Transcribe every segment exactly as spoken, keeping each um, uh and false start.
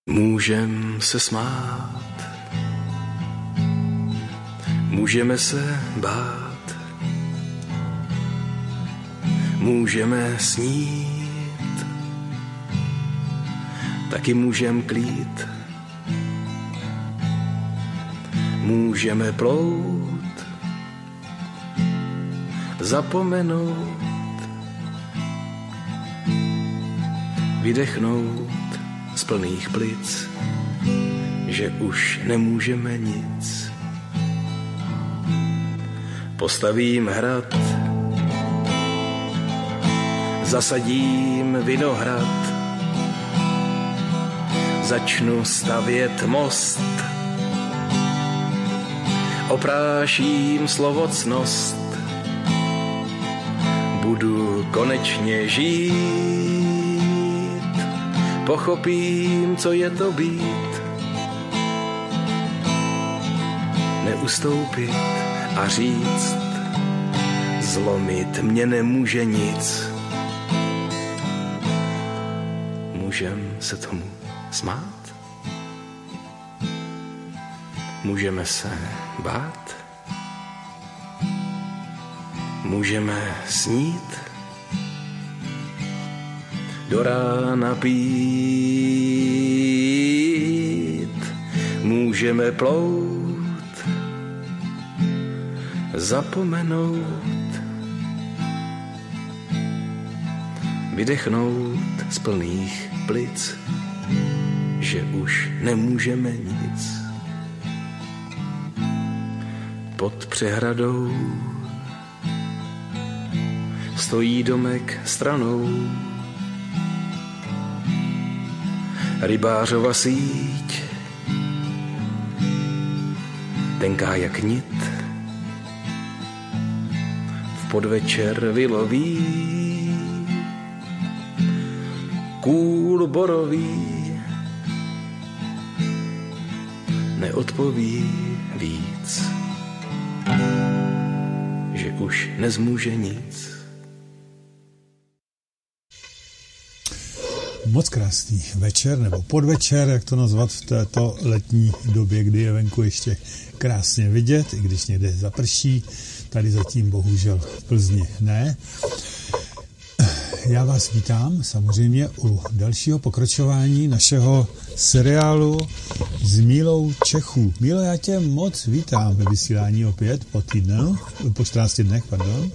Můžem se smát, můžeme se bát, můžeme snít, taky můžem klít, můžeme plout, zapomenout, vydechnout z plných plic, že už nemůžeme nic. Postavím hrad, zasadím vinohrad, začnu stavět most, opráším slovocnost, budu konečně žít, pochopím, co je to být, neustoupit a říct, zlomit mě nemůže nic. Můžem se tomu smát? Můžeme se bát? Můžeme snít? Do rána pít? Můžeme plout? Zapomenout? Vydechnout z plných plic, že už nemůžeme nic. Pod přehradou stojí domek stranou, rybářova síť, tenká jak nit, v podvečer vyloví kůl borový, neodpoví víc, že už nezmůže nic. Moc krásný večer, nebo podvečer, jak to nazvat v této letní době, kdy je venku ještě krásně vidět, i když někde zaprší, tady zatím bohužel v Plzni ne. Já vás vítám samozřejmě u dalšího pokračování našeho seriálu s Mílou Čechů. Mílo, já tě moc vítám ve vysílání opět po týdnu, po čtrnácti dnech, pardon.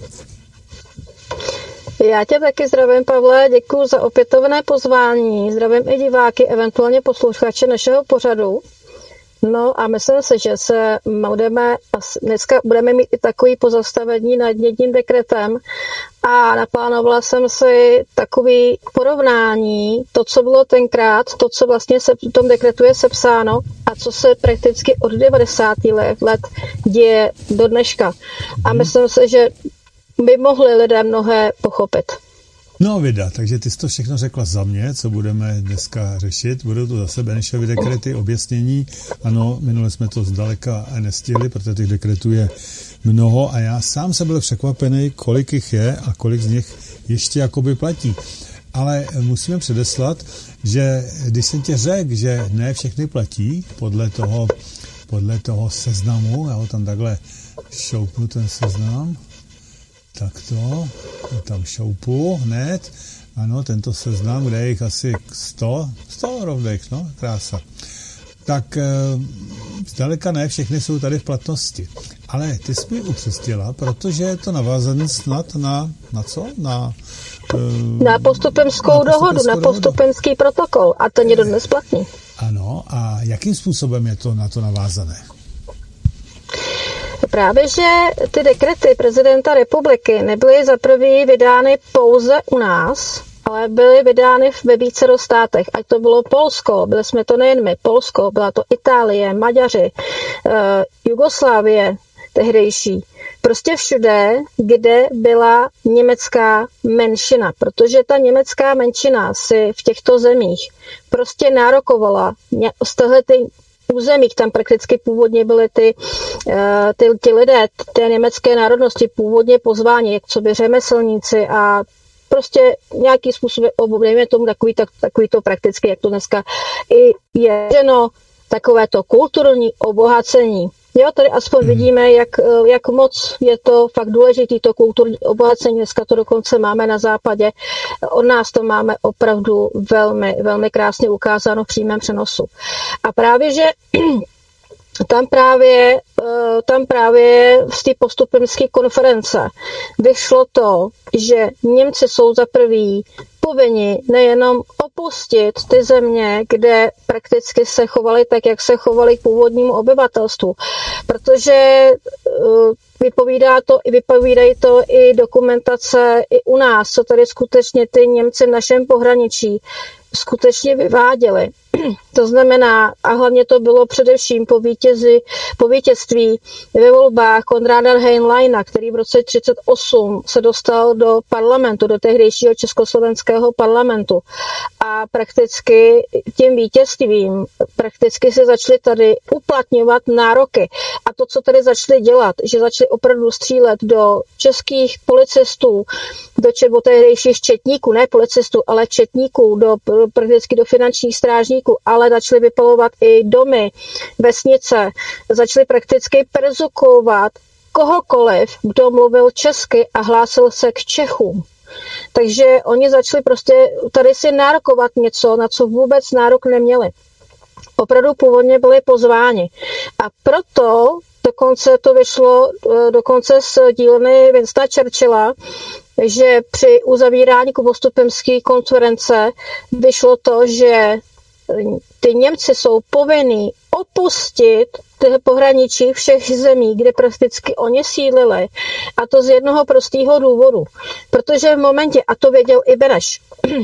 Já tě taky zdravím, Pavle, děkuji za opětovné pozvání, zdravím i diváky, eventuálně posluchače našeho pořadu. No a myslím si, že se budeme, dneska budeme mít i takový pozastavení nad jedním dekretem a naplánovala jsem si takový porovnání, to, co bylo tenkrát, to, co vlastně se v tom dekretu je sepsáno a co se prakticky od devadesátých let děje do dneška. A myslím si, že by mohli lidé mnohé pochopit. No vida, takže ty jsi to všechno řekla za mě, co budeme dneska řešit. Budou to zase Benešovy dekrety, objasnění. Ano, minule jsme to zdaleka nestihli, protože těch dekretů je mnoho a já sám jsem byl překvapený, kolik jich je a kolik z nich ještě jakoby platí. Ale musíme předeslat, že když jsem tě řekl, že ne všechny platí podle toho, podle toho seznamu, já ho tam takhle šoupnu ten seznam, tak to, tam šoupu hned, ano, tento seznam, kde je jich asi sto, sto rovných, no, krása. Tak e, zdaleka ne, všechny jsou tady v platnosti. Ale ty jsi mi upřesnila, protože je to navázané snad na, na co? Na, e, na postupenskou na dohodu, na postupenský protokol a ten je dodnes platný. Ano, a jakým způsobem je to na to navázané? Právě, že ty dekrety prezidenta republiky nebyly za prvý vydány pouze u nás, ale byly vydány ve vícero státech. Ať to bylo Polsko, byli jsme to nejen my, Polsko, byla to Itálie, Maďaři, uh, Jugoslávie tehdejší. Prostě všude, kde byla německá menšina, protože ta německá menšina si v těchto zemích prostě nárokovala z tohle ty územích, tam prakticky původně byly ty, ty, ty lidé té německé národnosti původně pozváni, jak co by řemeslníci a prostě nějaký způsob, dejme tomu takový, tak, takový to prakticky, jak to dneska i je ženo, takové to kulturní obohacení. Jo, tady aspoň hmm. vidíme, jak, jak moc je to fakt důležitý, to kulturní obohacení. Dneska to dokonce máme na západě. Od nás to máme opravdu velmi, velmi krásně ukázáno v přímém přenosu. A právě, že tam právě, tam právě z té postupimské konference vyšlo to, že Němci jsou za prvý povinni nejenom opustit ty země, kde prakticky se chovali tak, jak se chovali k původnímu obyvatelstvu, protože vypovídá to, vypovídají to i dokumentace i u nás, co tady skutečně ty Němci v našem pohraničí skutečně vyváděli. To znamená, a hlavně to bylo především po, vítězi, po vítězství ve volbách Konráda Heinleina, který v roce třicet osm se dostal do parlamentu, do tehdejšího československého parlamentu. A prakticky tím vítězstvím prakticky se začaly tady uplatňovat nároky. A to, co tady začali dělat, že začali opravdu střílet do českých policistů, do četbo tehdejších četníků, ne policistů, ale četníků, do, prakticky do finančních strážníků, ale začali vypalovat i domy, vesnice, začali prakticky perzekvovat kohokoliv, kdo mluvil česky a hlásil se k Čechům. Takže oni začali prostě tady si nárokovat něco, na co vůbec nárok neměli. Opravdu původně byli pozváni. A proto dokonce to vyšlo dokonce z dílny Winstona Churchilla, že při uzavírání postupimské konference vyšlo to, že ty Němci jsou povinní opustit pohraničí všech zemí, kde prakticky oni sídlili. A to z jednoho prostého důvodu. Protože v momentě, a to věděl i Beneš,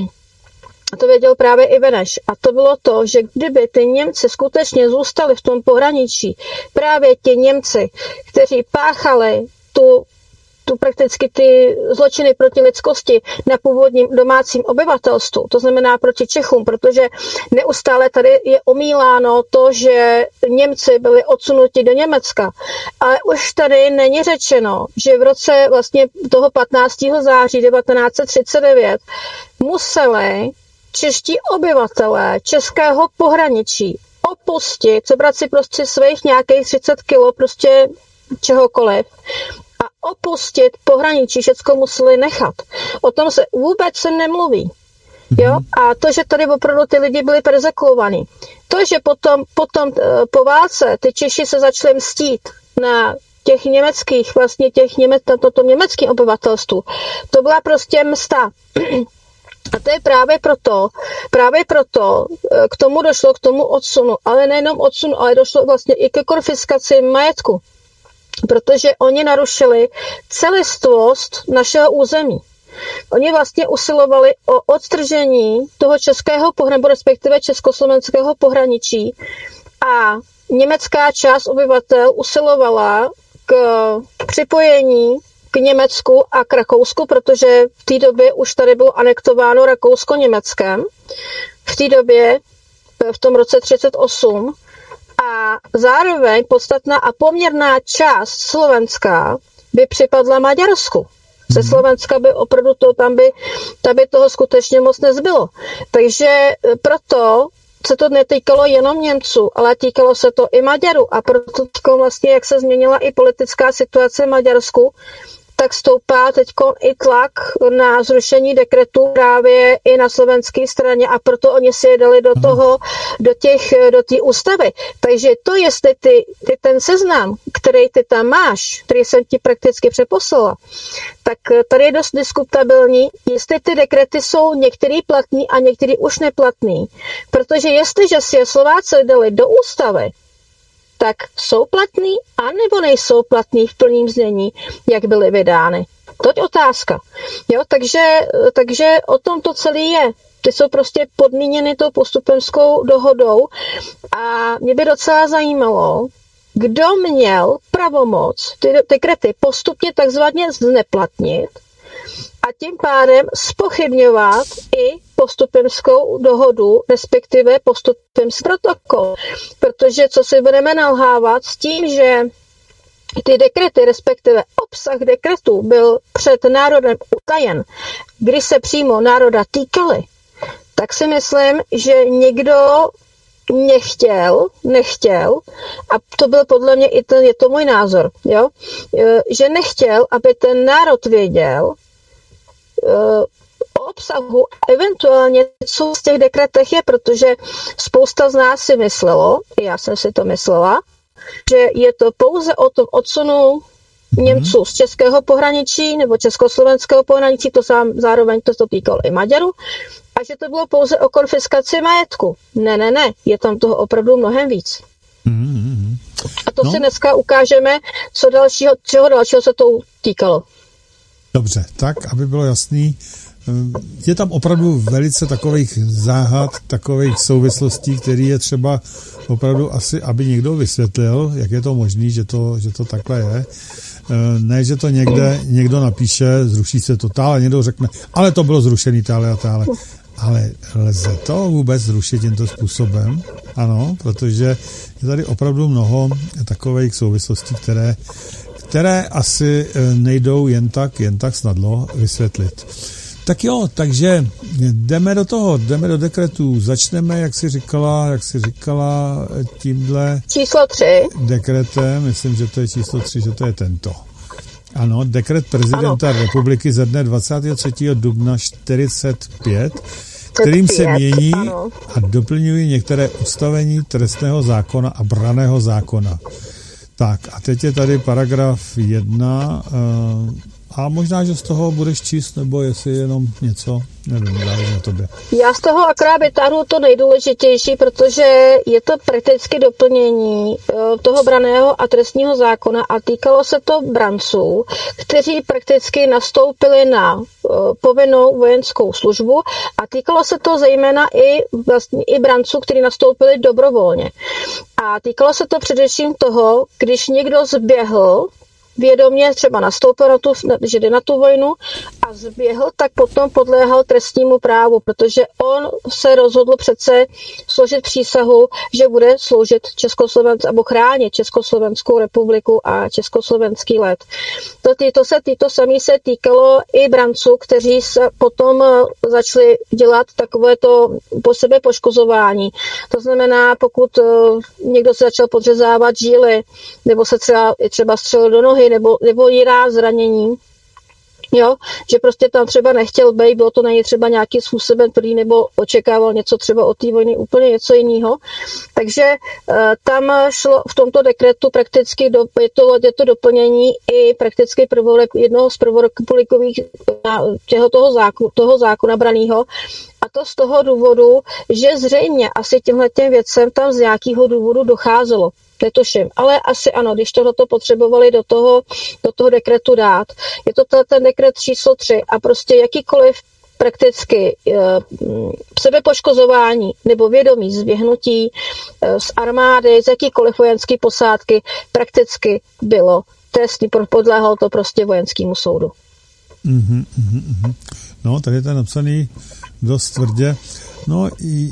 a to věděl právě i Beneš, a to bylo to, že kdyby ty Němci skutečně zůstali v tom pohraničí, právě ti Němci, kteří páchali tu tu prakticky ty zločiny proti lidskosti na původním domácím obyvatelstvu, to znamená proti Čechům, protože neustále tady je omíláno to, že Němci byli odsunuti do Německa. Ale už tady není řečeno, že v roce vlastně toho patnáctého září devatenáct set třicet devět museli čeští obyvatelé českého pohraničí opustit, sebrat si prostě svých nějakých třicet kilo prostě čehokoliv a opustit pohraničí, všecko museli nechat. O tom se vůbec se nemluví. Jo? A to, že tady opravdu ty lidi byli perzekvovaní. To, že potom, potom po válce ty Češi se začali mstít na těch německých, vlastně těch němec, na toto německém obyvatelstvu, to byla prostě msta. A to je právě proto, právě proto k tomu došlo, k tomu odsunu, ale nejenom odsunu, ale došlo vlastně i ke konfiskaci majetku. Protože oni narušili celistvost našeho území. Oni vlastně usilovali o odtržení toho českého nebo respektive československého pohraničí a německá část obyvatel usilovala k připojení k Německu a k Rakousku, protože v té době už tady bylo anektováno Rakousko-Německem. V té době, v tom roce třicet osm, a zároveň podstatná a poměrná část Slovenska by připadla Maďarsku. Ze Slovenska by opravdu to, tam by, tam by toho skutečně moc nezbylo. Takže proto se to netýkalo jenom Němců, ale týkalo se to i Maďarů. A proto vlastně, jak se změnila i politická situace v Maďarsku, tak stoupá teď i tlak na zrušení dekretů právě i na slovenské straně a proto oni si je dali do toho, do těch, do té ústavy. Takže to, jestli ty, ty ten seznam, který ty tam máš, který jsem ti prakticky přeposlala, tak tady je dost diskutabilní, jestli ty dekrety jsou některý platný a některý už neplatný. Protože jestliže si je Slováci dali do ústavy, tak jsou platný, anebo nejsou platný v plném znění, jak byly vydány. To je otázka. Jo, takže, takže o tom to celé je. Ty jsou prostě podmíněny tou postupemskou dohodou a mě by docela zajímalo, kdo měl pravomoc ty dekrety postupně takzvaně zneplatnit a tím pádem zpochybňovat i postupimskou dohodu, respektive postupimský protokol. Protože co si budeme nalhávat s tím, že ty dekrety, respektive obsah dekretů byl před národem utajen, když se přímo národa týkaly, tak si myslím, že někdo nechtěl, nechtěl, a to byl podle mě i ten, je to můj názor, jo, že nechtěl, aby ten národ věděl o obsahu a eventuálně co z těch dekretech je, protože spousta z nás si myslelo, já jsem si to myslela, že je to pouze o tom odsunu Němců z českého pohraničí nebo československého pohraničí, to sám, zároveň to, to týkalo i Maďarů, a že to bylo pouze o konfiskaci majetku. Ne, ne, ne, je tam toho opravdu mnohem víc. Mm-hmm. A to no. si dneska ukážeme, co dalšího, čeho dalšího se to týkalo. Dobře, tak, aby bylo jasný, je tam opravdu velice takových záhad, takových souvislostí, které je třeba opravdu asi, aby někdo vysvětlil, jak je to možné, že to, že to takhle je. Ne, že to někde někdo napíše, zruší se to tále, někdo řekne, ale to bylo zrušený tále a tále. Ale lze to vůbec zrušit tímto způsobem? Ano, protože je tady opravdu mnoho takových souvislostí, které, které asi nejdou jen tak, jen tak snadno vysvětlit. Tak jo, takže jdeme do toho, jdeme do dekretů. Začneme, jak jsi říkala, jak jsi říkala, tímhle... Číslo tři. Dekretem, myslím, že to je číslo tři, že to je tento. Ano, dekret prezidenta ano. republiky ze dne dvacátého třetího dubna čtyřicet pět, kterým se mění ano. a doplňují některé ustavení trestného zákona a branného zákona. Tak, a teď je tady paragraf jedna... Uh, A možná, že z toho budeš číst, nebo jestli jenom něco, nevím, záleží na tobě. Já z toho akorát vytáhnu to nejdůležitější, protože je to prakticky doplnění toho branného a trestního zákona a týkalo se to branců, kteří prakticky nastoupili na povinnou vojenskou službu a týkalo se to zejména i, vlastně, i branců, kteří nastoupili dobrovolně. A týkalo se to především toho, když někdo zběhl vědomě třeba nastoupil na tu, že jde na tu vojnu a zběhl, tak potom podléhal trestnímu právu, protože on se rozhodl přece složit přísahu, že bude sloužit Československu nebo chránit Československou republiku a československý lid. To, to se to samé se týkalo i branců, kteří se potom začali dělat takovéto po sebe poškozování. To znamená, pokud někdo se začal podřezávat žíly, nebo se třeba, třeba střelil do nohy, nebo, nebo jiná zranění, jo, že prostě tam třeba nechtěl být, bylo to na něj třeba nějakým způsobem tvrdý, nebo očekával něco třeba od té vojny úplně něco jiného. Takže uh, tam šlo v tomto dekretu prakticky, do, je, to, je to doplnění i prakticky prvorek, jednoho z prvorepublikových těho, toho, zákon, toho zákona branýho. A to z toho důvodu, že zřejmě asi těmhletěm věcem tam z nějakého důvodu docházelo. Netuším, ale asi ano, když tohleto potřebovali do toho, do toho dekretu dát. Je to ten dekret číslo tři a prostě jakýkoliv prakticky e, sebepoškozování nebo vědomí zběhnutí e, z armády, z jakýkoliv vojenské posádky prakticky bylo trestní, podléhalo to prostě vojenskému soudu. Mm-hmm, mm-hmm. No, tady je to napsaný dost tvrdě. No i,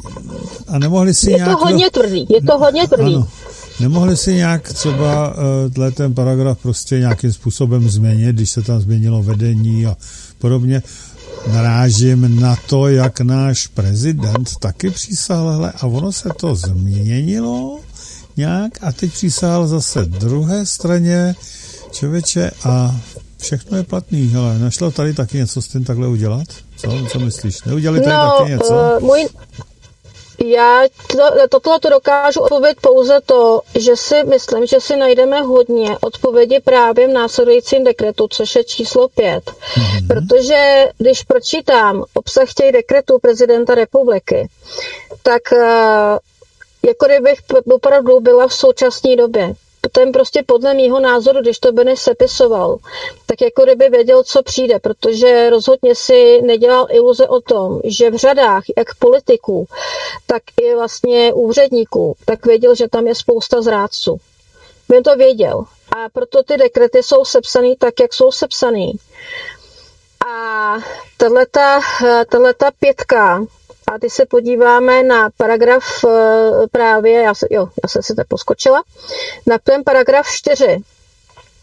a nemohli si je nějak... Je to hodně tvrdý, je to hodně tvrdý. Ano. Nemohli si nějak třeba uh, ten paragraf prostě nějakým způsobem změnit, když se tam změnilo vedení a podobně. Narážím na to, jak náš prezident taky přísahal, hele, a ono se to změnilo nějak a teď přísahal zase druhé straně, člověče, a všechno je platný. Hele, našlo tady taky něco s tím takhle udělat? Co, co myslíš? Neudělali tady no, taky něco? Uh, můj... Já to, tohle to dokážu odpovědět pouze to, že si myslím, že si najdeme hodně odpovědi právě v následujícím dekretu, což je číslo pět. Mm-hmm. Protože když pročítám obsah těch dekretů prezidenta republiky, tak jako kdybych opravdu byla v současné době. Ten prostě podle mýho názoru, když to Beneš sepisoval, tak jako kdyby věděl, co přijde, protože rozhodně si nedělal iluze o tom, že v řadách jak politiků, tak i vlastně úředníků, tak věděl, že tam je spousta zrádců. On to věděl. A proto ty dekrety jsou sepsaný tak, jak jsou sepsaný. A tahleta pětka, a když se podíváme na paragraf právě, já, se, jo, já jsem si to poskočila, na ten paragraf čtyři,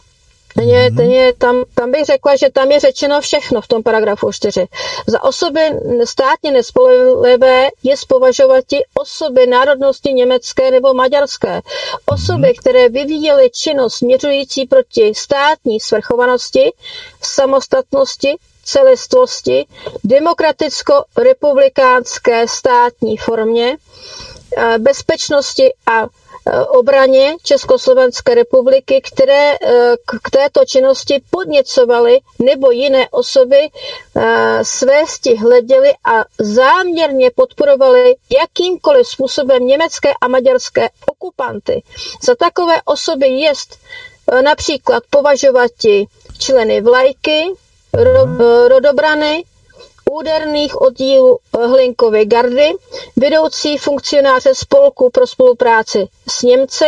Ten je, ten je, tam, tam bych řekla, že tam je řečeno všechno v tom paragrafu čtyři. Za osoby státně nespolehlivé je považovat osoby národnosti německé nebo maďarské. Osoby, které vyvíjely činnost směřující proti státní svrchovanosti, samostatnosti, celistvosti, demokraticko-republikánské státní formě, bezpečnosti a obraně Československé republiky, které k této činnosti podněcovaly nebo jiné osoby svésti hleděly a záměrně podporovaly jakýmkoliv způsobem německé a maďarské okupanty. Za takové osoby jest například považovati členy vlajky, rodobrany, úderných oddílů Hlinkovy gardy, vedoucí funkcionáře spolku pro spolupráci s Němci,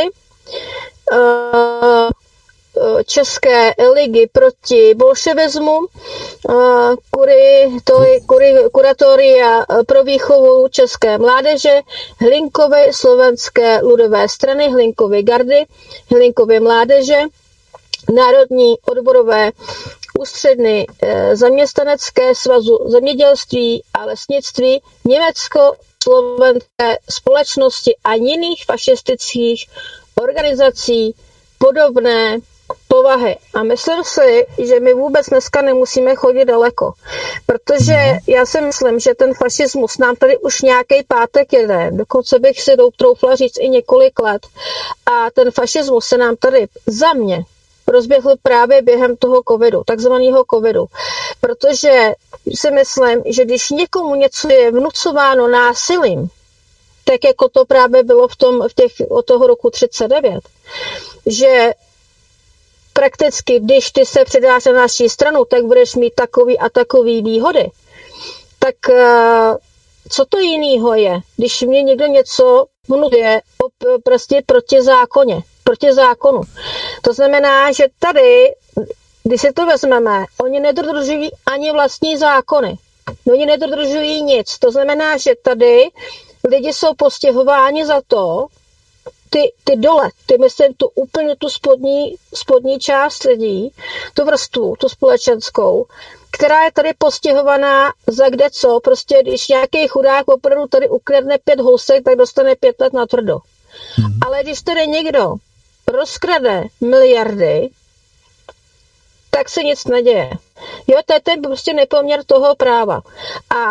České ligy proti bolševismu, kury, to je, kury, kuratoria pro výchovu české mládeže, Hlinkovy slovenské ludové strany, Hlinkovy gardy, Hlinkovy mládeže, Národní odborové ústředny zaměstnanecké svazu zemědělství a lesnictví, německo-slovenské společnosti a jiných fašistických organizací podobné povahy. A myslím si, že my vůbec dneska nemusíme chodit daleko, protože já si myslím, že ten fašismus nám tady už nějaký pátek jede, dokonce bych si troufla říct i několik let, a ten fašismus se nám tady za mě rozběhl právě během toho covidu, takzvaného covidu. Protože si myslím, že když někomu něco je vnucováno násilím, tak jako to právě bylo v tom, v těch, od toho roku třicet devět, že prakticky, když ty se přidáš na naší stranu, tak budeš mít takový a takový výhody. Tak co to jinýho je, když mě někdo něco vnutuje prostě proti zákoně, proti zákonu. To znamená, že tady, když si to vezmeme, oni nedodržují ani vlastní zákony. Oni nedodržují nic. To znamená, že tady lidi jsou postihováni za to, ty, ty dole, ty myslím tu úplně tu spodní, spodní část lidí, tu vrstvu, tu společenskou, která je tady postihovaná za kde co. Prostě když nějaký chudák opravdu tady ukradne pět housek, tak dostane pět let na tvrdo. Hmm. Ale když tady někdo rozkrade miliardy, tak se nic neděje. Jo, to je ten prostě nepoměr toho práva. A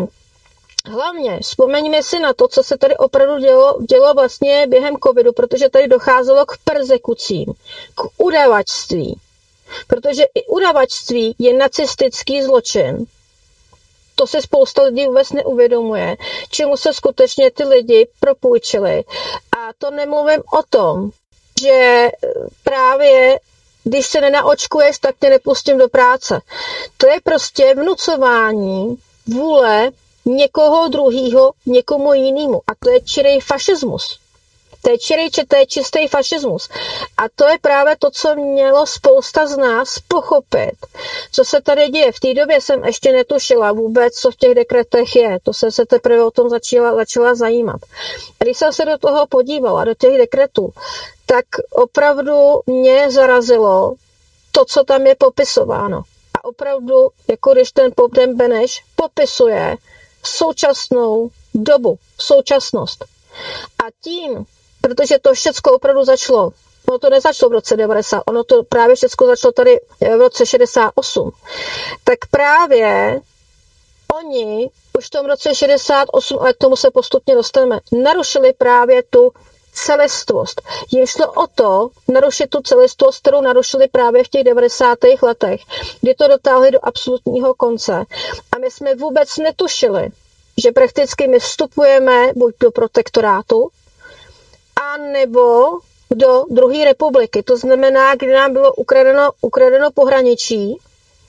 hlavně vzpomeňme si na to, co se tady opravdu dělo, dělo vlastně během covidu, protože tady docházelo k perzekucím, k udavačství. Protože i udavačství je nacistický zločin. To se spousta lidí vůbec neuvědomuje, čemu se skutečně ty lidi propůjčili. A to nemluvím o tom, že právě když se nenaočkuješ, tak tě nepustím do práce. To je prostě vnucování vůle někoho druhýho někomu jinému. A to je čirý fašismus. To je čirý, to je čistý fašismus. A to je právě to, co mělo spousta z nás pochopit. Co se tady děje. V té době jsem ještě netušila vůbec, co v těch dekretech je. To jsem se teprve o tom začala, začala zajímat. A když jsem se do toho podívala, do těch dekretů, tak opravdu mě zarazilo to, co tam je popisováno. A opravdu, jako když ten ten Beneš popisuje současnou dobu, současnost. A tím, protože to všecko opravdu začalo, ono to nezačalo v roce devadesát, ono to právě všecko začalo tady v roce šedesát osm, tak právě oni už v tom roce šedesát osm, ale k tomu se postupně dostaneme, narušili právě tu celistvost. Jim šlo o to narušit tu celistvost, kterou narušili právě v těch devadesátých letech, kdy to dotáhli do absolutního konce. A my jsme vůbec netušili, že prakticky my vstupujeme buď do protektorátu, a nebo do druhé republiky. To znamená, kdy nám bylo ukradeno, ukradeno pohraničí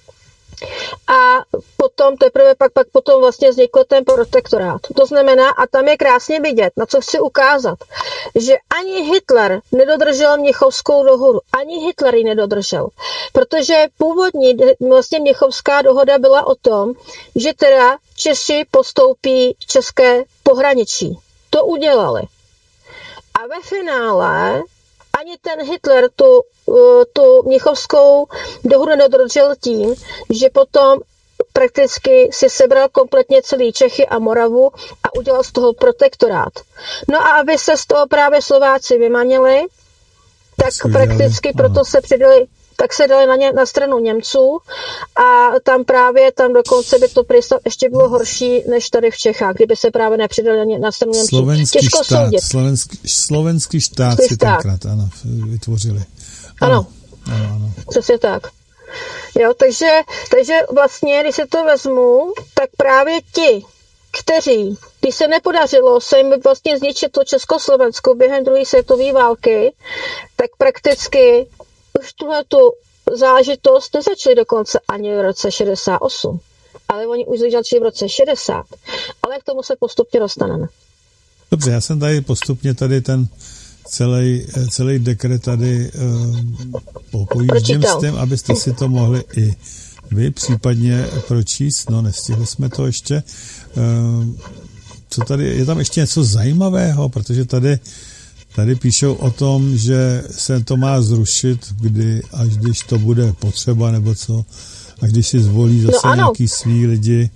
a potom teprve pak, pak potom vlastně vznikl ten protektorát. To znamená, a tam je krásně vidět, na co chci ukázat, že ani Hitler nedodržel Mnichovskou dohodu. Ani Hitler ji nedodržel. Protože původní vlastně Mnichovská dohoda byla o tom, že teda Češi postoupí české pohraničí. To udělali. A ve finále ani ten Hitler tu, tu mnichovskou dohodu nedodržel tím, že potom prakticky si sebral kompletně celý Čechy a Moravu a udělal z toho protektorát. No a aby se z toho právě Slováci vymanili, tak Svěděli. prakticky ano. proto se přidali, tak se dali na, ně, na stranu Němců a tam právě, tam dokonce by to ještě bylo horší, než tady v Čechách, kdyby se právě nepřidali na stranu Němců. Slovenský Těžko štát, soudit. Slovenský, slovenský štát si tenkrát ano, vytvořili. Ano. Ano. ano, ano. Přesně tak. Jo, takže, takže vlastně, když se to vezmu, tak právě ti, kteří, když se nepodařilo se jim vlastně zničit to Československo během druhé světové války, tak prakticky už tuhletu záležitost nezačali dokonce ani v roce šedesát osm, ale oni už začali v roce šedesát, ale k tomu se postupně dostaneme. Dobře, já jsem tady postupně tady ten celý, celý dekret tady uh, pojíždím s tím, abyste si to mohli i vy případně pročíst. No, nestihli jsme to ještě. Uh, co tady, je tam ještě něco zajímavého, protože tady, tady píšou o tom, že se to má zrušit, kdy, až když to bude potřeba, nebo co, a když si zvolí zase no, nějaký svý lidi,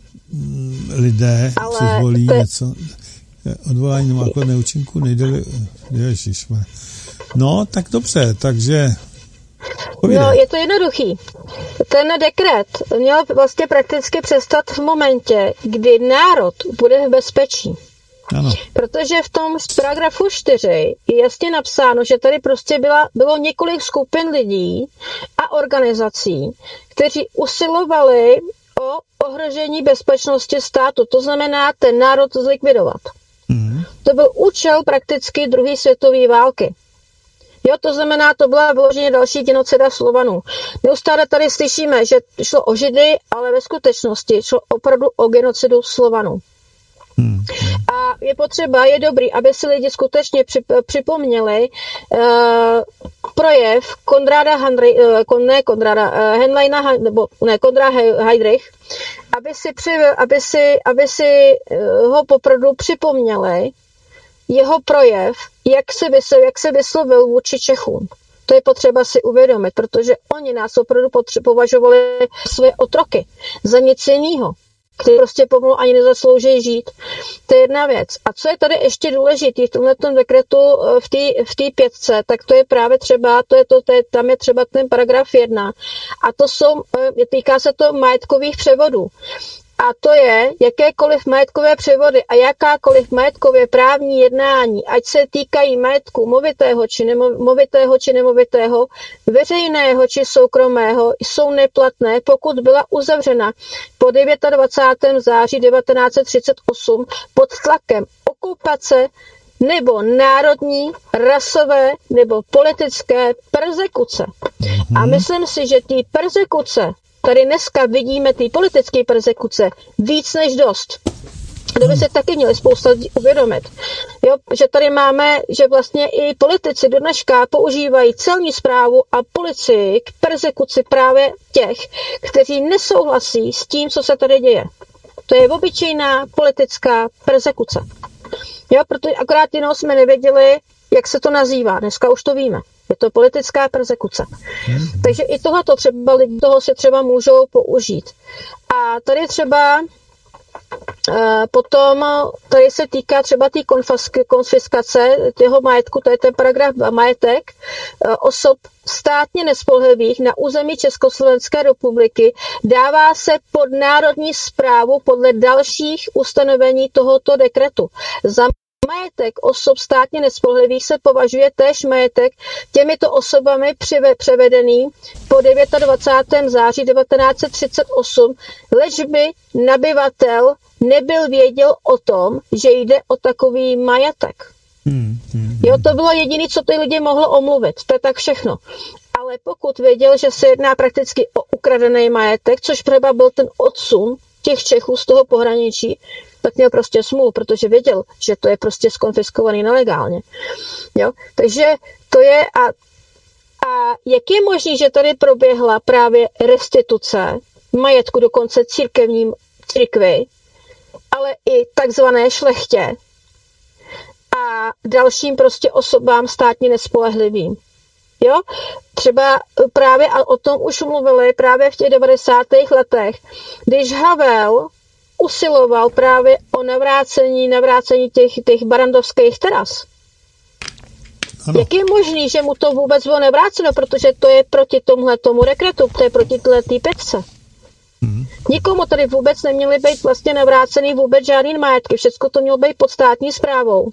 lidé Ale si zvolí te... něco. Odvolání nemá kladné účinku, nejde-li... Ježišme. No, tak dobře, takže... Povídej. No, je to jednoduchý. Ten dekret měl vlastně prakticky přestat v momentě, kdy národ bude v bezpečí. Ano. Protože v tom paragrafu čtyři je jasně napsáno, že tady prostě byla, bylo několik skupin lidí a organizací, kteří usilovali o ohrožení bezpečnosti státu. To znamená ten národ zlikvidovat. Mm. To byl účel prakticky druhé světové války. Jo, to znamená, to byla vyloženě další genocida Slovanů. Neustále tady slyšíme, že šlo o Židy, ale ve skutečnosti šlo opravdu o genocidu Slovanů. Hmm. A je potřeba, je dobrý, aby si lidi skutečně připomněli uh, projev Konráda Handry, uh, ne Konráda, uh, Henleina, nebo ne, Konrád Heydrich, aby si, při, aby si, aby si uh, ho popravdu připomněli jeho projev, jak se, vysl, jak se vyslovil vůči Čechům. To je potřeba si uvědomit, protože oni nás opravdu potře- považovali své otroky za nic jiného, který prostě pomalu ani nezaslouží žít. To je jedna věc. A co je tady ještě důležité v tomto dekretu v té v té pětce, tak to je právě třeba, to je to, to je, tam je třeba ten paragraf jedna. A to jsou, týká se to majetkových převodů. A to je jakékoliv majetkové převody a jakákoliv majetkové právní jednání, ať se týkají majetku movitého či, nemo, movitého či nemovitého, veřejného či soukromého, jsou neplatné, pokud byla uzavřena po dvacátého devátého září devatenáct set třicet osm pod tlakem okupace nebo národní, rasové nebo politické perzekuce. Mm-hmm. A myslím si, že ty perzekuce tady dneska vidíme ty politické perzekuce víc než dost. To by se taky měli spousta lidí uvědomit. Jo, že tady máme, že vlastně i politici do dneška používají celní správu a policii k perzekuci právě těch, kteří nesouhlasí s tím, co se tady děje. To je obyčejná politická perzekuce. Jo, protože akorát jenom jsme nevěděli, jak se to nazývá. Dneska už to víme. Je to politická perzekuce. Hmm. Takže i tohleto třeba lidi toho se třeba můžou použít. A tady třeba e, potom, tady se týká třeba té konfiskace těho majetku, to je ten paragraf majetek, e, osob státně nespolehlivých na území Československé republiky dává se pod národní správu podle dalších ustanovení tohoto dekretu. Za majetek osob státně nespolehlivých se považuje též majetek těmito osobami převedený po dvacátého devátého září devatenáct set třicet osm, leč by nabyvatel nebyl věděl o tom, že jde o takový majetek. Hmm, hmm, jo, to bylo jediné, co ty lidi mohlo omluvit. To je tak všechno. Ale pokud věděl, že se jedná prakticky o ukradený majetek, což třeba byl ten odsun těch Čechů z toho pohraničí, tak měl prostě smůlu, protože věděl, že to je prostě skonfiskovaný nelegálně. Jo? Takže to je a, a jak je možné, že tady proběhla právě restituce majetku dokonce církevním církvi, ale i takzvané šlechtě. A a dalším prostě osobám státně nespolehlivým. Jo? Třeba právě, a o tom už mluvili právě v těch devadesátých letech, když Havel usiloval právě o navrácení, navrácení těch, těch barandovských teras. Ano. Jak je možný, že mu to vůbec bylo navráceno, protože to je proti tomuhle tomu dekretu, to je proti této pětce. Hmm. Nikomu tady vůbec neměly být vlastně navrácený vůbec žádný majetky, všechno to mělo být pod státní správou.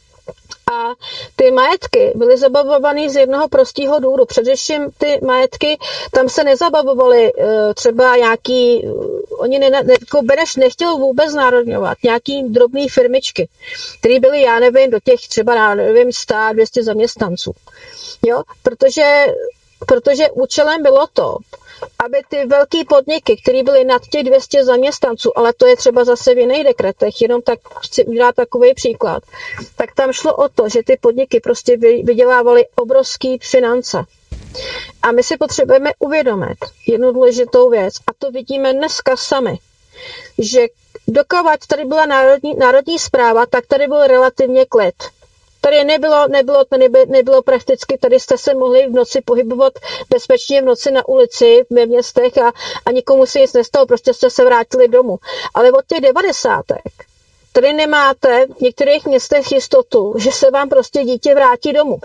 A ty majetky byly zabavované z jednoho prostého důvodu. Především ty majetky, tam se nezabavovaly třeba nějaký, oni ne, ne, jako Beneš nechtěl vůbec znárodňovat nějaký drobný firmičky, které byly, já nevím, do těch třeba, nevím, sto dvě stě zaměstnanců. Jo? Protože, protože účelem bylo to, aby ty velký podniky, které byly nad těch dvě stě zaměstnanců, ale to je třeba zase v jiných dekretech, jenom tak chci udělat takový příklad, tak tam šlo o to, že ty podniky prostě vydělávaly obrovský finance. A my si potřebujeme uvědomit jednu důležitou věc, a to vidíme dneska sami, že dokud tady byla národní, národní správa, tak tady byl relativně klid. Tady nebylo, nebylo, nebylo, nebylo prakticky, tady jste se mohli v noci pohybovat bezpečně v noci na ulici ve městech a, a nikomu se nic nestalo, prostě jste se vrátili domů. Ale od těch devadesátek tady nemáte v některých městech jistotu, že se vám prostě dítě vrátí domů.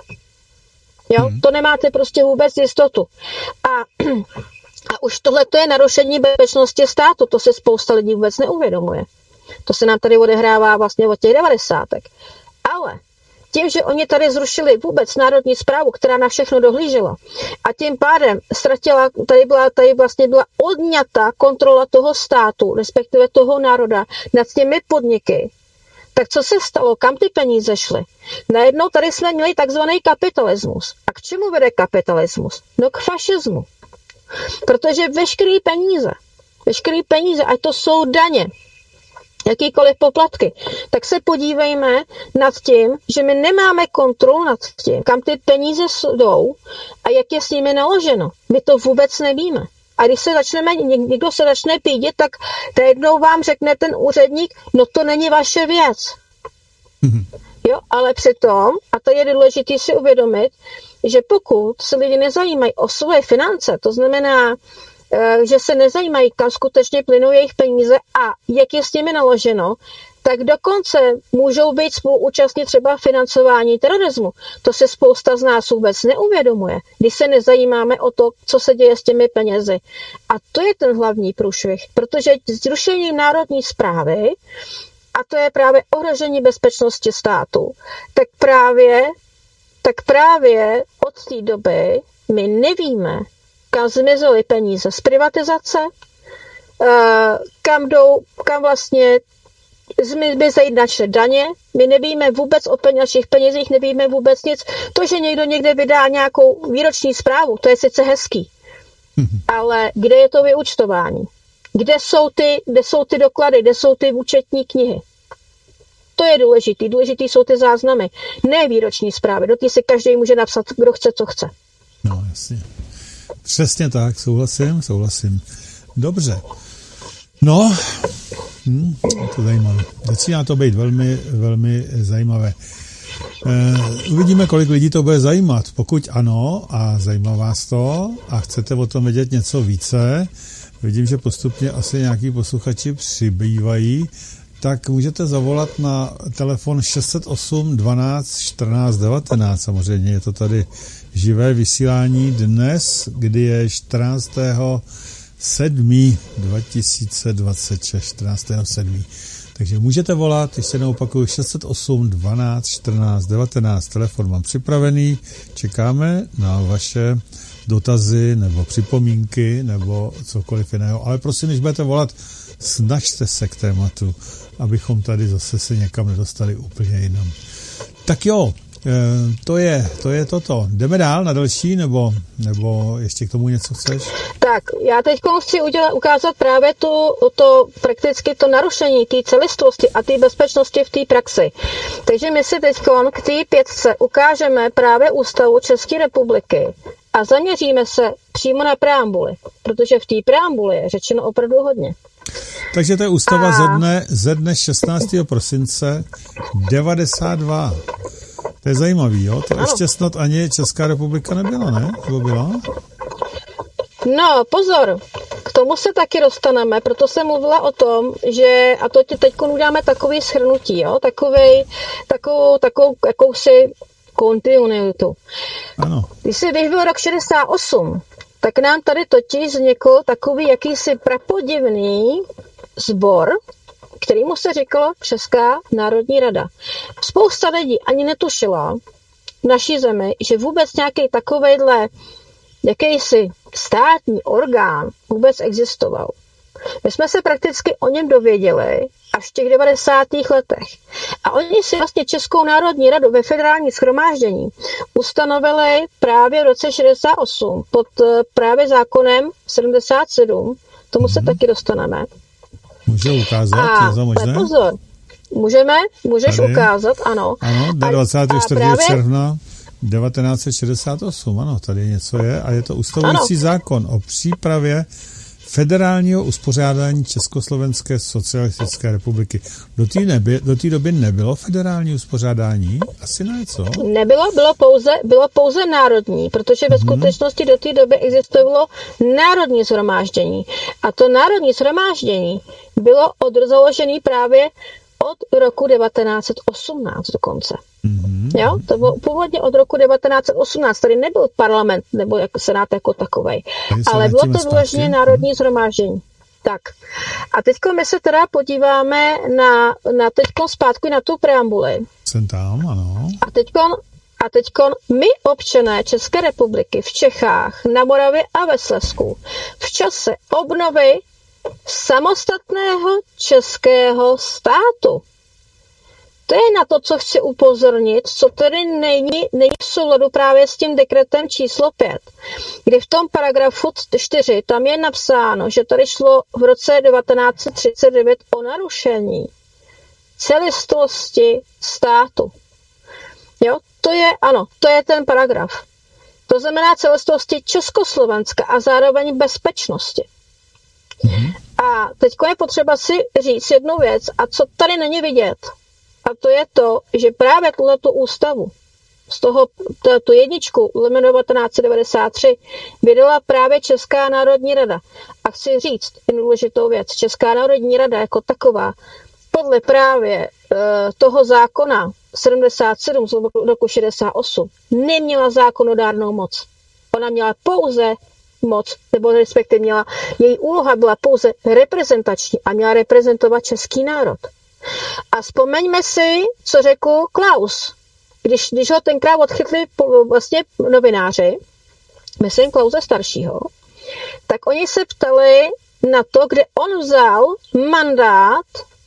Jo? Hmm. To nemáte prostě vůbec jistotu. A, a už tohle to je narušení bezpečnosti státu, to se spousta lidí vůbec neuvědomuje. To se nám tady odehrává vlastně od těch devadesátek. Ale tím, že oni tady zrušili vůbec národní správu, která na všechno dohlížela, a tím pádem ztratila, tady byla, tady vlastně byla odňata kontrola toho státu, respektive toho národa nad těmi podniky, tak co se stalo? Kam ty peníze šly? Najednou tady jsme měli takzvaný kapitalismus. A k čemu vede kapitalismus? No k fašismu. Protože veškerý peníze, veškerý peníze, ať to jsou daně, jakýkoliv poplatky, tak se podívejme nad tím, že my nemáme kontrolu nad tím, kam ty peníze jdou a jak je s nimi naloženo. My to vůbec nevíme. A když se začneme, někdo se začne pídit, tak najednou vám řekne ten úředník, no to není vaše věc. Mm-hmm. Jo, ale přitom, a to je důležité si uvědomit, že pokud se lidi nezajímají o svoje finance, to znamená, že se nezajímají, kam skutečně plynou jejich peníze a jak je s nimi naloženo, tak dokonce můžou být spoluúčastní třeba financování terorismu. To se spousta z nás vůbec neuvědomuje, když se nezajímáme o to, co se děje s těmi penězi. A to je ten hlavní průšvih, protože zrušením národní správy, a to je právě ohrožení bezpečnosti státu, tak právě, tak právě od té doby my nevíme, kam zmizely peníze z privatizace, kam jdou, kam vlastně zmizejí naše daně. My nevíme vůbec o našich penězích, nevíme vůbec nic. To, že někdo někde vydá nějakou výroční zprávu, to je sice hezký, mm-hmm. ale kde je to vyúčtování? Kde jsou ty, kde jsou ty doklady, kde jsou ty účetní knihy? To je důležitý. Důležitý jsou ty záznamy, ne výroční zprávy. Do té si každý může napsat, kdo chce, co chce. No, jasně. Přesně tak, souhlasím, souhlasím. Dobře. No, hm, je to zajímavé. Začíná to být velmi, velmi zajímavé. E, uvidíme, kolik lidí to bude zajímat. Pokud ano a zajímá vás to a chcete o tom vědět něco více, vidím, že postupně asi nějaký posluchači přibývají, tak můžete zavolat na telefon šest set osm dvanáct čtrnáct devatenáct. Samozřejmě je to tady živé vysílání dnes, kdy je čtrnáctého sedmého dva tisíce dvacet šest. čtrnáctého sedmého Takže můžete volat, ještě jednou opakuju, šest set osm dvanáct čtrnáct devatenáct. Telefon mám připravený, čekáme na vaše dotazy nebo připomínky nebo cokoliv jiného. Ale prosím, když budete volat, snažte se k tématu, abychom tady zase se někam nedostali úplně jinam. Tak jo, to je, to je toto. Jdeme dál na další, nebo, nebo ještě k tomu něco chceš? Tak, já teď chci udělat, ukázat právě tu, to prakticky to narušení té celistvosti a té bezpečnosti v té praxi. Takže my si teď k té pětce ukážeme právě Ústavu České republiky a zaměříme se přímo na preambuli, protože v té preambuli je řečeno opravdu hodně. Takže to je ústava a... ze dne, ze dne šestnáctého prosince devadesát dva. To je zajímavý, jo? To ano. Ještě snad ani Česká republika nebyla, ne? Nebo byla? No, pozor, k tomu se taky dostaneme, proto jsem mluvila o tom, že, a to teď uděláme takový shrnutí, jo? Takovej, takovou, takovou jakousi kontinuitu. Ano. Když si když byl rok šedesát osm, tak nám tady totiž vznikl takový jakýsi prapodivný sbor, kterýmu se říkalo Česká národní rada. Spousta lidí ani netušila v naší zemi, že vůbec nějaký takovejhle jakýsi státní orgán vůbec existoval. My jsme se prakticky o něm dověděli až v těch devadesátých letech. A oni si vlastně Českou národní radu ve federální shromáždění ustanovili právě v roce šedesát osm pod právě zákonem sedmdesát sedm. Tomu mm-hmm. se taky dostaneme. Může ukázat, a, je to možné? Pozor, můžeme, můžeš Tady. ukázat, ano. Ano, dvacátého čtvrtého června devatenáct set šedesát osm, ano, tady něco je a je to ustavující ano. zákon o přípravě federálního uspořádání Československé socialistické republiky. Do té neby, do té doby nebylo federální uspořádání? Asi ne, co? Nebylo, bylo pouze, bylo pouze národní, protože ve mm-hmm. skutečnosti do té doby existovalo národní shromáždění. A to národní shromáždění bylo od, založené právě od roku devatenáct set osmnáct dokonce. Mm-hmm. Jo? To bylo původně od roku devatenáct set osmnáct. Tady nebyl parlament nebo jako senát jako takovej. Ale bylo to vyloženě národní shromáždění. Tak. A teďko my se teda podíváme na, na teďko zpátky na tu preambuli. Jsem tam, ano. A teďko A teďkon my, občané České republiky v Čechách, na Moravě a ve Slezsku, v čase obnovy samostatného českého státu. To je na to, co chci upozornit, co tedy není, není v souladu právě s tím dekretem číslo pět, kdy v tom paragrafu čtyři tam je napsáno, že tady šlo v roce devatenáct set třicet devět o narušení celistvosti státu. Jo, to je, ano, to je ten paragraf. To znamená celistvosti Československa a zároveň bezpečnosti. Mm-hmm. A teď je potřeba si říct jednu věc, a co tady není vidět. A to je to, že právě tuto ústavu, z toho, tu jedničku lomeno devatenáct set devadesát tři, vydala právě Česká národní rada. A chci říct jednu důležitou věc. Česká národní rada jako taková, podle právě e, toho zákona sedmdesát sedm z roku šedesát osm, neměla zákonodárnou moc. Ona měla pouze moc, nebo respektive měla, její úloha byla pouze reprezentační a měla reprezentovat český národ. A vzpomeňme si, co řekl Klaus. Když, když ho tenkrát odchytli vlastně novináři, myslím Klause staršího, tak oni se ptali na to, kde on vzal mandát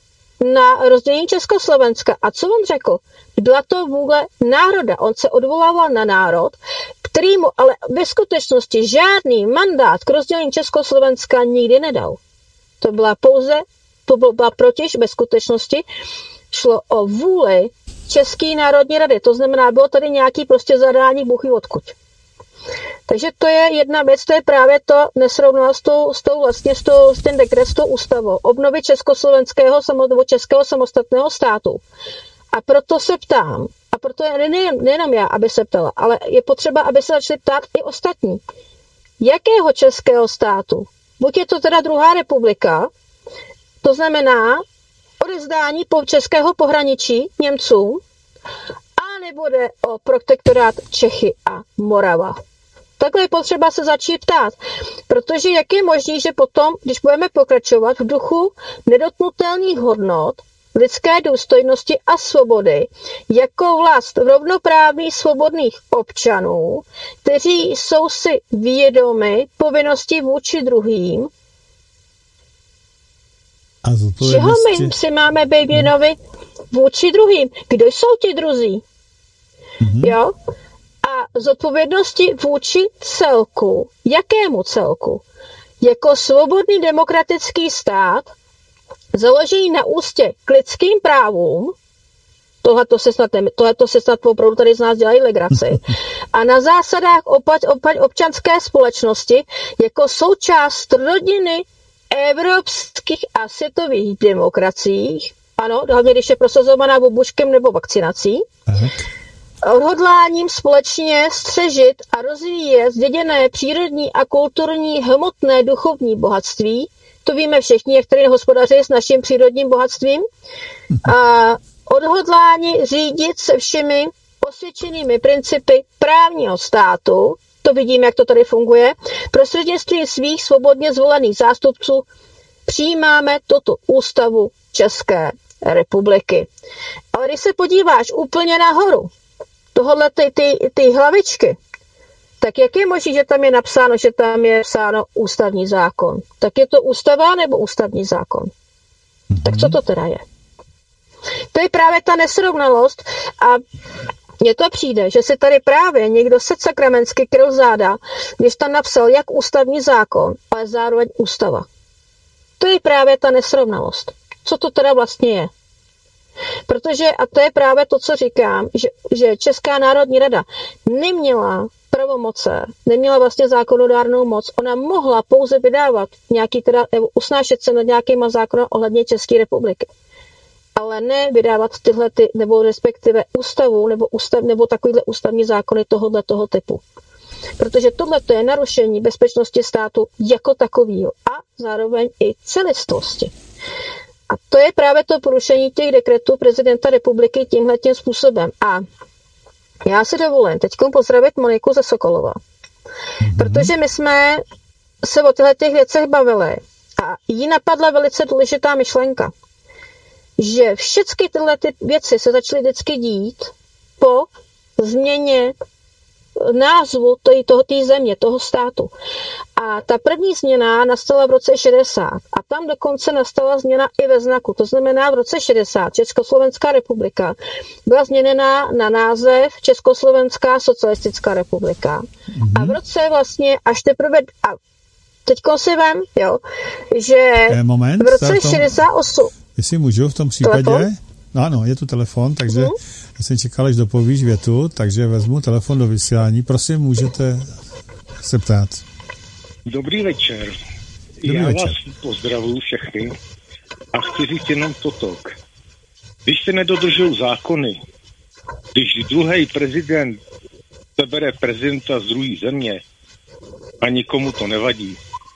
na rozdělení Československa. A co on řekl? Byla to vůle národa. On se odvolával na národ, kterýmu ale ve skutečnosti žádný mandát k rozdělení Československa nikdy nedal. To byla pouze, to byla protiž ve skutečnosti, šlo o vůli České národní rady. To znamená, bylo tady nějaký prostě zadání Bůh ví odkud. Takže to je jedna věc, to je právě to nesrovnalost s tou, s tou vlastně s, tou, s ten dekret, s tou ústavou. Obnovy československého nebo českého samostatného státu. A proto se ptám, a proto je nejen, nejenom já, aby se ptala, ale je potřeba, aby se začali ptát i ostatní. Jakého českého státu? Buď je to teda druhá republika, to znamená odezdání po českého pohraničí Němcům, a nebo jde o protektorát Čechy a Morava. Takhle je potřeba se začít ptát, protože jak je možné, že potom, když budeme pokračovat v duchu nedotknutelných hodnot, lidské důstojnosti a svobody, jako vlast rovnoprávných svobodných občanů, kteří jsou si vědomi povinností vůči druhým, a čeho my si máme být vědomi vůči druhým? Kdo jsou ti druzí? Mm-hmm. Jo? A zodpovědnosti vůči celku. Jakému celku? Jako svobodný demokratický stát, založený na úctě k lidským právům, tohleto se snad, tohleto se snad opravdu tady z nás dělají legraci, a na zásadách opať, opať občanské společnosti jako součást rodiny evropských a světových demokraciích, ano, hlavně když je prosazovaná obuškem nebo vakcinací, tak. odhodláním společně střežit a rozvíjet zděděné přírodní a kulturní hmotné duchovní bohatství. To víme všichni, jak tady hospodaří s naším přírodním bohatstvím. A odhodlání řídit se všemi osvědčenými principy právního státu, to vidíme, jak to tady funguje, prostřednictvím svých svobodně zvolených zástupců přijímáme tuto ústavu České republiky. Ale když se podíváš úplně nahoru, tohle ty, ty, ty hlavičky, tak jak je možné, že tam je napsáno, že tam je psáno ústavní zákon? Tak je to ústava nebo ústavní zákon? Mm-hmm. Tak co to teda je? To je právě ta nesrovnalost a mně to přijde, že si tady právě někdo se sakramensky kryl záda, když tam napsal jak ústavní zákon, ale zároveň ústava. To je právě ta nesrovnalost. Co to teda vlastně je? Protože, a to je právě to, co říkám, že, že Česká národní rada neměla pravomoce, neměla vlastně zákonodárnou moc, ona mohla pouze vydávat nějaký teda, nebo usnášet se nad nějakýma zákony ohledně České republiky. Ale ne vydávat tyhle, ty, nebo respektive ústavu, nebo, ústav, nebo takovýhle ústavní zákony tohohle toho typu. Protože tohle je narušení bezpečnosti státu jako takového a zároveň i celistvosti. A to je právě to porušení těch dekretů prezidenta republiky tímhletím způsobem. A já si dovolím teď pozdravit Moniku ze Sokolova. Mm-hmm. Protože my jsme se o těchto těch věcech bavili a jí napadla velice důležitá myšlenka, že všechny tyhle ty věci se začaly vždycky dít po změně názvu toho té země, toho státu. A ta první změna nastala v roce šedesát. A tam dokonce nastala změna i ve znaku. To znamená v roce šedesát Československá republika byla změněna na název Československá socialistická republika. Mm-hmm. A v roce vlastně až teprve... A teďko si vem, jo, že Moment, v roce šedesát osm... Jestli můžu v tom případě... Telefon? No ano, je tu telefon, takže mm. já jsem čekal, až dopovíš větu, takže vezmu telefon do vysílání. Prosím, můžete se ptát. Dobrý večer. Dobrý já večer. vás pozdravuju všechny a chci říct jenom toto. Když se nedodržují zákony, když druhý prezident sebere prezidenta z druhé země a nikomu to nevadí,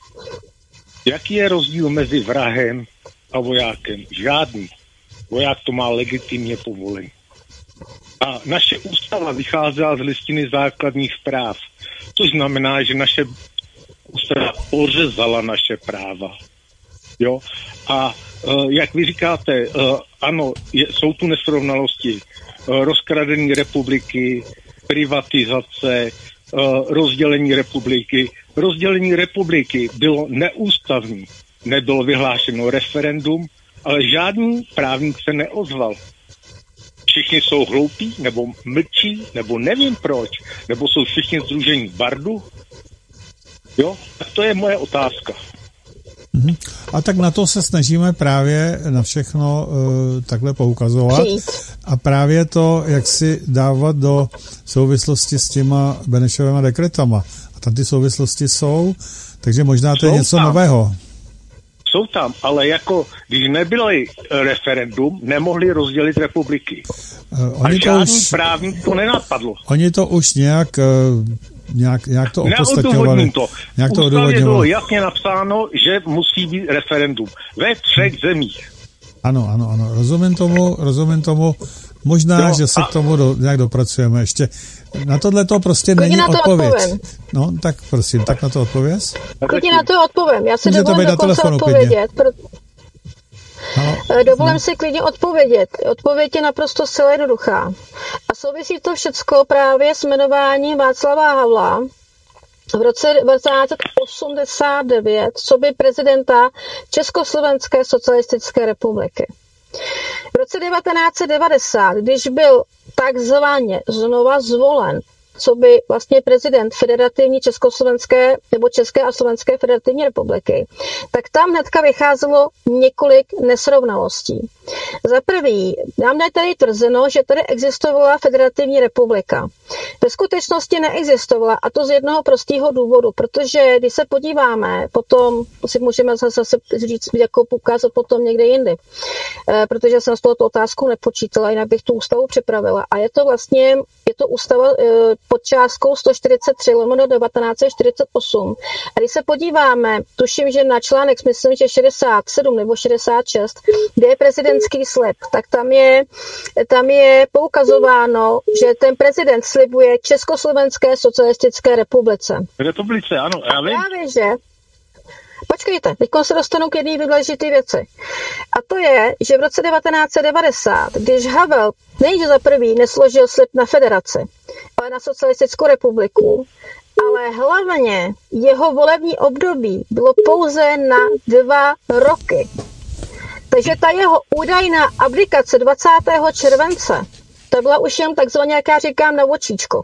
jaký je rozdíl mezi vrahem a vojákem? Žádný. Voják to má legitimně povolení. A naše ústava vycházela z listiny základních práv. Což znamená, že naše ústava pořezala naše práva. Jo? A uh, jak vy říkáte, uh, ano, je, jsou tu nesrovnalosti. Uh, rozkradení republiky, privatizace, uh, rozdělení republiky. Rozdělení republiky bylo neústavní. Nebylo vyhlášeno referendum, ale žádný právník se neozval. Všichni jsou hloupí, nebo mlčí, nebo nevím proč, nebo jsou všichni sdružení bardu. Jo, tak to je moje otázka. Mhm. A tak na to se snažíme právě na všechno uh, takhle poukazovat. A právě to, jak si dávat do souvislosti s těma Benešovými dekretama. A tam ty souvislosti jsou, takže možná to je jsou něco tam. nového. Jsou tam, ale jako, když nebylo referendum, nemohli rozdělit republiky. Uh, a žádný už, právník to nenapadlo. Oni to už nějak, uh, nějak, nějak to opostatňovali. to. Nějak to odůvodňovali. Bylo jasně napsáno, že musí být referendum. Ve třech zemích. Ano, ano, ano. Rozumím tomu, rozumím tomu. Možná, no, že se a... k tomu do, nějak dopracujeme. Ještě na tohle to prostě Klidně není to odpověď. Odpovím. No, tak prosím, tak na to odpověz. Klidně na to odpovím. Já si Může dovolím dokonce odpovědět. Pro... Dovolím si klidně odpovědět. Odpověď je naprosto zcela jednoduchá. A souvisí to všecko právě s jmenováním Václava Havla v roce devatenáct osmdesát devět co by prezidenta Československé socialistické republiky. V roce devatenáct devadesát, když byl takzvaně znova zvolen co by vlastně prezident federativní československé nebo České a Slovenské federativní republiky, tak tam hnedka vycházelo několik nesrovnalostí. Za prvý, nám je tady tvrzeno, že tady existovala federativní republika. Ve skutečnosti neexistovala, a to z jednoho prostého důvodu, protože když se podíváme, potom si můžeme zase říct, jako ukázat potom někde jindy, e, protože jsem s touto otázkou nepočítala, jinak bych tu ústavu připravila. A je to vlastně, je to ústava e, pod částkou sto čtyřicet tři lomeno devatenáct set čtyřicet osm. A když se podíváme, tuším, že na článek, myslím, že šedesát sedm nebo šedesát šest, kde je prezidentský slib, tak tam je, tam je poukazováno, že ten prezident slibuje Československé socialistické republice. Republice, ano. Já vím. Právě, že? Počkejte, teď se dostanu k jedné důležité věci. A to je, že v roce devatenáct set devadesát, když Havel nejdřív za prvý nesložil slib na federaci, ale na socialistickou republiku, ale hlavně jeho volební období bylo pouze na dva roky. Takže ta jeho údajná abdikace dvacátého července, to byla už jen takzvaně, jak já říkám, na očíčko.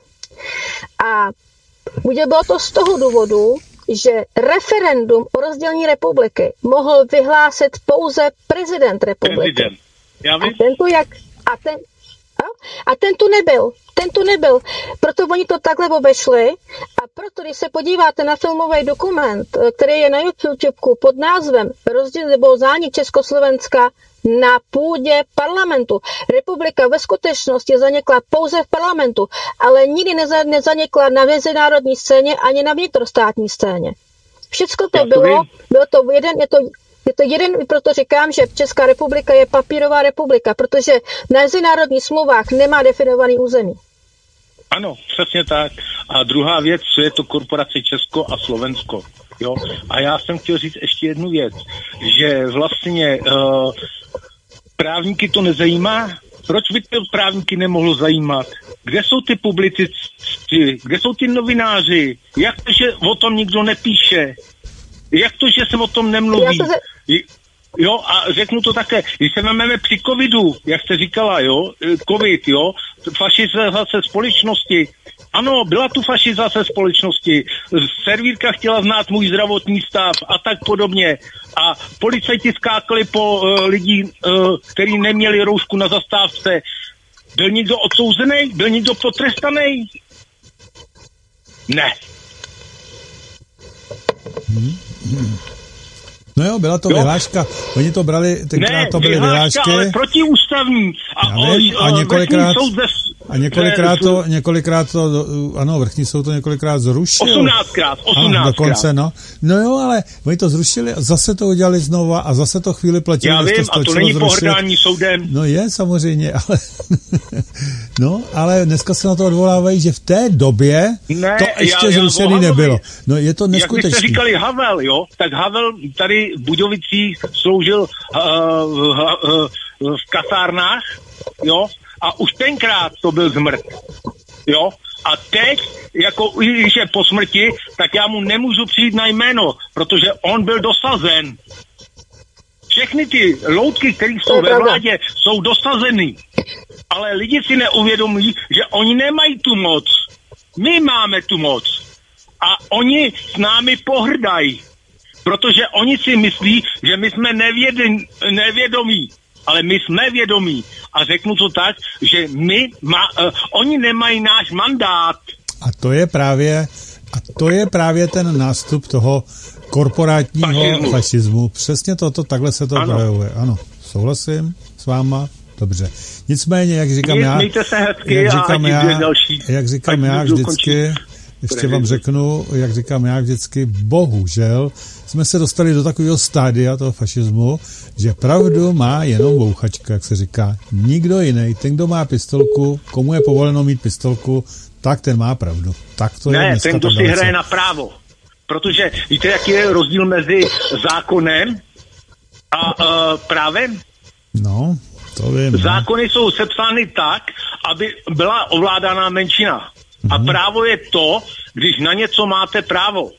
A bylo to z toho důvodu, že referendum o rozdělení republiky mohl vyhlásit pouze prezident republiky. Prezident. Já vím. A ten tu jak... A ten, a ten tu nebyl. Ten tu nebyl. Proto oni to takhle obešli a proto, když se podíváte na filmový dokument, který je na YouTube pod názvem Rozděl nebo zánik Československa na půdě parlamentu. Republika ve skutečnosti zanikla pouze v parlamentu, ale nikdy neza, nezanikla na mezinárodní scéně ani na vnitrostátní scéně. Všecko to bylo, bylo to jeden, je to Je to jeden, proto říkám, že Česká republika je papírová republika, protože na mezinárodních smlouvách nemá definovaný území. Ano, přesně tak. A druhá věc, co je to korporace Česko a Slovensko. Jo? A já jsem chtěl říct ještě jednu věc, že vlastně uh, právníky to nezajímá. Proč by to právníky nemohlo zajímat? Kde jsou ty publicisti? Kde jsou ty novináři? Jak to, že o tom nikdo nepíše? Jak to, že se o tom nemluví? Se... Jo, a řeknu to také, když se máme při covidu, jak jste říkala, jo, covid, jo, fašizace společnosti. Ano, byla tu fašizace společnosti. Servírka chtěla znát můj zdravotní stav a tak podobně. A policajti skákali po uh, lidí, uh, kteří neměli roušku na zastávce. Byl někdo odsouzený? Byl někdo potrestaný? Ne. Hmm. Hmm. No jo, byla to jo. vyhláška. Oni to brali, tenkrát ne, to byly vyhlášky. Ale protiústavní. A, vím, a několikrát, a několikrát to, několikrát to, ano, vrchní soud to několikrát zrušil. osmnáctkrát, osmnáctkrát. Dokonce, no. No jo, ale oni to zrušili a zase to udělali znova a zase to chvíli platili. Já vím, to a to není pohrdání soudem. No je, samozřejmě, ale no, ale dneska se na to odvolávají, že v té době ne, to ještě já, zrušený já nebylo. No je to neskutečné. Jak byste říkali Havel, jo, tak Havel tady v Budějovicích sloužil uh, uh, uh, v kasárnách, jo, a už tenkrát to byl zmrt, jo, a teď, jako když je po smrti, tak já mu nemůžu přijít na jméno, protože on byl dosazen. Všechny ty loutky, které jsou ve vládě, jsou dosazeny, ale lidi si neuvědomují, že oni nemají tu moc. My máme tu moc a oni s námi pohrdají. Protože oni si myslí, že my jsme nevědom, nevědomí, ale my jsme vědomí. A řeknu to tak, že my, ma, uh, oni nemají náš mandát. A to je právě, a to je právě ten nástup toho korporátního fašismu. fašismu. Přesně toto, takhle se to ano. projevuje. Ano, souhlasím s váma, dobře. Nicméně, jak říkám Mě, já, se hezky jak říkám já, další, jak říkám já vždycky, ještě vám řeknu, jak říkám já vždycky, bohužel jsme se dostali do takového stádia toho fašismu, že pravdu má jenom bouchačka, jak se říká. Nikdo jiný. Ten, kdo má pistolku, komu je povoleno mít pistolku, tak ten má pravdu. Tak to ne, je dneska ten, kdo si hraje na právo. Protože víte, jaký je rozdíl mezi zákonem a uh, právem? No, to vím. Zákony jsou sepsány tak, aby byla ovládaná menšina. A mm-hmm. právo je to, když na něco máte právo.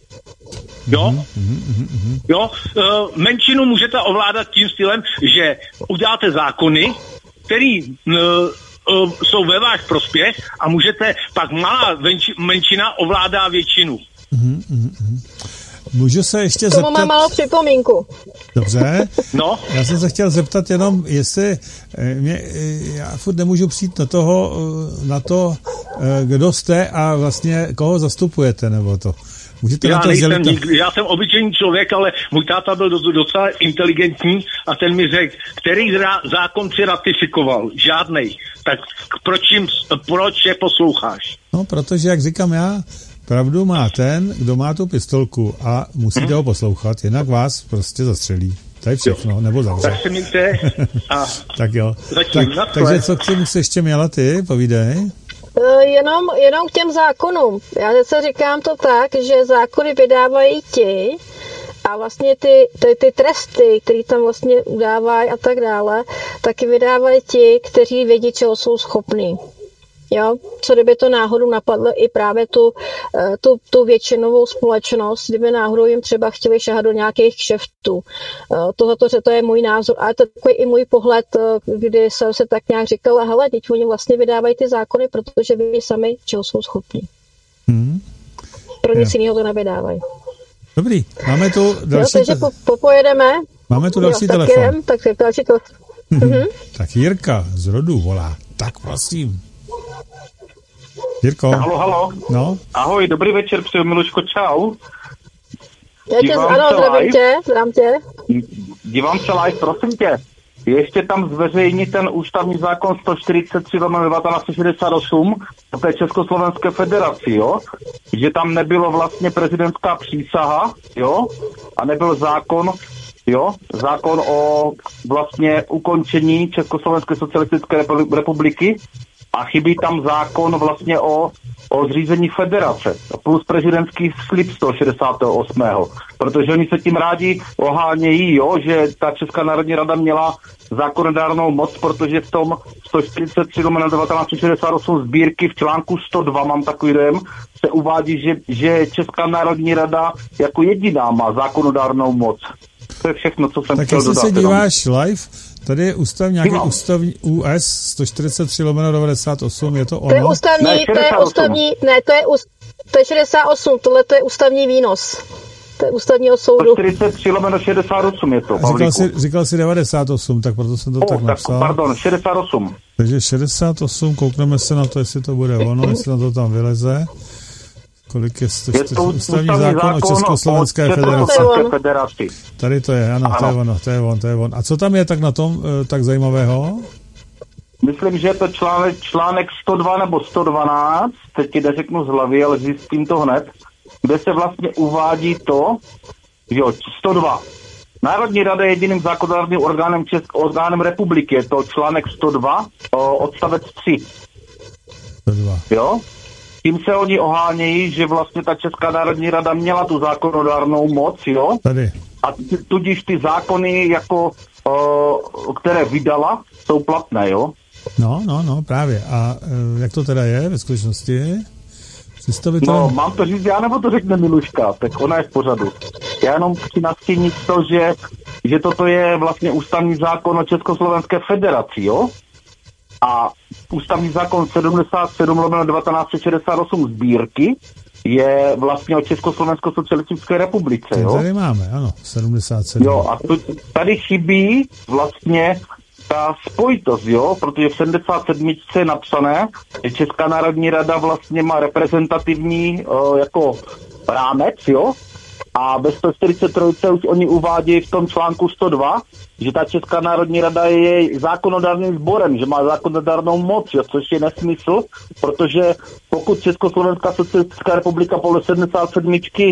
Jo? Mm-hmm, mm-hmm. Jo? E, menšinu můžete ovládat tím stylem, že uděláte zákony, který e, uh, jsou ve váš prospěch a můžete, pak malá venči, menšina ovládá většinu. Mm, mm, mm. Můžu se ještě Tomu zeptat... mám malou připomínku. Dobře. No. Já jsem se chtěl zeptat jenom, jestli mě, já furt nemůžu přijít na toho, na to, kdo jste a vlastně koho zastupujete, nebo to. Můžete Já na to nejsem sdělit... nikdy, já jsem obyčejný člověk, ale můj táta byl docela inteligentní a ten mi řekl, který zákon si ratifikoval? Žádnej. Tak proč, jim, proč je posloucháš? No, protože, jak říkám já, pravdu má ten, kdo má tu pistolku a musíte hmm. ho poslouchat, jinak vás prostě zastřelí. To je všechno, jo. Nebo zavře. Tak se mějte a tak jo. Zatím, tak, takže co k tomu jsi ještě měla ty? Povídej. Jenom, jenom k těm zákonům. Já se říkám to tak, že zákony vydávají ti a vlastně ty, ty, ty tresty, které tam vlastně udávají a tak dále, taky vydávají ti, kteří vědí, čeho jsou schopní. Jo, co kdyby to náhodou napadlo i právě tu, tu, tu většinovou společnost, kdyby náhodou jim třeba chtěli šahat do nějakých kšeftů. Tohleto, že to je můj názor, ale to je takový i můj pohled, kdy jsem se tak nějak říkala, hele, teď oni vlastně vydávají ty zákony, protože ví sami, čeho jsou schopní. Hmm. Pro nic jiného to nevydávají. Dobrý, máme tu další... Jo, takže po, popojedeme. Máme tu další jo, telefon. Tak jdem, tak další to... Mhm. Tak Jirka z Rodu volá. Tak prosím. Jirko. Halo, halo. No. Ahoj, dobrý večer, přeju Miluško, čau. Já tě, ano, zdravím tě, zdravím tě. Dívám se live, prosím tě. Ještě tam zveřejní ten ústavní zákon sto čtyřicet tři devatenáct šedesát osm o té Československé federaci, jo? Že tam nebylo vlastně prezidentská přísaha, jo? A nebyl zákon, jo? Zákon o vlastně ukončení Československé socialistické republiky. A chybí tam zákon vlastně o, o zřízení federace plus prezidentský slib sto šedesát osm. Protože oni se tím rádi ohánějí, jo, že ta Česká národní rada měla zákonodárnou moc, protože v tom sto čtyřicet tři devatenáct šedesát osm sbírky v článku sto dva, mám takový dojem, se uvádí, že, že Česká národní rada jako jediná má zákonodárnou moc. To je všechno, co jsem tak chtěl dodat. Tak jestli se díváš live, tady je ústav, nějaký Dímám. ústavní U S sto čtyřicet tři lomeno devadesát osm, je to ono? To je ústavní, ne, to je ústavní, ne, to je, to je šedesát osm, tohle to je ústavní výnos. To je ústavního soudu. sto čtyřicet tři lomeno šedesát osm je to, říkal jsi, říkal jsi devadesát osm, tak proto jsem to oh, tak napsal. Pardon, šedesát osm. Takže šedesát osm, koukneme se na to, jestli to bude ono, jestli na to tam vyleze. Kolik je sto čtyřicet? Ústavní zákon, zákon o Československé federaci. federaci. Tady to je, ano, ano, to je ono, to je on, to je on. A co tam je tak na tom, tak zajímavého? Myslím, že je to článek, článek sto dva nebo sto dvanáct, teď ti neřeknu z hlavy, ale zjistím to hned, kde se vlastně uvádí to, jo, sto dva. Národní rada je jediným zákonodárným orgánem, Česk, orgánem republiky, je to článek sto dva, odstavec tři. sto dva. Jo? Tím se oni ohánějí, že vlastně ta Česká národní rada měla tu zákonodárnou moc, jo? Tady. A tudíž ty zákony, jako, o, které vydala, jsou platné, jo? No, no, no, právě. A e, jak to teda je ve skutečnosti? Představitel... No, mám to říct já, nebo to řekne Miluška, tak ona je v pořadu. Já jenom chci nastínit to, že, že toto je vlastně ústavní zákon o Československé federaci, jo? A ústavní zákon sedmdesát sedm lomeno devatenáct šedesát osm sbírky je vlastně o Československé socialistické republice, jo? Tady máme, ano, sedmdesát sedm. Jo, a tu, tady chybí vlastně ta spojitost, jo, protože v sedmdesát sedm je napsané, že Česká národní rada vlastně má reprezentativní uh, jako rámec, jo, a ve sto čtyřicet tři už oni uvádějí v tom článku sto dva, že ta Česká národní rada je zákonodárným sborem, že má zákonodárnou moc, jo, což je nesmysl, protože pokud Československá socialistická republika podle sedmdesát sedm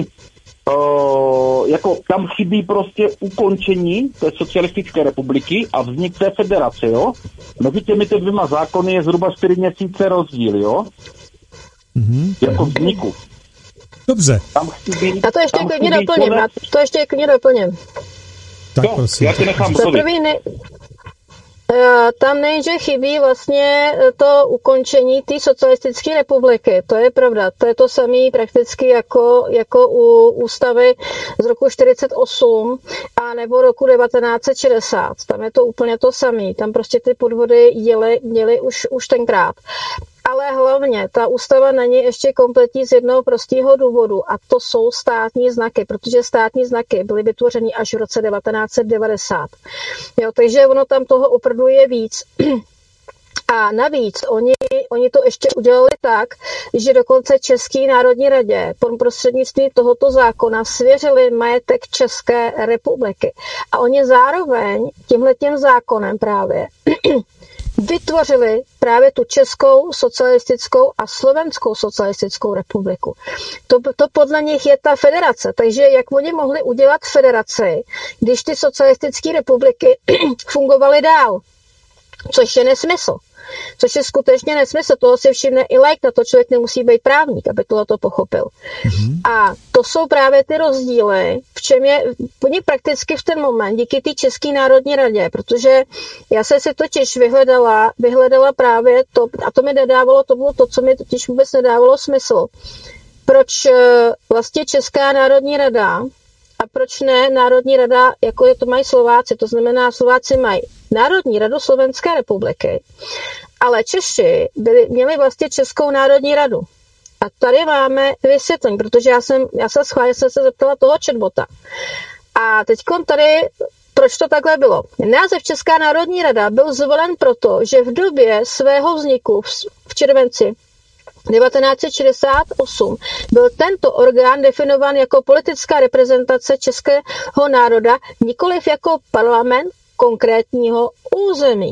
Uh, jako tam chybí prostě ukončení té socialistické republiky a vznik té federace, jo. Mezi těmi dvěma zákony je zhruba čtyři měsíce rozdíl, jo. Mm-hmm. Jako vzniku. Dobře. Tam chybí, a to ještě klidně doplním, člověk... to ještě klidně doplním. Tak prosím. Já ti nechám za prvý, ne... tam nejenže chybí vlastně to ukončení té socialistické republiky. To je pravda. To je to samé prakticky jako, jako u ústavy z roku čtyřicet osm a nebo roku devatenáct set šedesát. Tam je to úplně to samé. Tam prostě ty podvody jeli, jeli už, už tenkrát. Ale hlavně ta ústava není ještě kompletní z jednoho prostého důvodu a to jsou státní znaky, protože státní znaky byly vytvořeny až v roce devatenáct set devadesát. Jo, takže ono tam toho opravdu je víc. A navíc oni, oni to ještě udělali tak, že dokonce České národní radě pod prostřednictvím tohoto zákona svěřili majetek České republiky. A oni zároveň tímhletím zákonem právě vytvořili právě tu Českou socialistickou a Slovenskou socialistickou republiku. To, to podle nich je ta federace. Takže jak oni mohli udělat federaci, když ty socialistické republiky fungovaly dál? Což je nesmysl. Což je skutečně nesmysl. Toho si všimne i laik, na to člověk nemusí být právník, aby tohle pochopil. Mm-hmm. A to jsou právě ty rozdíly, v čem je oni prakticky v ten moment, díky té České národní radě, protože já jsem si totiž vyhledala, vyhledala právě to, a to mi nedávalo, to bylo to, co mi totiž vůbec nedávalo smysl. Proč vlastně Česká národní rada a proč ne Národní rada, jako je to mají Slováci, to znamená, Slováci mají Národní radu Slovenské republiky, ale Češi byli, měli vlastně Českou národní radu. A tady máme vysvětlení, protože já jsem, já jsem schválně jsem se zeptala toho chatbota. A teď tady, proč to takhle bylo? Název Česká národní rada byl zvolen proto, že v době svého vzniku v, v červenci devatenáct set šedesát osm byl tento orgán definován jako politická reprezentace českého národa, nikoliv jako parlament konkrétního území.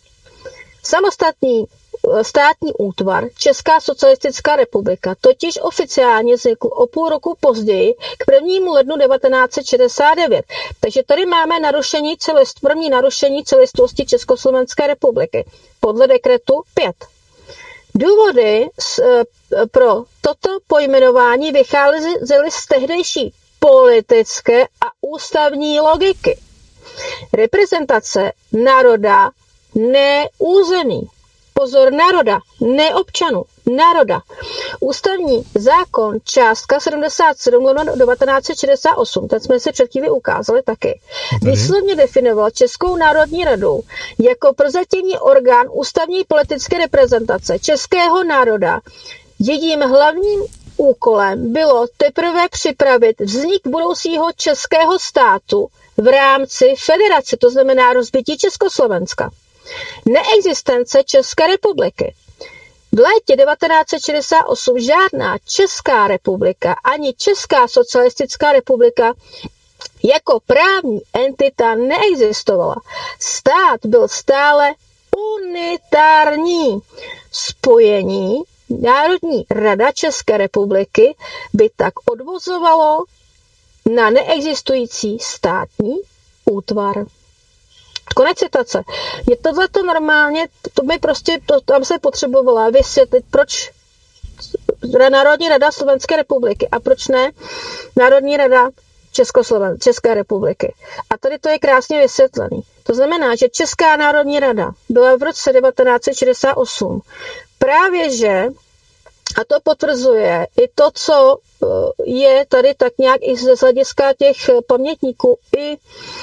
Samostatný státní útvar Česká socialistická republika totiž oficiálně vznikl o půl roku později k prvnímu lednu devatenáct set šedesát devět. Takže tady máme narušení celist, první narušení celistvosti Československé republiky podle dekretu pět. Důvody pro toto pojmenování vycházely z tehdejší politické a ústavní logiky. Reprezentace národa, ne území. Pozor, národa, ne občanů, národa. Ústavní zákon částka sedmdesát sedm lomeno devatenáct set šedesát osm, ten jsme si před chvíli ukázali taky, výslovně definoval Českou národní radu jako prozatímní orgán ústavní politické reprezentace českého národa. Jejím hlavním úkolem bylo teprve připravit vznik budoucího českého státu v rámci federace, to znamená rozbití Československa. Neexistence České republiky. V létě devatenáct set šedesát osm žádná Česká republika ani Česká socialistická republika jako právní entita neexistovala. Stát byl stále unitární. Spojení Národní rada České republiky by tak odvozovalo na neexistující státní útvar. Konec citace. Je tohleto normálně, to by prostě, to, tam se potřebovala vysvětlit, proč Národní rada Slovenské republiky a proč ne Národní rada Českosloven, České republiky. A tady to je krásně vysvětlený. To znamená, že Česká národní rada byla v roce devatenáct set šedesát osm právě že, a to potvrzuje i to, co je tady tak nějak i z hlediska těch pamětníků i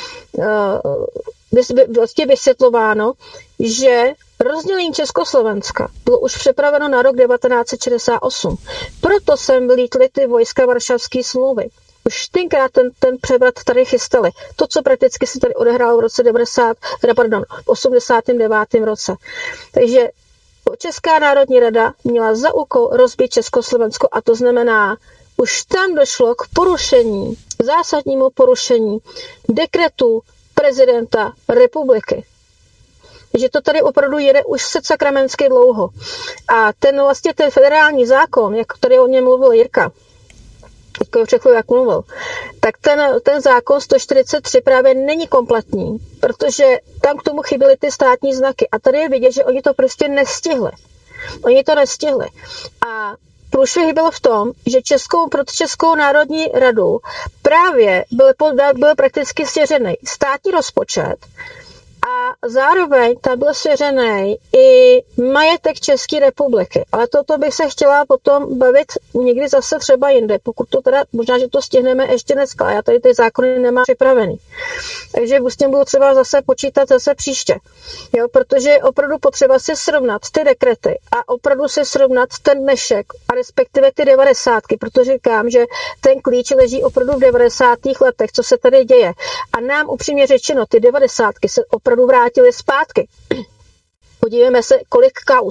vlastně vysvětlováno, že rozdělení Československa bylo už připraveno na rok devatenáct set šedesát osm. Proto sem vlítly ty vojska Varšavské smlouvy. Už tenkrát ten, ten převrat tady chystali. To, co prakticky se tady odehrálo v roce devadesát, pardon, v osmdesátém devátém roce. Takže Česká národní rada měla za úkol rozbít Československo a to znamená, už tam došlo k porušení, zásadnímu porušení dekretu prezidenta republiky. Takže to tady opravdu jede už se sakramensky dlouho. A ten vlastně ten federální zákon, jak tady o něm mluvil Jirka, jako řekl, jak mluvil, tak ten, ten zákon sto čtyřicet tři právě není kompletní, protože tam k tomu chyběly ty státní znaky. A tady je vidět, že oni to prostě nestihli. Oni to nestihli. A průšvih byl v tom, že Českou, pro Českou národní radu právě byl, byl prakticky svěřený státní rozpočet A zároveň tam byl svěřený i majetek České republiky. Ale toto bych se chtěla potom bavit někdy zase třeba jinde, pokud to teda, možná, že to stihneme ještě dneska. Já tady ty zákony nemám připravený. Takže s tím budu třeba zase počítat zase příště. Jo, protože je opravdu potřeba si srovnat ty dekrety a opravdu si srovnat ten dnešek a respektive ty devadesátky, protože říkám, že ten klíč leží opravdu v devadesátých letech, co se tady děje. A nám upřímně řečeno, ty devadesátky se opravdu vrátily zpátky. Podívejme se, kolik kauz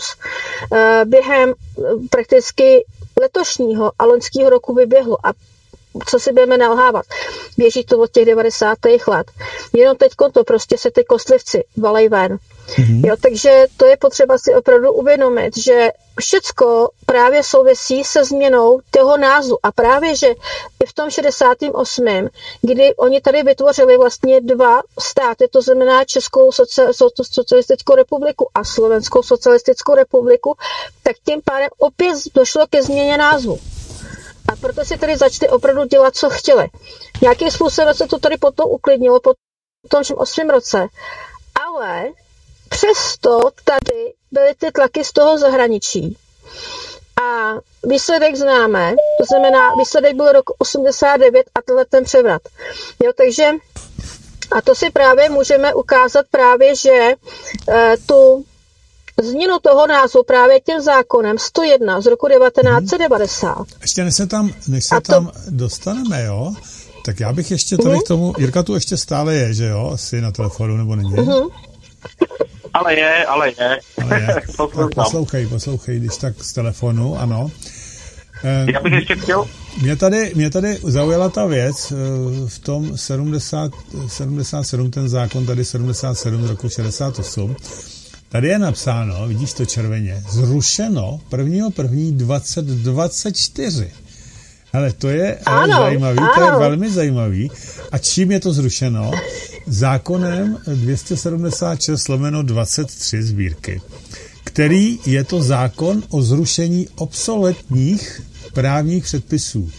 během prakticky letošního a loňského roku vyběhlo a co si budeme nalhávat. Běží to od těch devadesátých let. Jenom teď to prostě se ty kostlivci valej ven. Mm-hmm. Jo, takže to je potřeba si opravdu uvědomit, že všecko právě souvisí se změnou toho názvu. A právě, že i v tom šedesátém osmém, kdy oni tady vytvořili vlastně dva státy, to znamená Českou socialistickou republiku a Slovenskou socialistickou republiku, tak tím pádem opět došlo ke změně názvu. A proto si tady začali opravdu dělat, co chtěli. Nějakým způsobem se to tady potom uklidnilo po tom osmém roce, ale přesto tady byly ty tlaky z toho zahraničí. A výsledek známe, to znamená, výsledek byl rok osmdesát devět a tenhle ten převrat. Jo, takže a to si právě můžeme ukázat právě, že e, tu změnu toho názvu právě tím zákonem sto jedna z roku devatenáct set devadesát. Ještě než se tam, než se to... tam dostaneme, jo, tak já bych ještě tady uh-huh. k tomu, Jirka tu ještě stále je, že jo, asi na telefonu, nebo není? Uh-huh. Ale je, ale je. Ale je. Tak poslouchej, poslouchej, když tak z telefonu, ano. Já bych ještě chtěl... Mě tady, mě tady zaujala ta věc v tom sedmdesát, sedmdesát sedm, ten zákon tady sedmdesát sedm z roku šedesát osm. Tady je napsáno, vidíš to červeně, zrušeno prvního prvního dvacet dvacet čtyři. Ale to je ano, zajímavý, ano. To je velmi zajímavý. A čím je to zrušeno? Zákonem dvě stě sedmdesát šest lomeno dvacet tři sbírky, který je to zákon o zrušení obsoletních právních předpisů.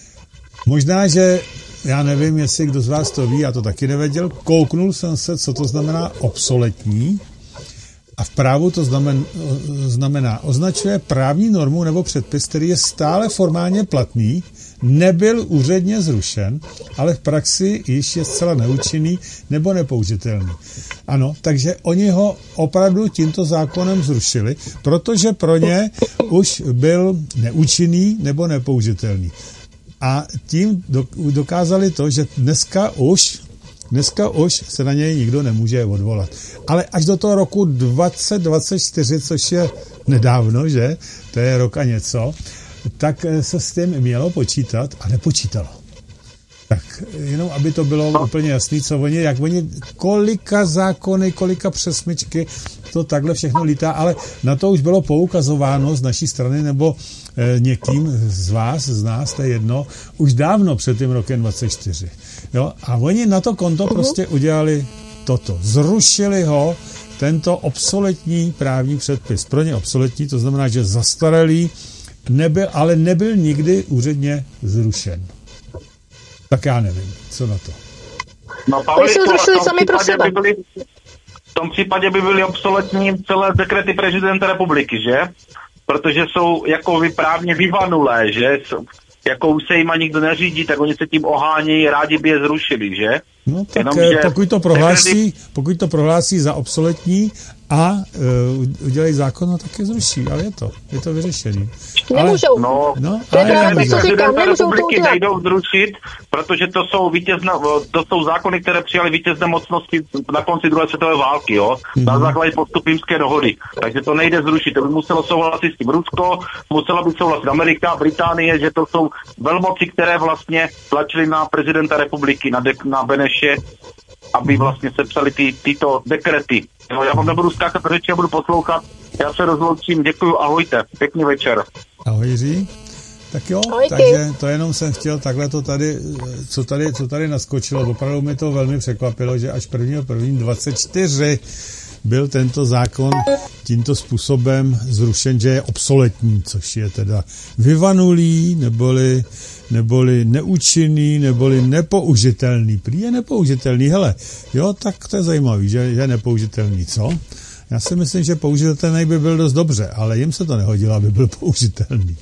Možná, že já nevím, jestli kdo z vás to ví, já to taky nevěděl, kouknul jsem se, co to znamená obsoletní. A v právu to znamená, znamená, označuje právní normu nebo předpis, který je stále formálně platný, nebyl úředně zrušen, ale v praxi již je zcela neúčinný nebo nepoužitelný. Ano, takže oni ho opravdu tímto zákonem zrušili, protože pro ně už byl neúčinný nebo nepoužitelný. A tím dokázali to, že dneska už Dneska už se na něj nikdo nemůže odvolat. Ale až do toho roku dvacet dvacet čtyři, což je nedávno, že? To je rok a něco, tak se s tím mělo počítat a nepočítalo. Tak jenom, aby to bylo úplně jasný, co oni, jak oni, kolika zákony, kolika přesmyčky, to takhle všechno lítá, ale na to už bylo poukazováno z naší strany, nebo e, někým z vás, z nás, to je jedno, už dávno před tím rokem dvacet čtyři. Jo? A oni na to konto prostě udělali toto. Zrušili ho, tento obsoletní právní předpis. Pro ně obsoletní, to znamená, že zastaralý, nebyl, ale nebyl nikdy úředně zrušen. Tak já nevím, co na to. No, Pavli, to, v, tom sami pro sebe. By byli, v tom případě by byly obsoletní celé dekrety prezidenta republiky, že? Protože jsou jako právně vyvanulé, že? Jako už se jim ani nikdo neřídí, tak oni se tím ohání, rádi by je zrušili, že? No tak Jenom, že pokud, to prohlásí, dekrety... pokud to prohlásí za obsoletní a uh, udělají zákon, no tak je zruší, ale je to, je to vyřešený. Nemůžou. No, no ale právě to říkám, republiky nejdou zrušit, protože to jsou vítězné, to jsou zákony, které přijali vítězné mocnosti na konci druhé světové války, jo, mm-hmm. na základě postupu Římské dohody. Takže to nejde zrušit. To by muselo souhlasit s tím Rusko, musela by souhlasit Amerika, Británie, že to jsou velmoci, které vlastně tlačily na prezidenta republiky, na, de- na Beneše, aby vlastně se psali ty, tyto dekrety. Jo, já vám nebudu skákat řeči, já budu poslouchat. Já se rozloučím, děkuju, ahojte, pěkný večer. Ahoj Jiří. Tak jo, Ahojky. Takže to jenom jsem chtěl, takhle to tady, co tady, co tady naskočilo, opravdu mi to velmi překvapilo, že až prvního prvního dvacet čtyři byl tento zákon tímto způsobem zrušen, že je obsoletní, což je teda vyvanulý, neboli, neboli neúčinný, neboli nepoužitelný. Prý je nepoužitelný, hele, jo, tak to je zajímavý, že, že je nepoužitelný, co? Já si myslím, že použitelný by byl dost dobře, ale jim se to nehodilo, aby byl použitelný.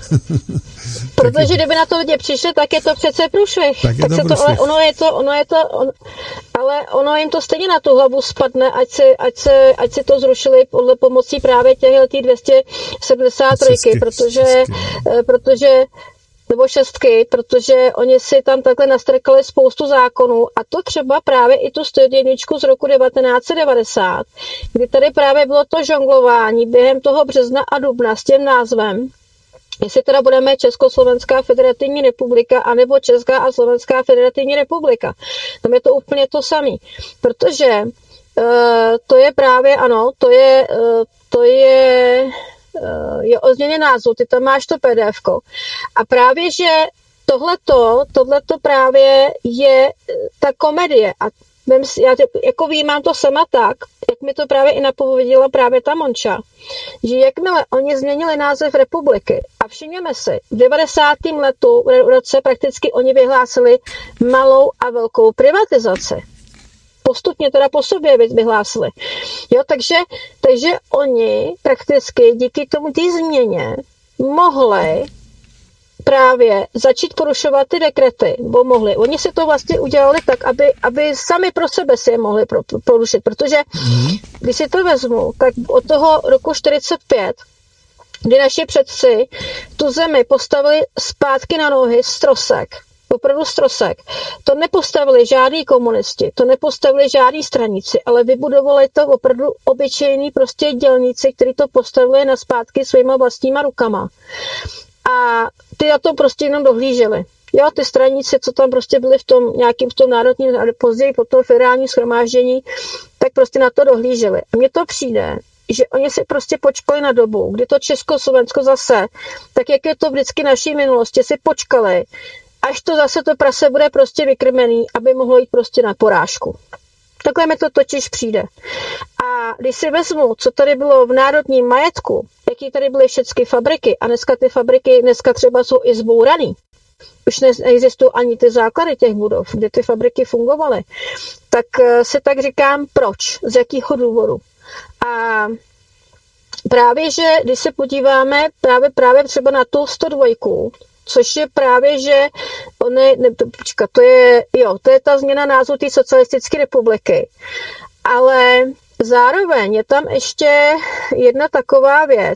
Protože kdyby na to lidi přišli, tak je to přece průšvih. Tak, je tak to se to, ale ono je to, ono je to, on, ale ono jim to stejně na tu hlavu spadne, ať si, ať se, ať si to zrušili podle pomocí právě těch dvě stě sedmdesát tři, protože, šestky. protože nebo šestky, protože oni si tam takhle nastrkali spoustu zákonů a to třeba právě i tu sto jedna z roku devatenáct set devadesát, kdy tady právě bylo to žonglování během toho března a dubna s tím názvem, jestli teda budeme Československá federativní republika anebo Česká a Slovenská federativní republika. Tam je to úplně to samé, protože uh, to je právě, ano, to je, uh, to je je o změně názvu, ty tam máš to P D F ko. A právě, že tohleto, tohleto právě je ta komedie. A já jako vnímám to sama tak, jak mi to právě i napověděla právě ta Monča, že jakmile oni změnili název republiky a všimněme si, v devadesátém letu, v roce prakticky oni vyhlásili malou a velkou privatizaci. Postupně teda po sobě vyhlásili. Jo, takže, takže oni prakticky díky tomu té změně mohli právě začít porušovat ty dekrety, bo mohli. Oni si to vlastně udělali tak, aby, aby sami pro sebe si je mohli porušit, protože mm. když si to vezmu, tak od toho roku čtyřicet pět, kdy naši předci tu zemi postavili zpátky na nohy z trosek, opravdu strosek. To nepostavili žádní komunisti, to nepostavili žádní straníci, ale vybudovali to opravdu obyčejní prostě dělníci, kteří to postavili na zpátky svýma vlastníma rukama. A ty na to prostě jenom dohlíželi. Jo, ty straníci, co tam prostě byli v tom nějakým v tom národním, a později po tom federálním shromáždění, tak prostě na to dohlíželi. A mně to přijde, že oni si prostě počkali na dobu, kdy to Československo zase, tak jak je to vždycky naší minulosti, si počkali, až to zase to prase bude prostě vykrmený, aby mohlo jít prostě na porážku. Takhle mi to totiž přijde. A když si vezmu, co tady bylo v národním majetku, jaký tady byly všechny fabriky, a dneska ty fabriky dneska třeba jsou i zbouraný, už neexistují ani ty základy těch budov, kde ty fabriky fungovaly, tak si tak říkám, proč, z jakého důvodu. A právě, že když se podíváme právě, právě třeba na tu sto dva, což je právě, že ne, ne, počka, to je, jo, to je ta změna názvu té socialistické republiky. Ale zároveň je tam ještě jedna taková věc.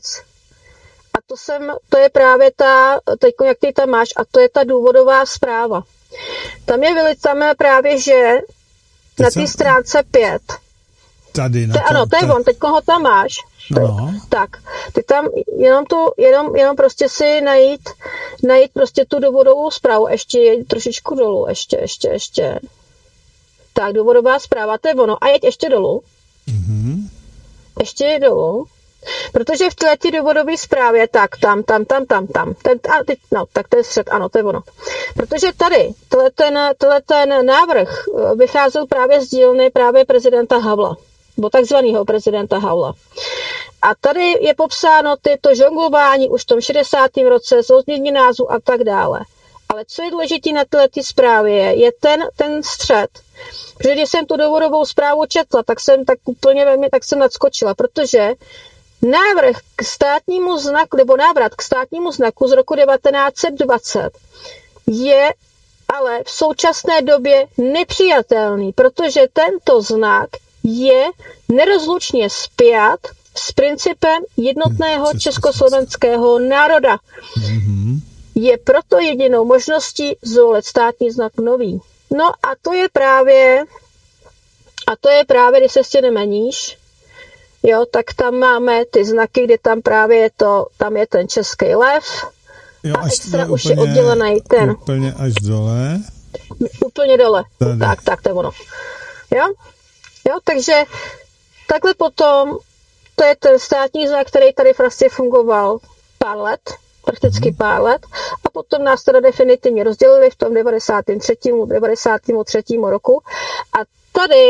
A to, jsem, to je právě ta, teď jak ty tam máš, a to je ta důvodová zpráva. Tam je, tam je právě, že na té stránce pět. Tady, na to, ano, to je on, teď ho tam máš. No. Tak, ty tam jenom tu, jenom, jenom prostě si najít, najít prostě tu důvodovou zprávu, ještě jeď trošičku dolů, ještě, ještě, ještě. Tak, důvodová zpráva, to je ono. A jeď ještě dolů. Mm-hmm. Ještě je dolů. Protože v této důvodové zprávě, tak tam, tam, tam, tam, tam. Ten, a teď, no, tak to je střed, ano, to je ono. Protože tady, tenhle ten, tenhle ten návrh vycházel právě z dílny právě prezidenta Havla. Nebo takzvaného prezidenta Havla. A tady je popsáno tyto žonglování už v tom šedesátém roce, změní názvu a tak dále. Ale co je důležité na této zprávě, je ten, ten střed. Protože když jsem tu důvodovou zprávu četla, tak jsem tak úplně ve mně, tak jsem nadskočila, protože návrh k státnímu znaku, nebo návrat k státnímu znaku z roku devatenáct set dvacet je ale v současné době nepřijatelný, protože tento znak je nerozlučně spjat s principem jednotného československého národa. Mm-hmm. Je proto jedinou možností zvolit státní znak nový. No a to je právě, a to je právě, když se stěneme níž, jo, tak tam máme ty znaky, kde tam právě je to, tam je ten český lev, jo, a extra už je oddělený ten. Úplně až dole. Úplně dole. Tady. Tak, tak, to je ono. Jo? Jo, takže takhle potom, to je ten státní znak, který tady vlastně fungoval pár let, prakticky hmm. pár let, a potom nás teda definitivně rozdělili v tom devadesátém třetím devadesátém třetím roku. A tady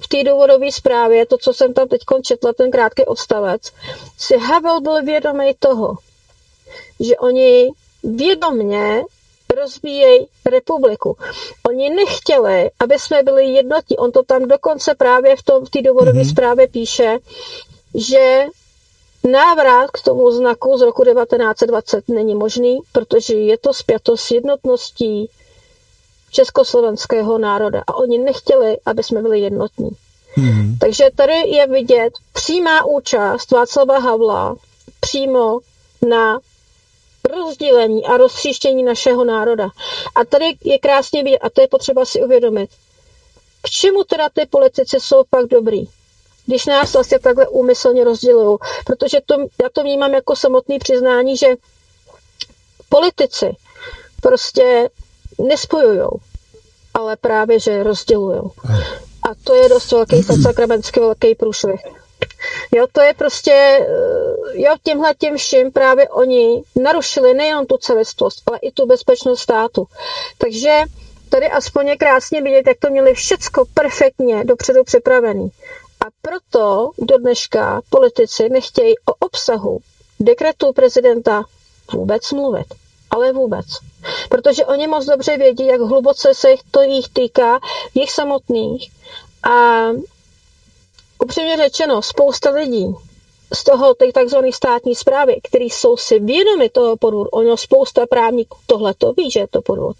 v té důvodové zprávě, to, co jsem tam teď četla, ten krátký odstavec, si Havel byl vědomý toho, že oni vědomně rozbíjejí republiku. Oni nechtěli, aby jsme byli jednotní. On to tam dokonce právě v tom v té důvodové mm-hmm. zprávě píše, že návrat k tomu znaku z roku devatenáct set dvacet není možný, protože je to spjato s jednotností československého národa. A oni nechtěli, aby jsme byli jednotní. Mm-hmm. Takže tady je vidět přímá účast Václava Havla přímo na rozdělení a roztříštění našeho národa. A tady je krásně vidět, a to je potřeba si uvědomit, k čemu teda ty politici jsou pak dobrý, když nás vlastně takhle úmyslně rozdělují. Protože to, já to vnímám jako samotné přiznání, že politici prostě nespojujou, ale právě, že rozdělujou. A to je dost velký, sakramentsky velký průšvih. Jo, to je prostě, jo, tímhle tím vším právě oni narušili nejen tu celistvost, ale i tu bezpečnost státu. Takže tady aspoň je krásně vidět, jak to měli všecko perfektně dopředu připravený. A proto do dneška politici nechtějí o obsahu dekretů prezidenta vůbec mluvit. Ale vůbec. Protože oni moc dobře vědí, jak hluboce se to jich týká, jich samotných. A upřímně řečeno, spousta lidí z toho těch takzvaných státní správy, který jsou si vědomi toho podvodu, ono spousta právníků tohle to ví, že je to podvod.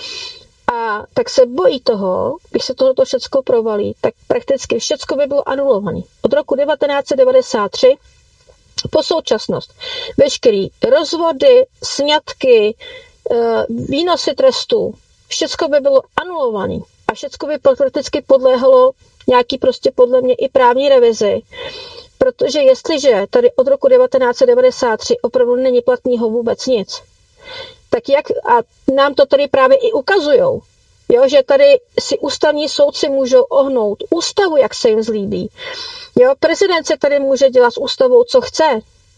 A tak se bojí toho, když se tohleto všecko provalí, tak prakticky všecko by bylo anulované. Od roku devatenáct set devadesát tři po současnost veškerý rozvody, sňatky, výnosy trestů, všecko by bylo anulované. A všecko by prakticky podléhalo nějaký prostě podle mě i právní revizi. Protože jestliže tady od roku devatenáct set devadesát tři opravdu není platného vůbec nic, tak jak, a nám to tady právě i ukazujou, jo, že tady si ústavní soudci můžou ohnout ústavu, jak se jim zlíbí. Jo, prezident se tady může dělat s ústavou, co chce.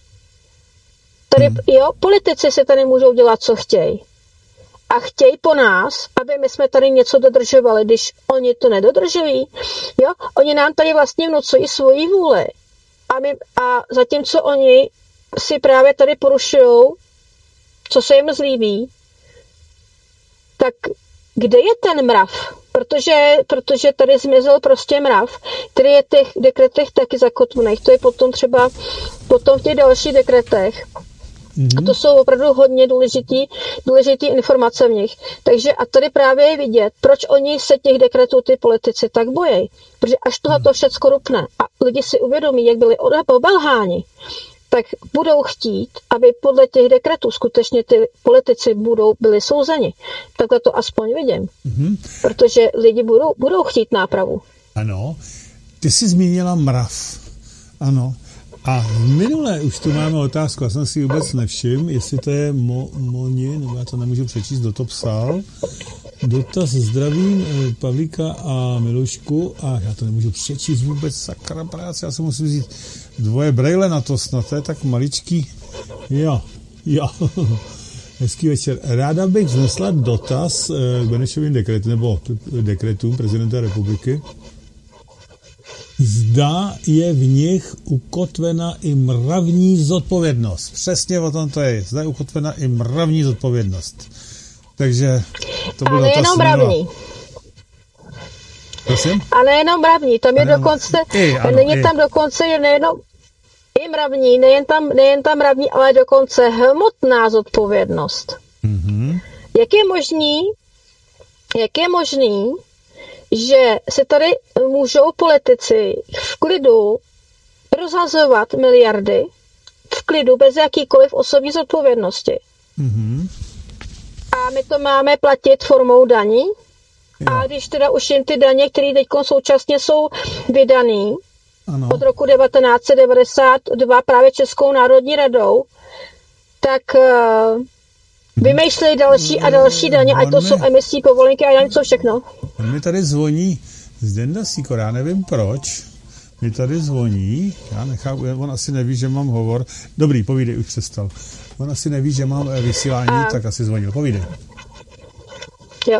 Tady, jo, politici si tady můžou dělat, co chtějí. A chtějí po nás, aby my jsme tady něco dodržovali, když oni to nedodržují. Jo, oni nám tady vlastně vnucují svoji vůli. A, my, a zatímco oni si právě tady porušují, co se jim zlíbí, tak kde je ten mrav? Protože, protože tady zmizel prostě mrav, který je v těch dekretech taky zakotvených. To je potom třeba potom v těch dalších dekretech. Mm-hmm. A to jsou opravdu hodně důležitý, důležitý informace v nich. Takže a tady právě je vidět, proč oni se těch dekretů ty politici tak bojí. Protože až tohle všecko rupne a lidi si uvědomí, jak byli obelháni, tak budou chtít, aby podle těch dekretů skutečně ty politici budou byli souzeni. Takhle to aspoň vidím. Mm-hmm. Protože lidi budou, budou chtít nápravu. Ano. Ty jsi zmínila mrav. Ano. A v minulé už tu máme otázku, já jsem si vůbec nevšiml, jestli to je Mo, Moni, nebo já to nemůžu přečíst, kdo to psal. Dotaz zdravím Pavlíka a Milušku a já to nemůžu přečíst vůbec, sakra práce, já si musím vzít dvoje brejle na to snad, to je tak maličký. Jo, jo. Hezký večer. Ráda bych vznesla dotaz k Benešovým dekretům, nebo dekretům prezidenta republiky. Zda je v nich ukotvena i mravní zodpovědnost. Přesně o tom to je. Zda je ukotvena i mravní zodpovědnost. Takže to bylo a nejenom mravní. Prosím? A nejenom mravní. Tam je dokonce, I, ano, není i. tam dokonce je nejenom i mravní, nejen tam, nejen tam mravní, ale dokonce hmotná zodpovědnost. Mm-hmm. Jak je možný, jak je možný, že se tady můžou politici v klidu rozhazovat miliardy v klidu bez jakýkoliv osobní zodpovědnosti. Mm-hmm. A my to máme platit formou daní. Jo. A když teda už jen ty daně, které teď současně jsou vydaný ano. od roku devatenáct set devadesát dva právě Českou národní radou, tak uh, vymýšlejí další a další daně, ať to jsou emisní povolenky a já něco všechno. On mi tady zvoní Zdenda Sýkor, já nevím proč, mi tady zvoní, já nechápu, on asi neví, že mám hovor. Dobrý, povídej, už přestal. On asi neví, že mám vysílání, a... tak asi zvonil, povídej. Jo.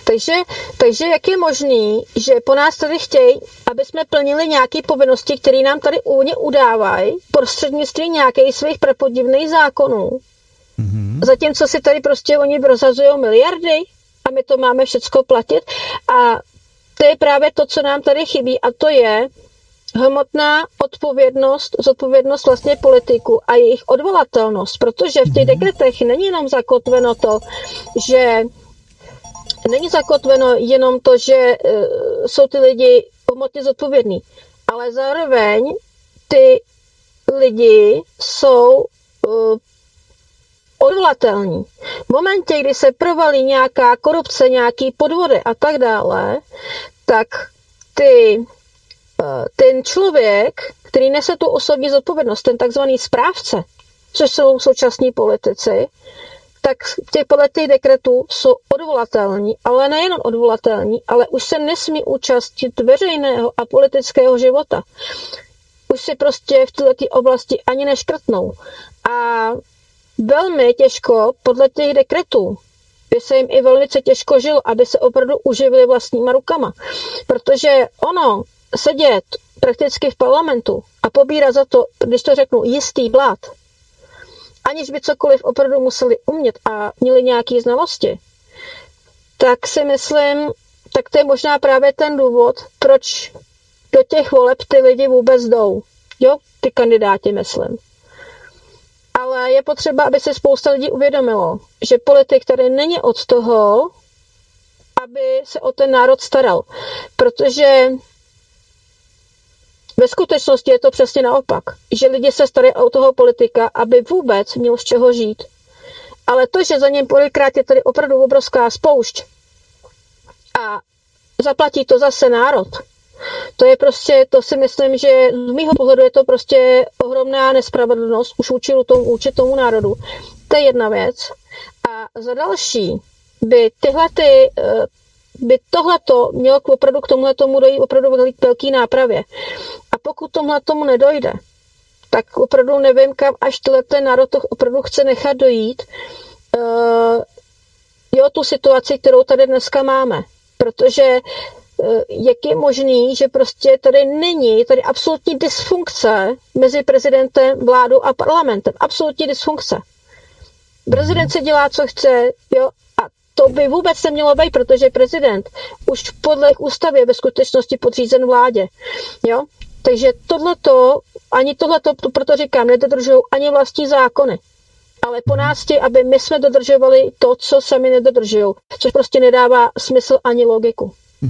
Takže, takže jak je možný, že po nás tady chtějí, aby jsme plnili nějaké povinnosti, které nám tady úvodně udávají prostřednictvím nějakých svých prapodivných zákonů. Mm-hmm. Zatímco si tady prostě oni prosazují miliardy a my to máme všecko platit. A to je právě to, co nám tady chybí, a to je hmotná odpovědnost, zodpovědnost vlastně politiků a jejich odvolatelnost, protože v těch dekretech není jenom zakotveno to, že není zakotveno jenom to, že uh, jsou ty lidi hmotně zodpovědní, ale zároveň ty lidi jsou uh, odvolatelní. V momentě, kdy se provalí nějaká korupce, nějaký podvody a tak dále, tak ty ten člověk, který nese tu osobní zodpovědnost, ten takzvaný správce, což jsou současní politici, tak těch podle těch dekretů jsou odvolatelní, ale nejenom odvolatelní, ale už se nesmí účastnit veřejného a politického života. Už si prostě v této oblasti ani neškrtnou. A velmi těžko podle těch dekretů by se jim i velmi těžko žilo, aby se opravdu uživili vlastníma rukama. Protože ono sedět prakticky v parlamentu a pobírat za to, když to řeknu, jistý blát, aniž by cokoliv opravdu museli umět a měli nějaké znalosti, tak si myslím, tak to je možná právě ten důvod, proč do těch voleb ty lidi vůbec jdou. Jo, ty kandidáti, myslím. Ale je potřeba, aby se spousta lidí uvědomilo, že politik tady není od toho, aby se o ten národ staral. Protože ve skutečnosti je to přesně naopak, že lidi se starají o toho politika, aby vůbec měl z čeho žít. Ale to, že za něm polikrát je tady opravdu obrovská spoušť a zaplatí to zase národ, to je prostě, to si myslím, že z mýho pohledu je to prostě ohromná nespravedlnost už vůči tomu, vůči tomu národu. To je jedna věc. A za další by tyhle ty, by tohleto mělo opravdu k tomuhle tomu dojít opravdu velký nápravě. A pokud tomuhle tomu nedojde, tak opravdu nevím, kam až ten národ to opravdu chce nechat dojít. Uh, jo, tu situaci, kterou tady dneska máme. Protože uh, jak je možný, že prostě tady není, tady absolutní dysfunkce mezi prezidentem, vládou a parlamentem. Absolutní dysfunkce. Prezident si dělá, co chce, jo, a to by vůbec nemělo být, protože prezident už podle ústavy je ve skutečnosti podřízen vládě. Jo? Takže tohleto, ani tohleto, proto říkám, nedodržují ani vlastní zákony. Ale po nás chtějí, aby my jsme dodržovali to, co sami nedodržují. Což prostě nedává smysl ani logiku.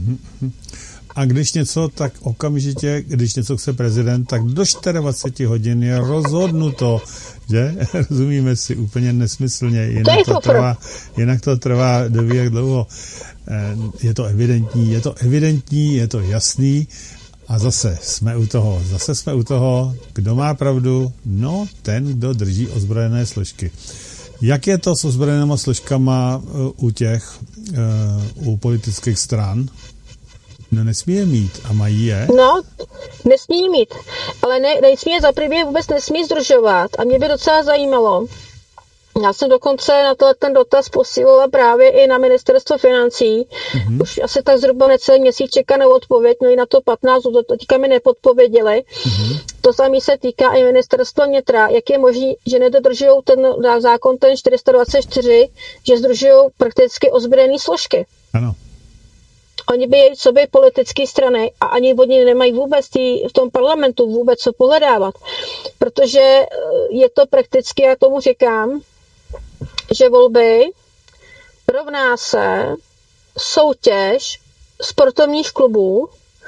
A když něco, tak okamžitě, když něco chce prezident, tak do dvacet čtyři hodin je rozhodnuto, že? Rozumíme si, úplně nesmyslně. Jinak to, to trvá, jinak to trvá doví jak dlouho. Je to evidentní, je to evidentní, je to jasný. A zase jsme u toho, zase jsme u toho, kdo má pravdu? No, ten, kdo drží ozbrojené složky. Jak je to s ozbrojenými složkama u těch, u politických stran? No nesmí je mít a mají je? No, nesmí mít, ale ne, nesmí je zaprvé vůbec nesmí zdržovat a mě by docela zajímalo, já jsem dokonce na tohle ten dotaz posílala právě i na ministerstvo financí. Mm-hmm. Už asi tak zhruba necelý měsíc čeká na odpověď, měli na to patnáct, to teďka mi nepodpověděli. Mm-hmm. To samé se týká i ministerstva vnitra, jak je možné, že nedodržují ten zákon ten čtyři sta dvacet čtyři, že zdržují prakticky ozbrojené složky. Ano. Oni by jeli sobě politické strany a ani oni nemají vůbec tý, v tom parlamentu vůbec co pohledávat. Protože je to prakticky, já tomu říkám, že volby rovná se soutěž sportovních klubů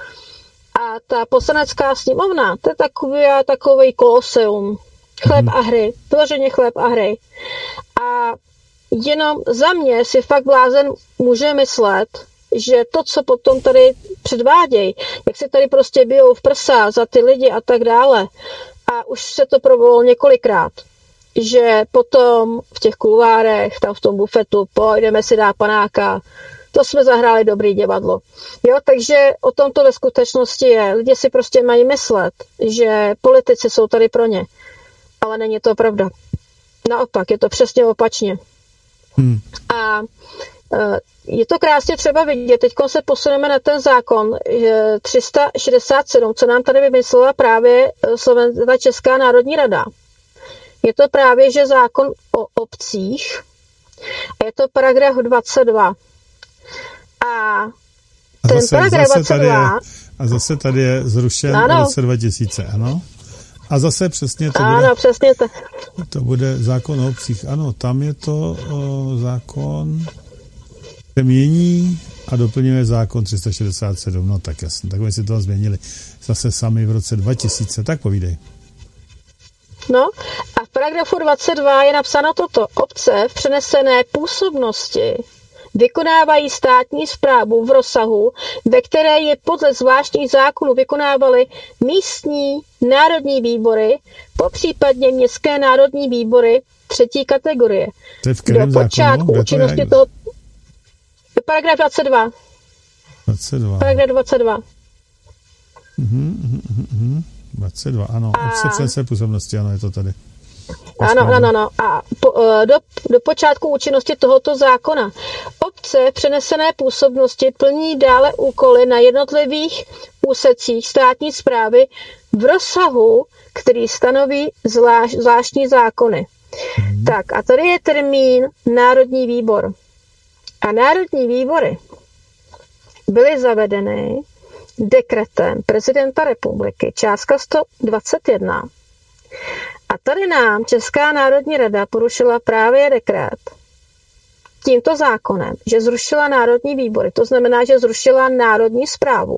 a ta poslanecká sněmovna, to je takový, takový koloseum. Chléb a hry, vyloženě chléb a hry. A jenom za mě si fakt blázen může myslet, že to, co potom tady předvádějí, jak se tady prostě bijou v prsa za ty lidi a tak dále, a už se to provolilo několikrát, že potom v těch kulvárech, tam v tom bufetu, pojdeme si dát panáka, to jsme zahráli dobrý divadlo. Jo, takže o tom to ve skutečnosti je. Lidi si prostě mají myslet, že politici jsou tady pro ně, ale není to pravda. Naopak, je to přesně opačně. Hmm. A Je to krásně třeba vidět. Teď se posuneme na ten zákon tři sta šedesát sedm, co nám tady vymyslela právě Slovenská Česká národní rada. Je to právě, že zákon o obcích a je to paragraf dvacet dva. A ten zase, paragraf zase dvacet dva... Je, a zase tady je zrušen ano. v roce dva tisíce, ano? A zase přesně to ano, bude... přesně to. To bude zákon o obcích, ano, tam je to o, zákon, se mění a doplňuje zákon tři sta šedesát sedm, no tak jasně, tak my si to změnili zase sami v roce dva tisíce, tak povídej. No a v paragrafu dvacet dva je napsáno toto. Obce v přenesené působnosti vykonávají státní správu v rozsahu, ve které je podle zvláštních zákonů vykonávaly místní národní výbory, popřípadně městské národní výbory třetí kategorie. To je v kterém do počátku zákonu? účinnosti toho... Paragraf dvacet dva. dvacet dva. Paragraf dvacet dva. Mhm, mhm, mhm. dvacet dva, ano. A... Obce přenesené působnosti, ano, je to tady. Ano, ano, ano. A po, do, do počátku účinnosti tohoto zákona. Obce v přenesené působnosti plní dále úkoly na jednotlivých úsecích státní správy v rozsahu, který stanoví zvláš, zvláštní zákony. Hmm. Tak a tady je termín Národní výbor. A národní výbory byly zavedeny dekretem prezidenta republiky, částka sto dvacet jedna. A tady nám Česká národní rada porušila právě dekret tímto zákonem, že zrušila národní výbory. To znamená, že zrušila národní správu.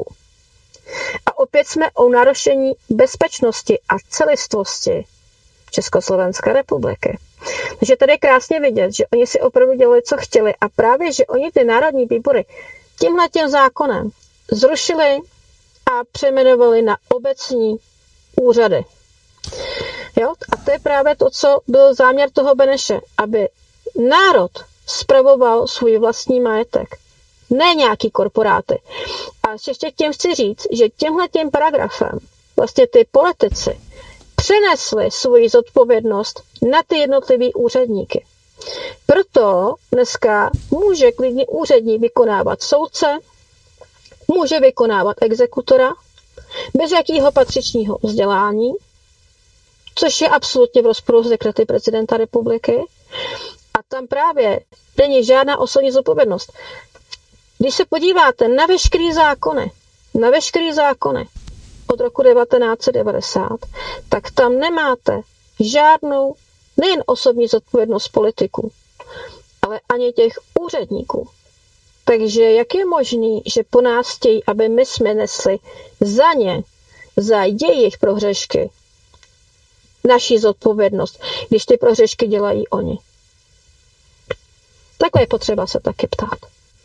A opět jsme o narušení bezpečnosti a celistvosti Československé republiky. Takže tady je krásně vidět, že oni si opravdu dělali, co chtěli. A právě, že oni ty národní výbory tímhletím zákonem zrušili a přejmenovali na obecní úřady. Jo? A to je právě to, co byl záměr toho Beneše, aby národ spravoval svůj vlastní majetek, ne nějaký korporáty. A ještě tím chci říct, že tímhletím paragrafem vlastně ty politici přenesli svoji zodpovědnost na ty jednotlivý úředníky. Proto dneska může klidně úředník vykonávat soudce, může vykonávat exekutora bez jakého patřičního vzdělání, což je absolutně v rozporu s dekrety prezidenta republiky. A tam právě není žádná osobní zodpovědnost. Když se podíváte na veškerý zákony, na veškerý zákony od roku devatenáct set devadesát, tak tam nemáte žádnou nejen osobní zodpovědnost politiků, ale ani těch úředníků. Takže jak je možný, že po nás chtějí, aby my jsme nesli za ně, za jejich prohřešky, naší zodpovědnost, když ty prohřešky dělají oni. Takhle je potřeba se taky ptát.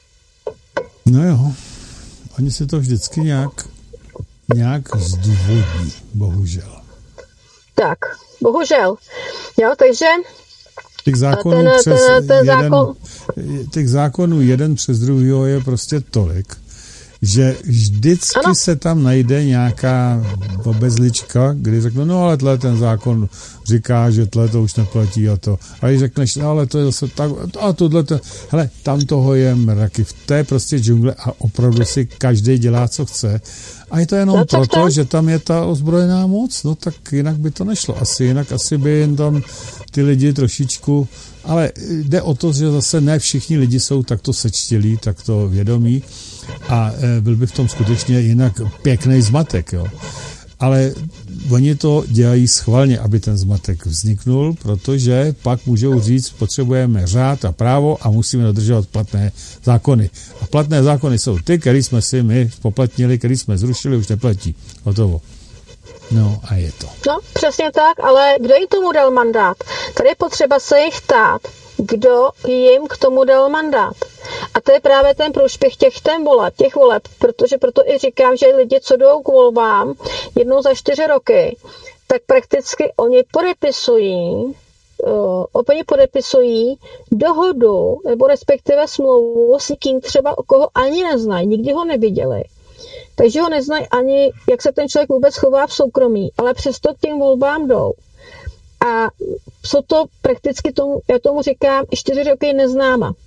No jo, oni si to vždycky nějak, nějak zdůvodní, bohužel. Tak, bohužel. Jo, takže těch zákonů, ten, přes ten, ten jeden, zákon... těch zákonů jeden přes druhýho je prostě tolik, že vždycky ano. se tam najde nějaká obezlička, kdy řeknu, no ale tle ten zákon říká, že tle to už neplatí a to. A když řekneš, no ale to je zase tak, a tohle to, hele, tam toho je mraky, to je prostě džungle a opravdu si každý dělá, co chce. A je to jenom no, proto, to? že tam je ta ozbrojená moc, no tak jinak by to nešlo. Asi jinak asi by jen tam ty lidi trošičku, ale jde o to, že zase ne všichni lidi jsou takto sečtělí, takto vědomí a e, byl by v tom skutečně jinak pěkný zmatek, jo. Ale oni to dělají schválně, aby ten zmatek vzniknul, protože pak můžou říct, potřebujeme řád a právo a musíme dodržovat platné zákony. A platné zákony jsou ty, které jsme si my poplatnili, které jsme zrušili, už neplatí. Hotovo. No a je to. No, přesně tak, ale kdo jim tomu dal mandát? Tady je potřeba se jich ptát, kdo jim k tomu dal mandát. A to je právě ten průšpěch těch ten voleb, těch voleb, protože proto i říkám, že lidi, co jdou k volbám jednou za čtyři roky, tak prakticky oni podepisují, uh, oni podepisují dohodu, nebo respektive smlouvu s někým třeba, o koho ani neznají, nikdy ho neviděli. Takže ho neznají ani, jak se ten člověk vůbec chová v soukromí, ale přesto k těm volbám jdou. A jsou to prakticky, tomu, já tomu říkám, čtyři roky neznáma.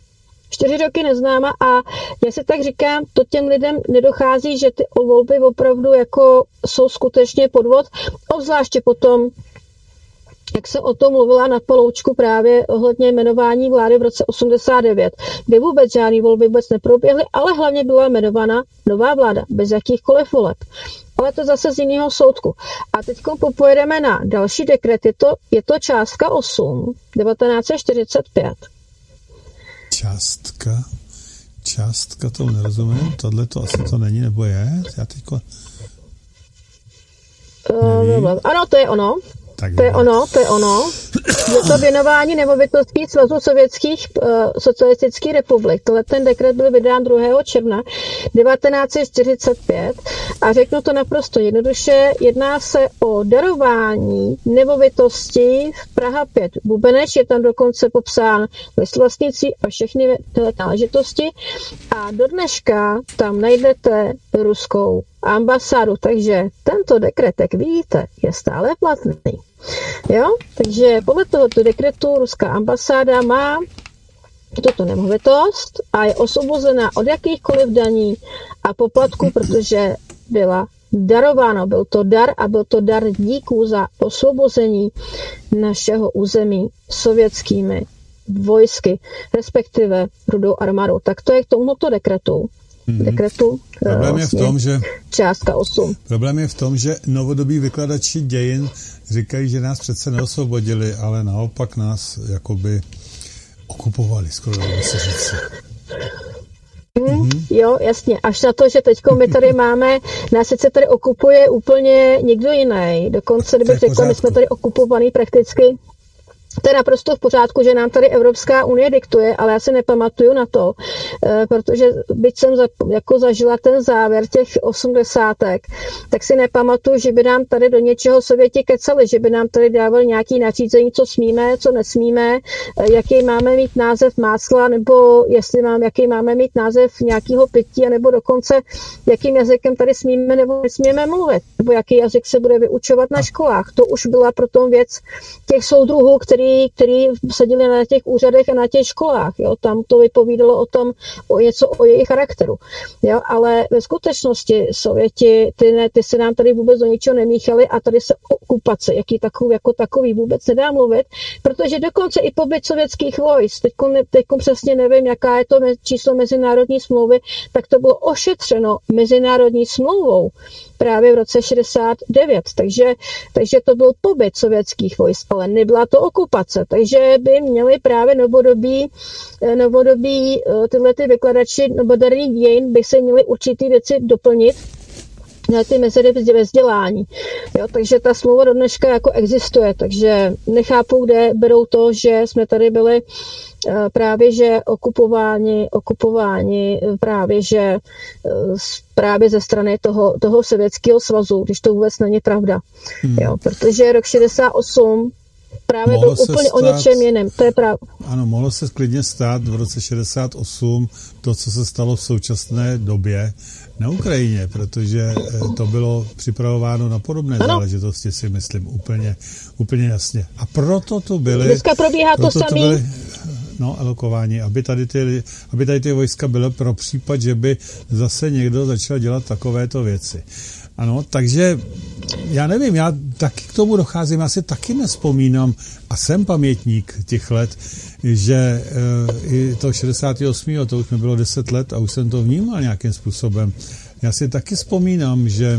Čtyři roky neznáma a já si tak říkám, to těm lidem nedochází, že ty volby opravdu jako jsou skutečně podvod, obzvláště potom, jak se o tom mluvila na Poloučku právě ohledně jmenování vlády v roce osmdesát devět, kde vůbec žádný volby vůbec neproběhly, ale hlavně byla jmenována nová vláda, bez jakýchkoliv voleb. Ale to zase z jiného soudku. A teď popojedeme na další dekret, je to, je to částka osm, devatenáct set čtyřicet pět. Částka? Částka, to nerozumím, tohle to asi to není, nebo je? Já teďko... Uh, ano, to je ono. Tak to je ono, to je ono. Je to věnování nemovitostí Svazu sovětských uh, socialistických republik. Tohle ten dekret byl vydán druhého června devatenáct set čtyřicet pět a řeknu to naprosto jednoduše, jedná se o darování nemovitostí v Praha pět Bubeneč, je tam dokonce popsán list vlastnicí a všechny náležitosti a do dneška tam najdete ruskou ambasádu, takže tento dekret, jak vidíte, je stále platný. Jo? Takže podle tohoto dekretu ruská ambasáda má tuto nemovitost a je osvobozená od jakýchkoliv daní a poplatků, protože byla darována. Byl to dar a byl to dar díků za osvobození našeho území sovětskými vojsky, respektive Rudou armádou. Tak to je k tomuto dekretu. Mm-hmm. dekretu problém vlastně je v tom, že částka osm. Problém je v tom, že novodobí vykladači dějin říkají, že nás přece neosvobodili, ale naopak nás jakoby okupovali, skoro dalo se říct. Mm, mm-hmm. Jo, jasně. Až na to, že teďko my tady máme, nás sice tady okupuje úplně někdo jiný. Dokonce, kdybych řekla, my jsme tady okupovaný prakticky. To je naprosto v pořádku, že nám tady Evropská unie diktuje, ale já si nepamatuju na to, protože byť jsem za, jako zažila ten závěr těch osmdesátek, tak si nepamatuju, že by nám tady do něčeho Sověti kecali, že by nám tady dávali nějaký nařízení, co smíme, co nesmíme, jaký máme mít název másla, nebo jestli mám, jaký máme mít název nějakého pití, nebo dokonce jakým jazykem tady smíme nebo nesmíme mluvit, nebo jaký jazyk se bude vyučovat na školách. To už byla potom věc těch soudruhů, který který seděli na těch úřadech a na těch školách. Jo. Tam to vypovídalo o tom, o něco o jejich charakteru. Jo. Ale ve skutečnosti Sověti, ty, ne, ty se nám tady vůbec do ničeho nemíchali a tady se okupace, jaký takový, jako takový vůbec nedá mluvit, protože dokonce i pobyt sovětských vojsk, teďko, ne, teďko přesně nevím, jaká je to číslo mezinárodní smlouvy, tak to bylo ošetřeno mezinárodní smlouvou právě v roce šedesát devět. Takže, takže to byl pobyt sovětských vojsk, ale nebyla to okupace. Takže by měli právě novodobí, novodobí tyhle ty vykladači moderních dějin by se měli určitý věci doplnit na ty mezery ve vzdělání. Jo, takže ta smlouva do dneška jako existuje, takže nechápu, kde berou to, že jsme tady byli právě že okupováni, okupováni právě že právě ze strany toho, toho Sovětského svazu, když to vůbec není pravda. Hmm. Jo, protože rok šedesát osm právě mohlo byl úplně stát, o něčem jiném. To je pravda. Ano, mohlo se klidně stát v roce šedesát osm to, co se stalo v současné době na Ukrajině, protože to bylo připravováno na podobné ano. záležitosti, si myslím, úplně, úplně jasně. A proto to byly... Dneska probíhá to samé. No, alokování, aby tady, ty, aby tady ty vojska byly pro případ, že by zase někdo začal dělat takovéto věci. Ano, takže já nevím, já taky k tomu docházím, já si taky nespomínám a jsem pamětník těch let, že e, i to šedesát osm. to už mi bylo deset let a už jsem to vnímal nějakým způsobem. Já si taky vzpomínám, že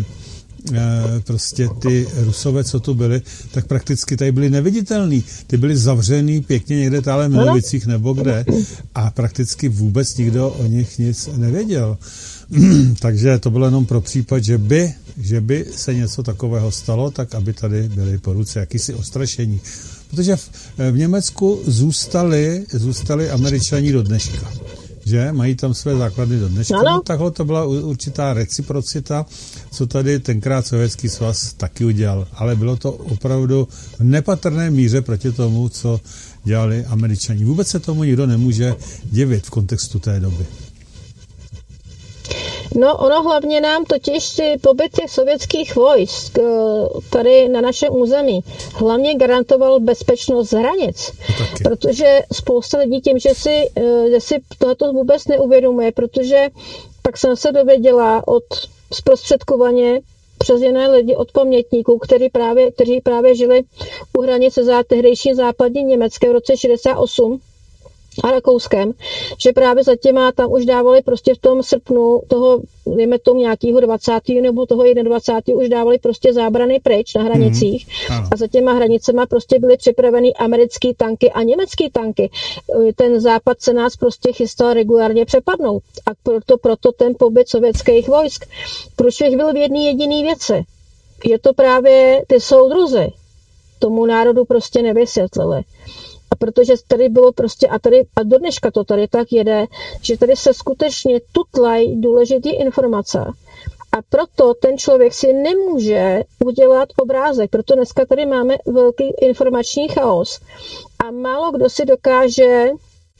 e, prostě ty Rusové, co tu byli, tak prakticky tady byli neviditelní. Ty byli zavřený pěkně někde tále v Milovicích nebo kde a prakticky vůbec nikdo o nich nic nevěděl. Takže to bylo jenom pro případ, že by, že by se něco takového stalo, tak aby tady byly po ruce jakýsi ostrašení. Protože v, v Německu zůstali, zůstali Američani do dneška. Že? Mají tam své základy do dneška. No, takhle to byla určitá reciprocita, co tady tenkrát Sovětský svaz taky udělal. Ale bylo to opravdu v nepatrné míře proti tomu, co dělali Američani. Vůbec se tomu nikdo nemůže divit v kontextu té doby. No, ono hlavně nám totiž ty pobyt těch sovětských vojsk tady na našem území hlavně garantoval bezpečnost hranic. Protože spousta lidí tím, že si, že si tohoto vůbec neuvědomuje, protože pak jsem se dověděla od zprostředkovaně přes jiné lidi od pamětníků, kteří právě, kteří právě žili u hranice za tehdejší západní Německé v roce šedesát osm a Rakouskem, že právě za těma tam už dávali prostě v tom srpnu toho, dejme tomu nějakého dvacátého nebo toho dvacátého už dávali prostě zábrany pryč na hranicích mm-hmm. a za těma hranicema prostě byly připraveny americké tanky a německé tanky. Ten západ se nás prostě chystal regulárně přepadnout a proto, proto ten pobyt sovětských vojsk. Průšvih byl v jedné jediné věci. Je to právě ty soudruzi tomu národu prostě nevysvětlili. A protože tady bylo prostě, a tady, a do dneška to tady tak jede, že tady se skutečně tutlají důležité informace. A proto ten člověk si nemůže udělat obrázek. Proto dneska tady máme velký informační chaos. A málo kdo si dokáže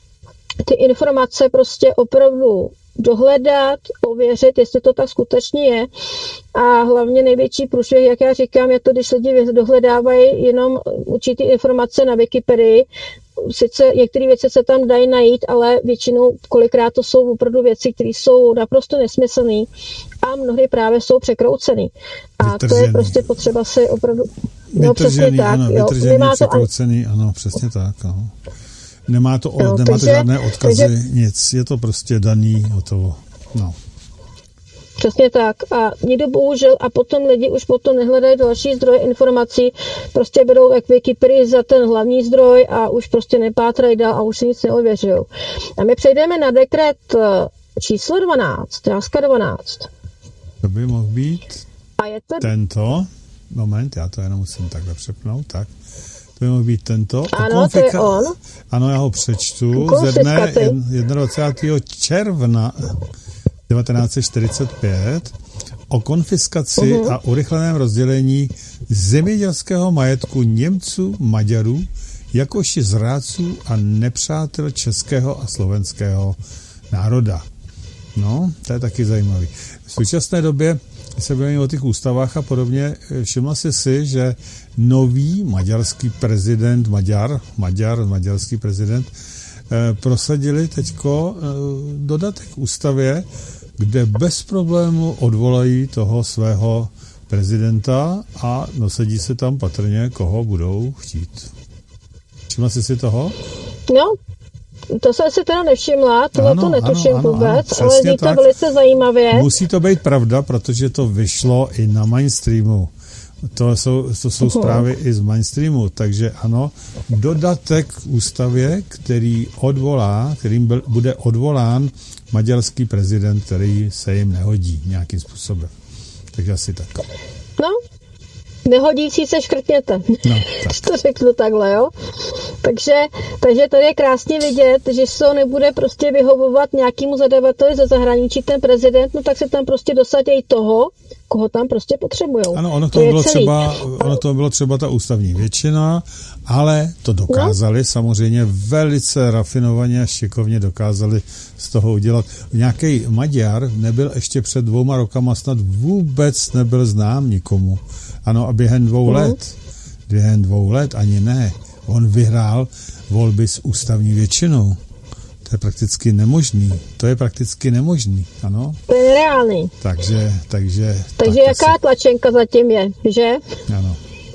ty informace prostě opravdu dohledat, ověřit, jestli to tak skutečně je. A hlavně největší průšvih, jak já říkám, je to, když lidi dohledávají jenom určitý informace na Wikipedii. Sice některé věci se tam dají najít, ale většinou kolikrát to jsou opravdu věci, které jsou naprosto nesmyslné a mnohdy právě jsou překroucený. A vytržený. To je prostě potřeba si opravdu... No, přesně tak. Ano, vytržený, překroucený, to... ano, přesně tak. Ano. Nemá to, no, nemá takže, to žádné odkazy, takže, nic. Je to prostě daný, hotovo. No. Přesně tak. A někdo bohužel, a potom lidi už potom nehledají další zdroje informací, prostě berou jak Wikipedii za ten hlavní zdroj a už prostě nepátrají dál a už si nic neověřují. A my přejdeme na dekret číslo dvanáct, drážka dvanáct. To by mohl být a je to... tento. Moment, já to jenom musím takhle přepnout, tak. To by mohl být tento. Ano, konfika... to je on. Ano, já ho přečtu. Ze dne dvacátého prvního června devatenáct set čtyřicet pět o konfiskaci uh-huh. a urychleném rozdělení zemědělského majetku Němců, Maďarů, jakož i zrádců a nepřátel českého a slovenského národa. No, to je taky zajímavý. V současné době se bavíme o těch ústavách a podobně. Všimla jsi si, že nový maďarský prezident, Maďar, Maďar, maďarský prezident, eh, prosadili teďko eh, dodatek k ústavě, kde bez problému odvolají toho svého prezidenta a nasadí se tam patrně, koho budou chtít. Všimla jsi si toho? No, to jsem si teda nevšimla, tohle to netuším ano, ano, vůbec, ano, ale je to velice zajímavě. Musí to být pravda, protože to vyšlo i na mainstreamu. To jsou, to jsou uh-huh. zprávy i z mainstreamu, takže ano, dodatek k ústavě, který odvolá, kterým byl, bude odvolán maďarský prezident, který se jim nehodí nějakým způsobem. Takže asi tak. No, nehodící se škrtněte. No, tak. To řeknu takhle, jo. Takže, takže tady je krásně vidět, že se nebude prostě vyhovovat nějakému zadavateli ze zahraničí ten prezident, no tak se tam prostě dosadějí toho, koho tam prostě potřebujou. Ano, ono to, to bylo třeba, ono to bylo třeba ta ústavní většina, ale to dokázali, no. samozřejmě velice rafinovaně a šikovně dokázali z toho udělat. Nějaký Maďar nebyl ještě před dvouma rokama, snad vůbec nebyl znám nikomu. Ano, a během dvou mm. let, během dvou let ani ne, on vyhrál volby s ústavní většinou. To je prakticky nemožný. To je prakticky nemožný, ano. To je nereálný. Takže, takže... Takže tak jaká asi... tlačenka zatím je, že? Ano.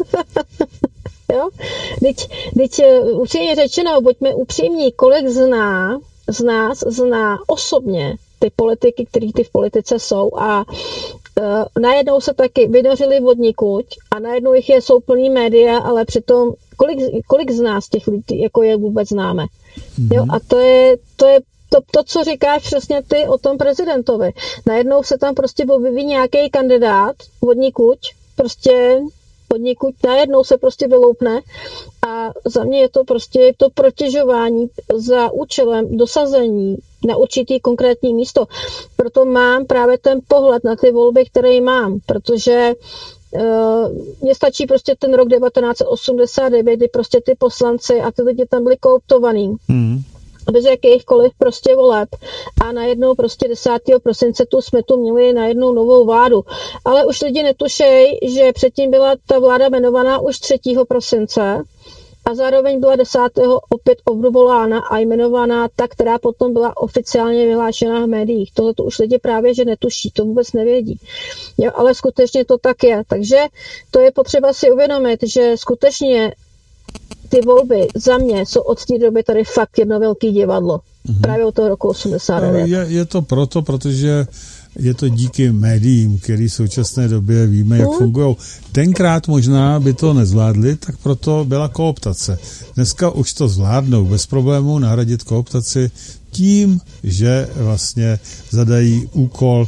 Jo? Teď, teď upřímně řečeno, buďme upřímní, kolik zná, z nás zná osobně ty politiky, který ty v politice jsou a uh, najednou se taky vynořili vodníkuť a najednou jich je, jsou plný média, ale přitom kolik, kolik z nás těch lidí jako je vůbec známe. Mm-hmm. Jo? A to je, to je to, to, co říkáš přesně ty o tom prezidentovi. Najednou se tam prostě objeví nějaký kandidát, vodníkuť, prostě vodníkuť, najednou se prostě vyloupne a za mě je to prostě je to protěžování za účelem dosazení na určitý konkrétní místo. Proto mám právě ten pohled na ty volby, které mám, protože Uh, mně stačí prostě ten rok devatenáct set osmdesát devět, kdy prostě ty poslanci a ty lidi tam byli kooptovaný. Mm. bez jakýchkoliv prostě voleb. A najednou prostě desátého prosince tu jsme tu měli najednou novou vládu. Ale už lidi netušej, že předtím byla ta vláda jmenovaná už třetího prosince a zároveň byla desátého opět obvolána a jmenovaná ta, která potom byla oficiálně vyhlášená v médiích. Tohle to už lidi právě, že netuší, to vůbec nevědí. Jo, ale skutečně to tak je. Takže to je potřeba si uvědomit, že skutečně ty volby za mě jsou od té doby tady fakt jedno velké divadlo. Mm-hmm. Právě od toho roku osmdesát devět. Je, je to proto, protože je to díky médiím, který v současné době víme, jak mm. fungují. Tenkrát možná by to nezvládli, tak proto byla kooptace. Dneska už to zvládnou bez problémů nahradit kooptaci tím, že vlastně zadají úkol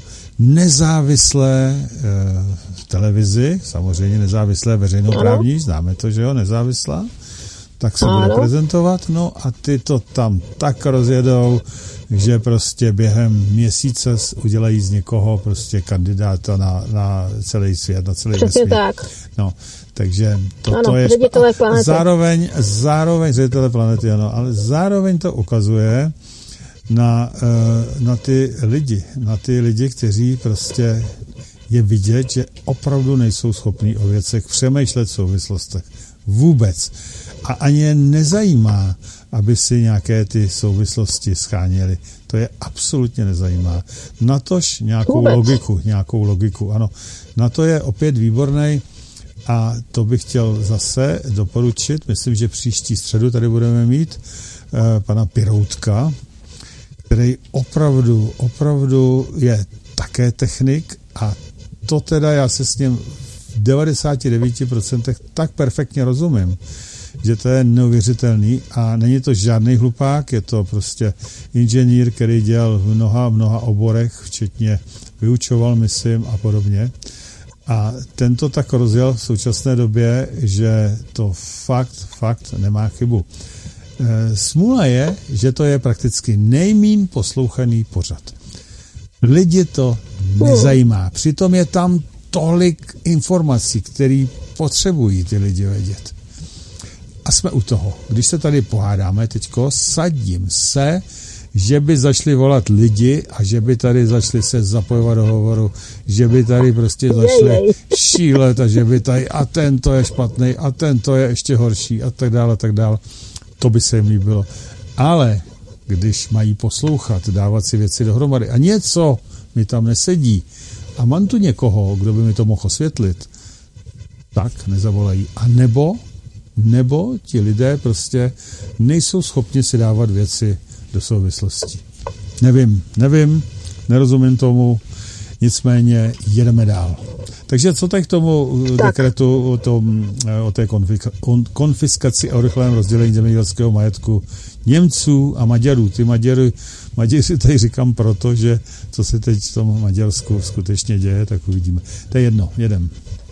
nezávislé e, v televizi, samozřejmě nezávislé veřejnoprávní, známe to, že jo, nezávislá, tak se ano. bude prezentovat, no a ty to tam tak rozjedou, že prostě během měsíce udělají z někoho prostě kandidáta na, na celý svět, na celý vesmír. tak. No, takže to, ano, to je ředitele planety. Zároveň, zároveň ředitele planety, ano, ale zároveň to ukazuje na, na ty lidi, na ty lidi, kteří prostě je vidět, že opravdu nejsou schopní o věcech přemýšlet v souvislostech. Vůbec. A ani je nezajímá, aby si nějaké ty souvislosti scháněli. To je absolutně nezajímá. Natož nějakou Vůbec. logiku, nějakou logiku, ano. Na to je opět výborný a to bych chtěl zase doporučit. Myslím, že příští středu tady budeme mít eh, pana Piroutka, který opravdu, opravdu je také technik a to teda já se s ním v devadesát devět procent tak perfektně rozumím, že to je neuvěřitelný a není to žádný hlupák, je to prostě inženýr, který dělal v mnoha, mnoha oborech, včetně vyučoval, myslím, a podobně. A tento tak rozjel v současné době, že to fakt, fakt nemá chybu. E, smůla je, že to je prakticky nejmín poslouchaný pořad. Lidi to nezajímá. Přitom je tam tolik informací, které potřebují ty lidi vědět. A jsme u toho. Když se tady pohádáme teďko, sadím se, že by začali volat lidi a že by tady začali se zapojovat do hovoru, že by tady prostě začali šílet a že by tady a ten to je špatný a ten to je ještě horší a tak dále, a tak dále. To by se jim líbilo. Ale když mají poslouchat, dávat si věci dohromady a něco mi tam nesedí a mám tu někoho, kdo by mi to mohl osvětlit, tak nezavolají. A nebo nebo ti lidé prostě nejsou schopni si dávat věci do souvislostí. Nevím, nevím, nerozumím tomu, nicméně jedeme dál. Takže co teď k tomu tak. dekretu o, tom, o té konfiskaci a urychleném rozdělení zemědělského majetku Němců a Maďarů. Ty Maďary, Maďaři tady říkám proto, že co se teď v tom Maďarsku skutečně děje, tak uvidíme. To je jedno, jedem.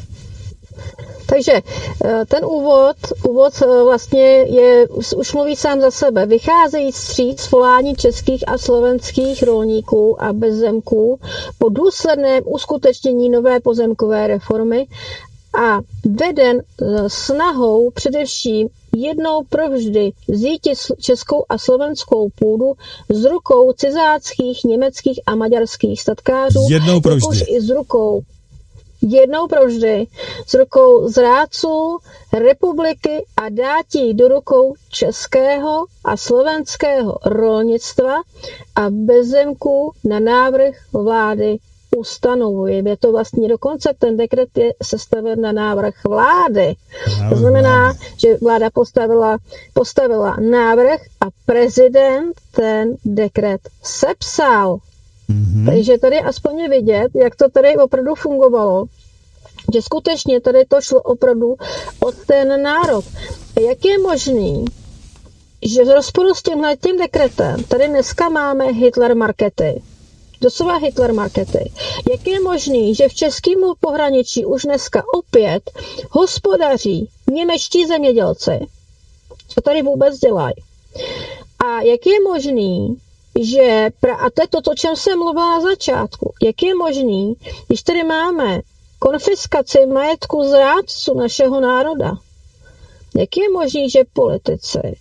Takže ten úvod, úvod vlastně je, už mluví sám za sebe. Vycházejí vstříc volání českých a slovenských rolníků a bezzemků po důsledném uskutečnění nové pozemkové reformy a veden snahou především jednou provždy vzít českou a slovenskou půdu z rukou cizáckých, německých a maďarských statkářů, jednou provždy. I z rukou jednou provždy z rukou zrádců republiky a dát ji do rukou českého a slovenského rolnictva a bezzemků na návrh vlády ustanovuje. Je to vlastně dokonce ten dekret je sestaven na návrh vlády. To znamená, že vláda postavila, postavila návrh a prezident ten dekret sepsal. Mm-hmm. Takže tady aspoň je vidět, jak to tady opravdu fungovalo, že skutečně tady to šlo opravdu o ten národ. A jak je možný, že v rozporu s tímhle tím dekretem tady dneska máme Hitler markety, doslova Hitler markety. Jak je možný, že v českém pohraničí už dneska opět hospodaří němečtí zemědělci? Co tady vůbec dělají? A jak je možný, že, a to je to, o čem jsem mluvila na začátku, jak je možný, když tady máme konfiskaci majetku zrádců našeho národa, jak je možný, že politici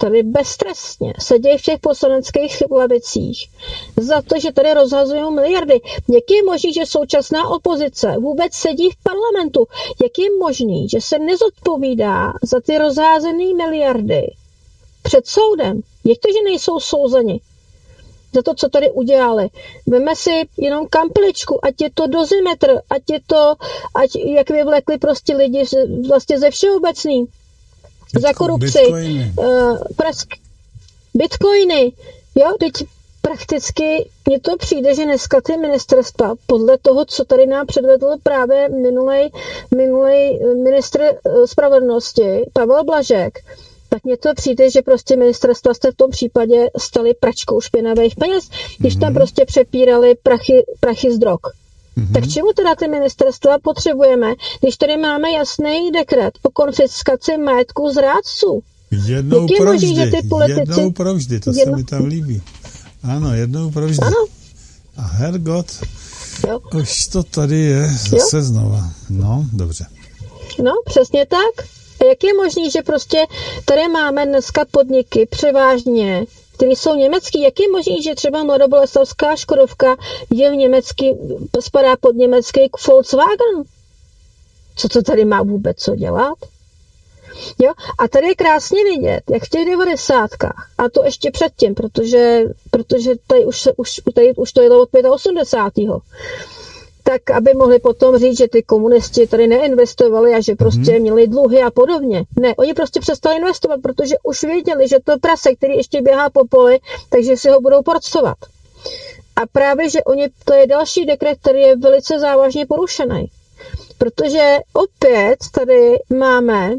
tady beztrestně sedějí v těch poslaneckých lavicích za to, že tady rozhazují miliardy. Jak je možný, že současná opozice vůbec sedí v parlamentu? Jak je možný, že se nezodpovídá za ty rozházené miliardy před soudem? Jak to, že nejsou souzeni za to, co tady udělali? Veme si jenom kampeličku, ať je to dozimetr, ať je to, ať jak vyvlekli prostě lidi vlastně ze všeobecný. Bitcoin, za korupci, bitcoiny. Uh, prask, bitcoiny, jo, teď prakticky mně to přijde, že dneska ty ministerstva, podle toho, co tady nám předvedl právě minulej, minulej ministr spravedlnosti Pavel Blažek, tak mně to přijde, že prostě ministerstva jste v tom případě stali pračkou špinavých peněz, když mm-hmm. tam prostě přepírali prachy, prachy z drog. Mm-hmm. Tak čemu teda ty ministerstva potřebujeme, když tady máme jasný dekret o konfiskaci majetku zrádců? Jednou provždy, možný, že ty politici... jednou provždy, to jedno... se mi tam líbí. Ano, jednou provždy. Ano. A hergot, jo. Už to tady je zase jo. znova. No, dobře. No, přesně tak. A jak je možný, že prostě tady máme dneska podniky převážně, které jsou německý, jak je možný, že třeba mladoboleslavská Škodovka je v německý, spadá pod německý Volkswagen? Co to tady má vůbec co dělat? Jo? A tady je krásně vidět, jak v těch devadesátkách, a to ještě předtím, protože, protože tady už, se, už, tady už to je od osmdesátého tak aby mohli potom říct, že ty komunisti tady neinvestovali a že prostě hmm. měli dluhy a podobně. Ne, oni prostě přestali investovat, protože už věděli, že to prase, který ještě běhá po poli, takže si ho budou porcovat. A právě, že oni, to je další dekret, který je velice závažně porušený. Protože opět tady máme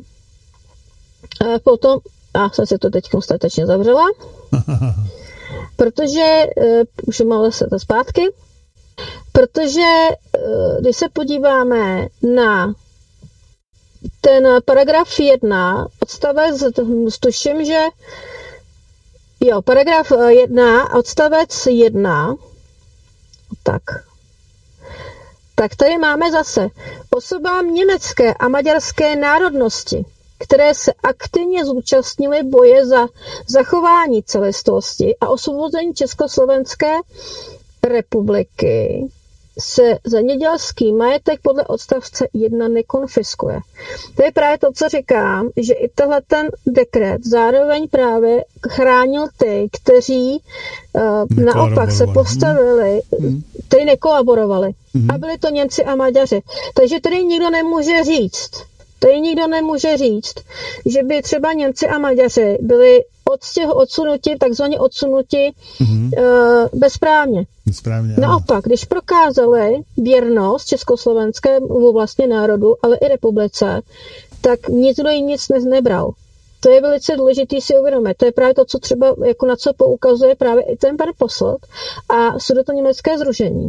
uh, potom, a jsem si to teď konstatečně zavřela, protože, uh, už mám se to zpátky, protože když se podíváme na ten paragraf jedna, odstavec, tuším, že jo, paragraf jedna, odstavec jedna, tak, tak tady máme zase osobám německé a maďarské národnosti, které se aktivně zúčastnily boje za zachování celistvosti a osvobození Československé republiky, se zemědělský majetek podle odstavce jedna nekonfiskuje. To je právě to, co říkám, že i tohle ten dekret zároveň právě chránil ty, kteří uh, naopak se postavili, hmm. kteří nekolaborovali. Hmm. A byli to Němci a Maďaři. Takže tady nikdo nemůže říct, tady nikdo nemůže říct, že by třeba Němci a Maďaři byli od těho odsunuti, takzvaně odsunuti mm-hmm. uh, bezprávně. Bezprávně. Naopak, když prokázali věrnost československému vlastně národu, ale i republice, tak nikdo jim nic nebral. To je velice důležité si uvědomit. To je právě to, co třeba, jako na co poukazuje právě i ten pan Posselt a sudetoněmecké sdružení.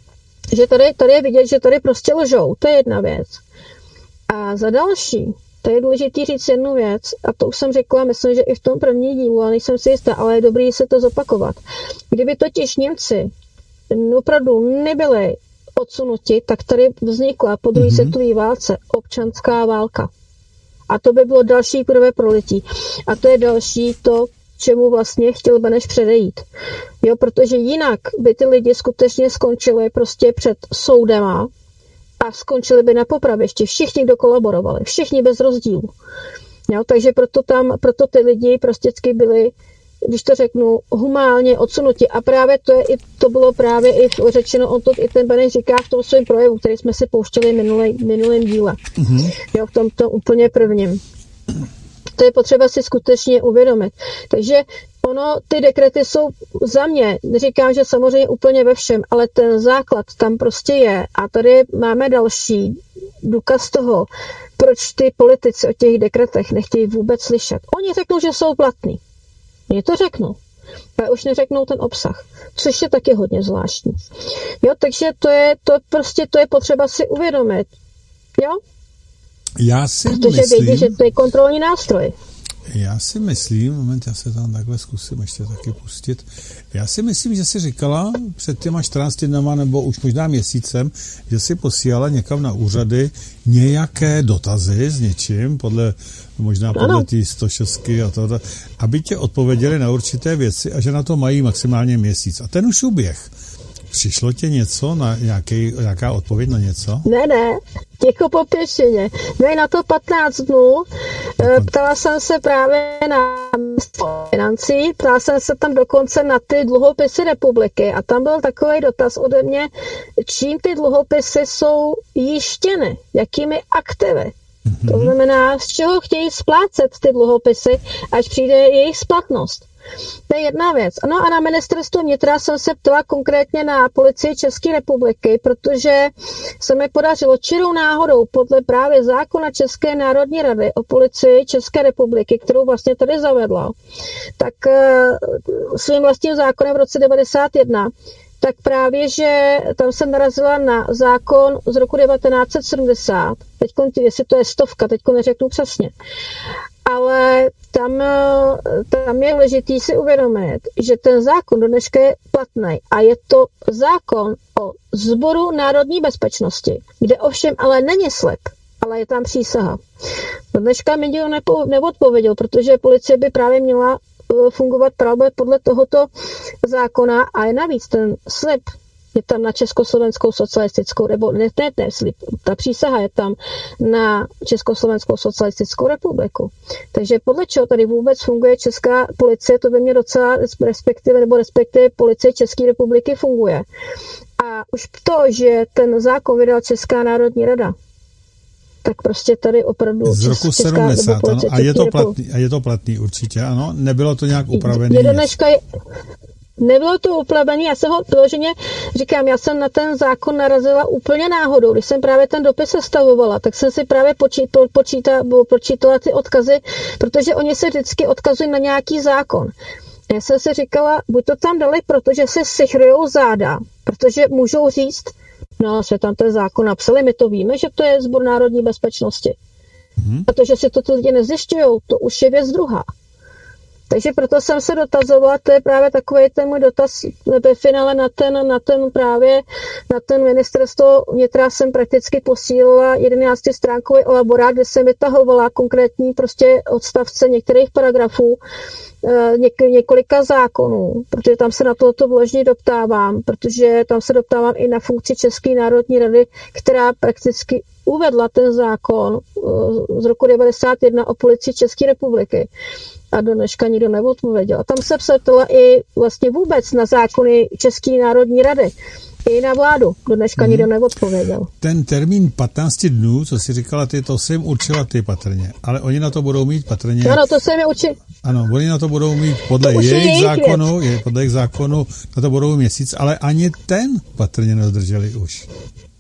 Že tady, tady je vidět, že tady prostě lžou. To je jedna věc. A za další, to je důležité říct jednu věc, a to už jsem řekla, myslím, že i v tom první dílu, ale nejsem si jistá, ale je dobrý se to zopakovat. Kdyby totiž Němci opravdu nebyli odsunuti, tak tady vznikla po druhé mm-hmm. světové válce občanská válka. A to by bylo další krve prolití. A to je další to, čemu vlastně chtěl Beneš předejít. Jo, protože jinak by ty lidi skutečně skončili prostě před soudema a skončili by na popravišti. Všichni, kdo kolaborovali. Všichni bez rozdílu. Jo, takže proto tam, proto ty lidi prostě byli, když to řeknu, humálně odsunuti. A právě to, je, to bylo právě i řečeno, on to i ten Beneš říká v tom svém projevu, který jsme si pouštěli minulý, minulým díle. Mm-hmm. Jo, v tom, tom úplně prvním. To je potřeba si skutečně uvědomit. Takže ono, ty dekrety jsou za mě, neříkám, že samozřejmě úplně ve všem, ale ten základ tam prostě je. A tady máme další důkaz toho, proč ty politici o těch dekretech nechtějí vůbec slyšet. Oni řeknou, že jsou platný. Oni to řeknou. Ale už neřeknou ten obsah, což je taky hodně zvláštní. Jo, takže to je, to prostě to je potřeba si uvědomit. Jo? Já si Protože myslím, vědí, že to je kontrolní nástroj. Já si myslím, moment, já se tam takhle zkusím ještě taky pustit. Já si myslím, že jsi říkala před těma čtrnácti dnama nebo už možná měsícem, že si posílala někam na úřady nějaké dotazy s něčím, podle, možná podle té sto šest a tohle, aby tě odpověděli na určité věci a že na to mají maximálně měsíc. A ten už uběh. Přišlo tě něco, na nějaký, nějaká odpověď na něco? Ne, ne, těko po pěšině. Měli na to patnáct dnů, ptala jsem se právě na financí, ptala jsem se tam dokonce na ty dluhopisy republiky a tam byl takový dotaz ode mě, čím ty dluhopisy jsou jištěny, jakými aktivy. Mm-hmm. To znamená, z čeho chtějí splácet ty dluhopisy, až přijde jejich splatnost. To je jedna věc. No a na ministerstvo vnitra jsem se ptala konkrétně na policii České republiky, protože se mi podařilo čirou náhodou podle právě zákona České národní rady o policii České republiky, kterou vlastně tady zavedla, tak svým vlastním zákonem v roce devadesát jedna, tak právě, že tam jsem narazila na zákon z roku devatenáct set sedmdesát. Teď, jestli to je stovka, teď neřeknu přesně. Ale tam, tam je důležitý si uvědomit, že ten zákon do dneška je platný a je to zákon o Sboru národní bezpečnosti, kde ovšem ale není slib, ale je tam přísaha. Do dneška mi nikdo nepo, neodpověděl, protože policie by právě měla fungovat právě podle tohoto zákona a je navíc ten slib je tam na Československou socialistickou, nebo ne, ne, ne, slib, ta přísaha je tam na Československou socialistickou republiku. Takže podle čeho tady vůbec funguje česká policie, to by mě docela respektive, nebo respektive policie České republiky funguje. A už to, že ten zákon vydala Česká národní rada, tak prostě tady opravdu z roku česká, sedmdesát, ano, a je to platný, a je to platný určitě, ano, nebylo to nějak upravené. Je dneška je, nebylo to upravené, já jsem ho vyloženě, říkám, já jsem na ten zákon narazila úplně náhodou, když jsem právě ten dopis sestavovala, tak jsem si právě počítala, počítala, počítala ty odkazy, protože oni se vždycky odkazují na nějaký zákon. Já jsem si říkala, buď to tam dali, protože se sichrujou záda, protože můžou říct, no, jsme tam ten zákon napsali, my to víme, že to je Sbor národní bezpečnosti. Mm-hmm. Protože si to ty lidi nezjišťujou, to už je věc druhá. Takže proto jsem se dotazovala, to je právě takový ten můj dotaz ve finále na ten, na ten právě, na ten ministerstvo vnitra jsem prakticky posílila jedenáctistránkový elaborát, kde jsem vytahovala konkrétní prostě odstavce některých paragrafů, něk- několika zákonů, protože tam se na tohoto vložně doptávám, protože tam se doptávám i na funkci České národní rady, která prakticky uvedla ten zákon z roku devadesát jedna o policii České republiky. A do dneška nikdo neodpověděl. Tam se psala i vlastně vůbec na zákony České národní rady. I na vládu. Do dneška hmm. nikdo neodpověděl. Ten termín patnáct dnů, co jsi říkala ty, to jsem určila ty patrně. Ale oni na to budou mít patrně... Ano, to jsem je určil. Ano, oni na to budou mít podle jejich, jejich zákonu, je, podle jejich zákonu na to budou měsíc, ale ani ten patrně nedodrželi už.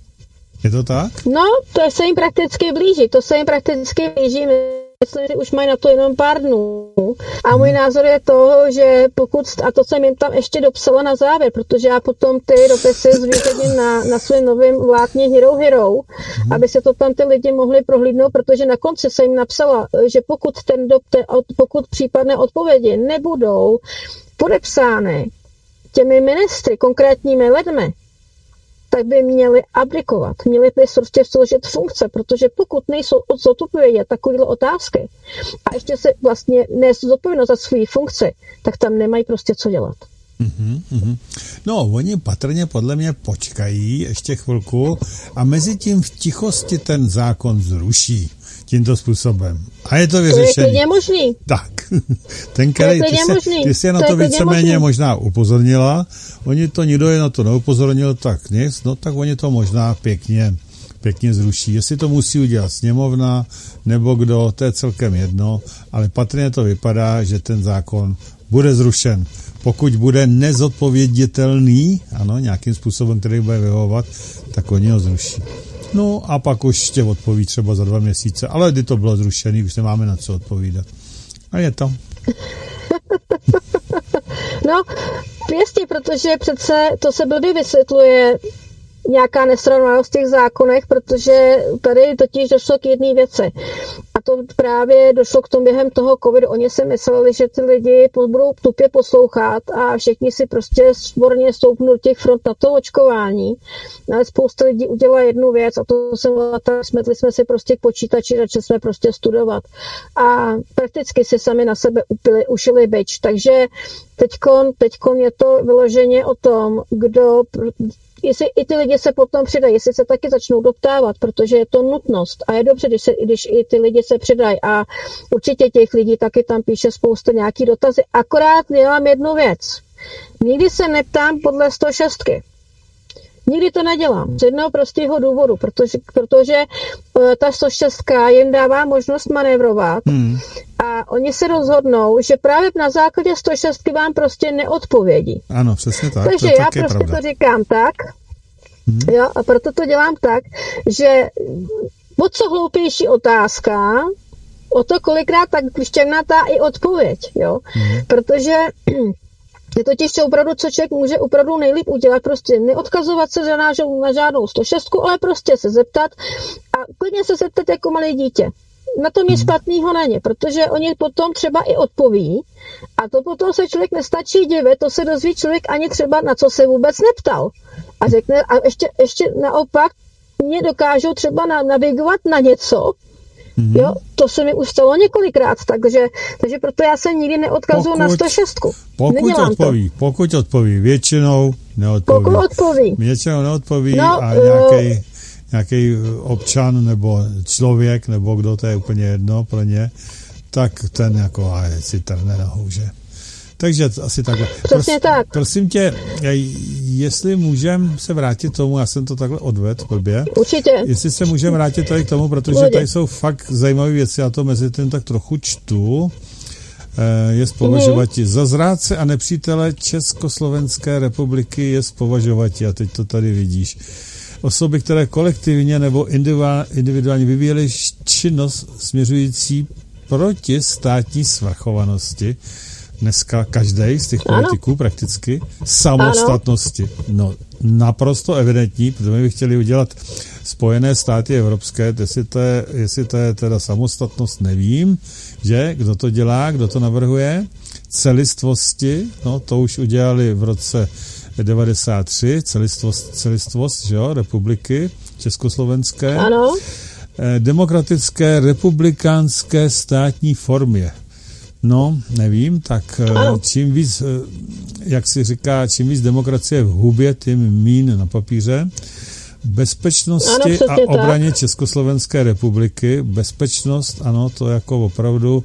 Je to tak? No, to se jim prakticky blíží. To se jim prakticky blíží. Myslím, že už mají na to jenom pár dnů. A můj názor je toho, že pokud, a to jsem jim tam ještě dopsala na závěr, protože já potom ty dopisy zveřejním na, na svém novém vládně Hero Hero, hmm. aby se to tam ty lidi mohli prohlídnout, protože na konci jsem jim napsala, že pokud, ten, ten, pokud případné odpovědi nebudou podepsány těmi ministry, konkrétními lidmi, tak by měli abdikovat, měli by prostě složit funkce, protože pokud nejsou zodpovědět takovéhle otázky a ještě se vlastně nést zodpovědnost za svou funkci, tak tam nemají prostě co dělat. Mm-hmm, mm-hmm. No, oni patrně podle mě počkají ještě chvilku a mezi tím v tichosti ten zákon zruší tímto způsobem. A je to vyřešené. To je klidně možný. Tak. Ten, který, ty, jsi, ty jsi na to, to víceméně možná upozornila, oni to, nikdo je na to neupozornil, tak nic, no tak oni to možná pěkně, pěkně zruší. Jestli to musí udělat sněmovna, nebo kdo, to je celkem jedno, ale patrně to vypadá, že ten zákon bude zrušen. Pokud bude nezodpověditelný, ano, nějakým způsobem, který bude vyhovovat, tak oni ho zruší. No a pak už tě odpoví třeba za dva měsíce, ale kdy to bylo zrušený, už nemáme na co odpovídat. A je to. No, jasně, protože přece to se blbě vysvětluje nějaká nesrovnalost v těch zákonech, protože tady totiž došlo k jedné věci. A to právě došlo k tomu během toho covidu. Oni si mysleli, že ty lidi budou tupě poslouchat a všichni si prostě svorně stoupnou do těch front na to očkování. Ale spousta lidí udělala jednu věc a to jsem tak smetli jsme si prostě k počítači, začali jsme prostě studovat. A prakticky si sami na sebe upili, ušili bič. Takže teďkon, teďkon je to vyloženě o tom, kdo... Jestli i ty lidi se potom přidají, jestli se taky začnou doptávat, protože je to nutnost. A je dobře, když, se, když i ty lidi se přidají. A určitě těch lidí taky tam píše spousta nějaký dotazy. Akorát dělám jednu věc. Nikdy se neptám podle sto šest. Nikdy to nedělám. Z jednoho prostého důvodu, protože, protože ta sto šest jim dává možnost manévrovat hmm. a oni se rozhodnou, že právě na základě sto šest vám prostě neodpovědí. Ano, přesně tak. Takže to já prostě pravda. To říkám tak, hmm. jo, a proto to dělám tak, že o co hloupější otázka, o to kolikrát tak šťavnatá i odpověď, jo, hmm. protože je totiž to opravdu, co člověk může opravdu nejlíp udělat, prostě neodkazovat se na, na žádnou sto šest, ale prostě se zeptat a klidně se zeptat jako malé dítě. Na tom nic špatného není, protože oni potom třeba i odpoví a to potom se člověk nestačí divit, to se dozví člověk ani třeba na co se vůbec neptal. A řekne, a ještě, ještě naopak mě dokážou třeba navigovat na něco, Mm-hmm. Jo, to se mi už stalo několikrát, takže, takže proto já se nikdy neodkazuju pokud, na sto šest. Pokud Nedělám odpoví, to. pokud odpoví, většinou neodpoví. Pokud odpoví. Většinou neodpoví no, a nějaký, nějaký občan nebo člověk, nebo kdo, to je úplně jedno pro ně, tak ten jako a si trhne na hůže. Takže asi takhle. Přesně Pros, tak. Prosím tě, jestli můžem se vrátit tomu, já jsem to takhle odvedl blbě. Určitě. Jestli se můžeme vrátit tady k tomu, protože Určitě. tady jsou fakt zajímavé věci, já to mezi tím tak trochu čtu. Je považovati mm. za zrádce a nepřítele Československé republiky je považovati, a teď to tady vidíš. Osoby, které kolektivně nebo individuálně vyvíjely činnost směřující proti státní svrchovanosti, dneska každý z těch politiků ano. prakticky samostatnosti. Ano. No, naprosto evidentní, protože my by chtěli udělat Spojené státy evropské, jestli to je, jestli to je teda samostatnost, nevím, že kdo to dělá, kdo to navrhuje. Celistvosti, no to už udělali v roce devadesát tři, celistvost, celistvost že jo, republiky československé. Ano. Demokratické republikánské státní formě. No, nevím, tak ano. čím víc, jak si říká, čím víc demokracie v hubě, tím míň na papíře. Bezpečnosti ano, a obraně tak. Československé republiky. Bezpečnost, ano, to jako opravdu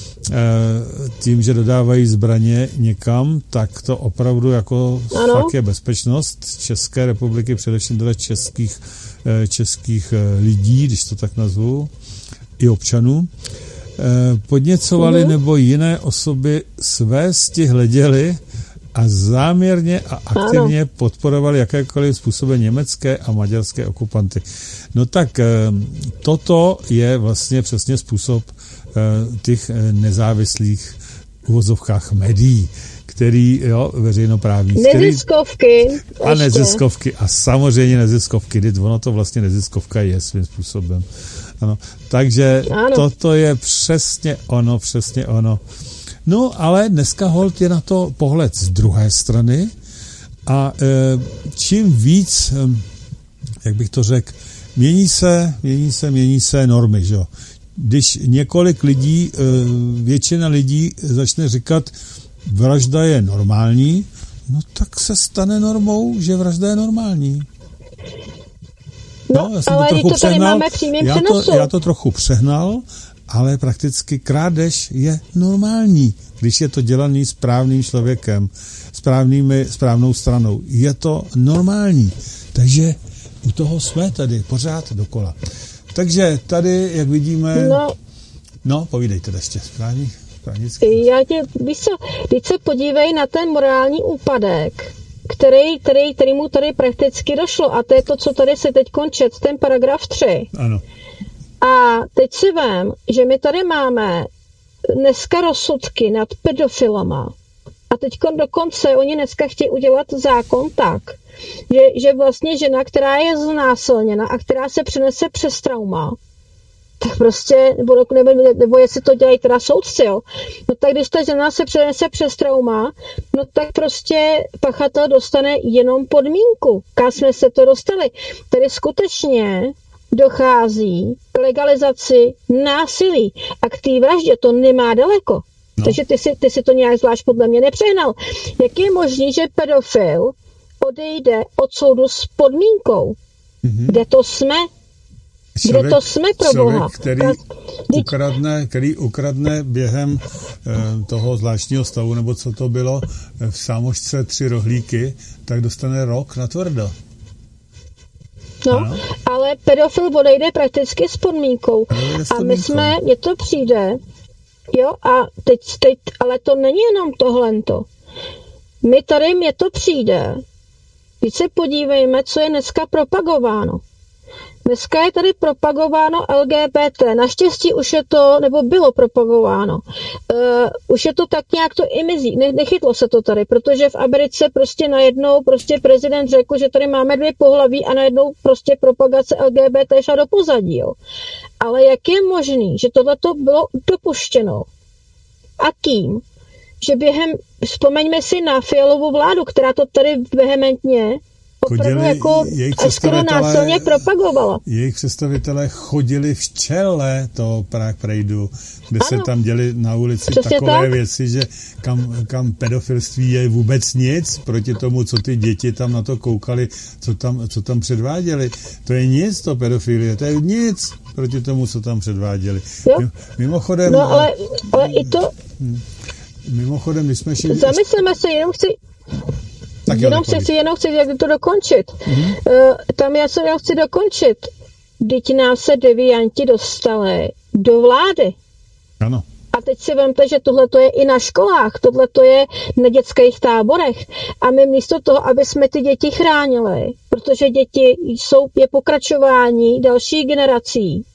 tím, že dodávají zbraně někam, tak to opravdu jako ano. fakt je bezpečnost České republiky, především teda českých, českých lidí, když to tak nazvu, i občanů. Podněcovali mm-hmm. nebo jiné osoby svésti hleděli a záměrně a aktivně ano. podporovali jakékoliv způsoby německé a maďarské okupanty. No tak toto je vlastně přesně způsob těch nezávislých uvozovkách médií, který, jo, veřejnoprávní. Neziskovky. Který, a neziskovky. A samozřejmě neziskovky. Teď ono to vlastně neziskovka je svým způsobem. Ano. Takže ano. toto je přesně ono, přesně ono. No, ale dneska holt je na to pohled z druhé strany a e, čím víc, e, jak bych to řekl, mění se, mění se, mění se normy, že jo. Když několik lidí, e, většina lidí začne říkat, vražda je normální, no tak se stane normou, že vražda je normální. No, no já jsem ale to trochu to přehnal. Já to, já to trochu přehnal, ale prakticky krádež je normální, když je to dělaný správným člověkem, správnými, správnou stranou. Je to normální. Takže u toho jsme tady pořád dokola. Takže tady, jak vidíme... No, no povídejte ještě správně. Já tě, víš co, když se podívej na ten morální úpadek, který, který, který mu tady prakticky došlo, a to je to, co tady se teď končet, ten paragraf tři. Ano. A teď si vem, že my tady máme dneska rozsudky nad pedofilama. A teď dokonce oni dneska chtějí udělat zákon tak, že, že vlastně žena, která je znásilněna a která se přenese přes trauma, tak prostě, nebo, nebo, nebo jestli to dělají teda soudci, jo. No tak když ta žena se přenese přes trauma, no tak prostě pachatel dostane jenom podmínku. Kam jsme se to dostali? Tady skutečně dochází k legalizaci násilí a k té vraždě to nemá daleko. No. Takže ty si, ty si to nějak zvlášť podle mě nepřehnal. Jak je možný, že pedofil odejde od soudu s podmínkou? Mm-hmm. Kde to jsme? Kde člověk, to jsme, pro Boha? Který ukradne, který ukradne během eh, toho zvláštního stavu, nebo co to bylo, v sámošce tři rohlíky, tak dostane rok na tvrdo. No, ano. Ale pedofil odejde prakticky s podmínkou. S a my jsme, mně to přijde, jo, a teď, teď, ale to není jenom tohlento. My tady, mně to přijde, teď se podívejme, co je dneska propagováno. Dneska je tady propagováno L G B T. Naštěstí už je to, nebo bylo propagováno. Uh, už je to tak nějak to i mizí. Ne, nechytlo se to tady, protože v Americe prostě najednou prostě prezident řekl, že tady máme dvě pohlaví a najednou prostě propagace L G B T šla do pozadí. Jo. Ale jak je možný, že tohleto bylo dopuštěno? A kým? Že během, vzpomeňme si na Fialovou vládu, která to tady vehementně opravdu jako skoro násilně propagovala. Jejich představitelé chodili v čele toho Prague Prideu, kde ano. se tam děli na ulici přesně takové tak. věci, že kam, kam pedofilství je vůbec nic proti tomu, co ty děti tam na to koukali, co tam, co tam předváděli. To je nic, to pedofilie, to je nic proti tomu, co tam předváděli. Jo? Mimochodem... No ale, ale i to... Mimochodem, my jsme šli... Zamysleme se, jenom chci... Tak jenom chci, jenom chci jak to dokončit. Mm-hmm. Uh, tam já se já chci dokončit. Vždyť nás se devianti dostali do vlády. Ano. A teď si vemte, že tohle je i na školách, tohle je na dětských táborech. A my místo toho, aby jsme ty děti chránili, protože děti jsou je pokračování další generací,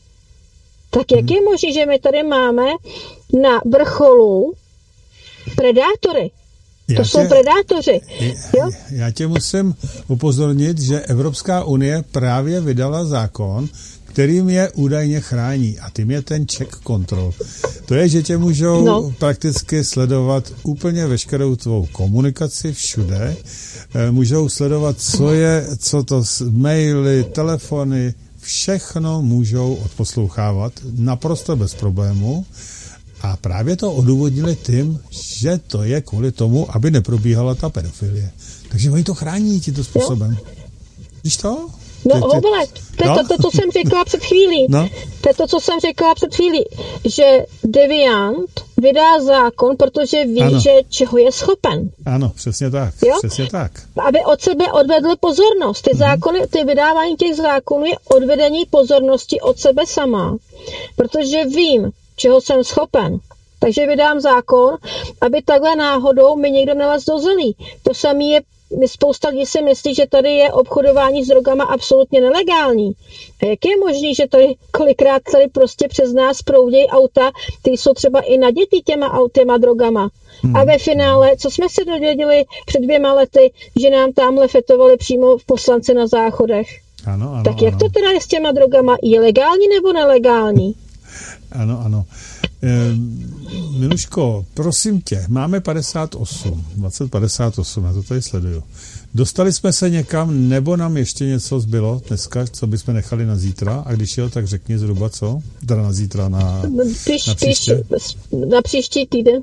tak jak mm-hmm. je možné, že my tady máme na vrcholu predátory? To já jsou tě, predátoři. Jo? Já tě musím upozornit, že Evropská unie právě vydala zákon, kterým je údajně chrání. A tím je ten check control. To je, že tě můžou no. prakticky sledovat úplně veškerou tvou komunikaci všude. Můžou sledovat, co je, co to maily, telefony, všechno můžou odposlouchávat naprosto bez problému. A právě to odůvodnili tím, že to je kvůli tomu, aby neprobíhala ta pedofilie. Takže oni to chrání tímto způsobem. Víš to? No, ty, ty... Hobele, to je no? to, to, co jsem řekla před chvílí. No? To je to, co jsem řekla před chvílí. Že deviant vydá zákon, protože ví, ano. že čeho je schopen. Ano, přesně tak. Jo? Přesně tak. Aby od sebe odvedl pozornost. Ty, mm-hmm. zákony, ty vydávání těch zákonů je odvedení pozornosti od sebe sama. Protože vím, čeho jsem schopen. Takže vydám zákon, aby takhle náhodou mi někdo nelez do zelí. To samé je, spousta lidí si myslí, že tady je obchodování s drogama absolutně nelegální. A jak je možný, že tady kolikrát tady prostě přes nás proudějí auta, ty jsou třeba i nadětí těma těma drogama. Hmm. A ve finále, co jsme se dověděli před dvěma lety, že nám tamhle fetovali přímo v poslanci na záchodech. Ano, ano, tak jak ano. to teda je s těma drogama? Je legální nebo nelegální? Ano, ano. E, Miluško, prosím tě, máme padesát osm, dvacet padesát osm, já to tady sleduju. Dostali jsme se někam, nebo nám ještě něco zbylo dneska, co bychom nechali na zítra? A když jo, tak řekni zhruba co? Teda na zítra, na, Píš, na příště. Píš, na příští týden.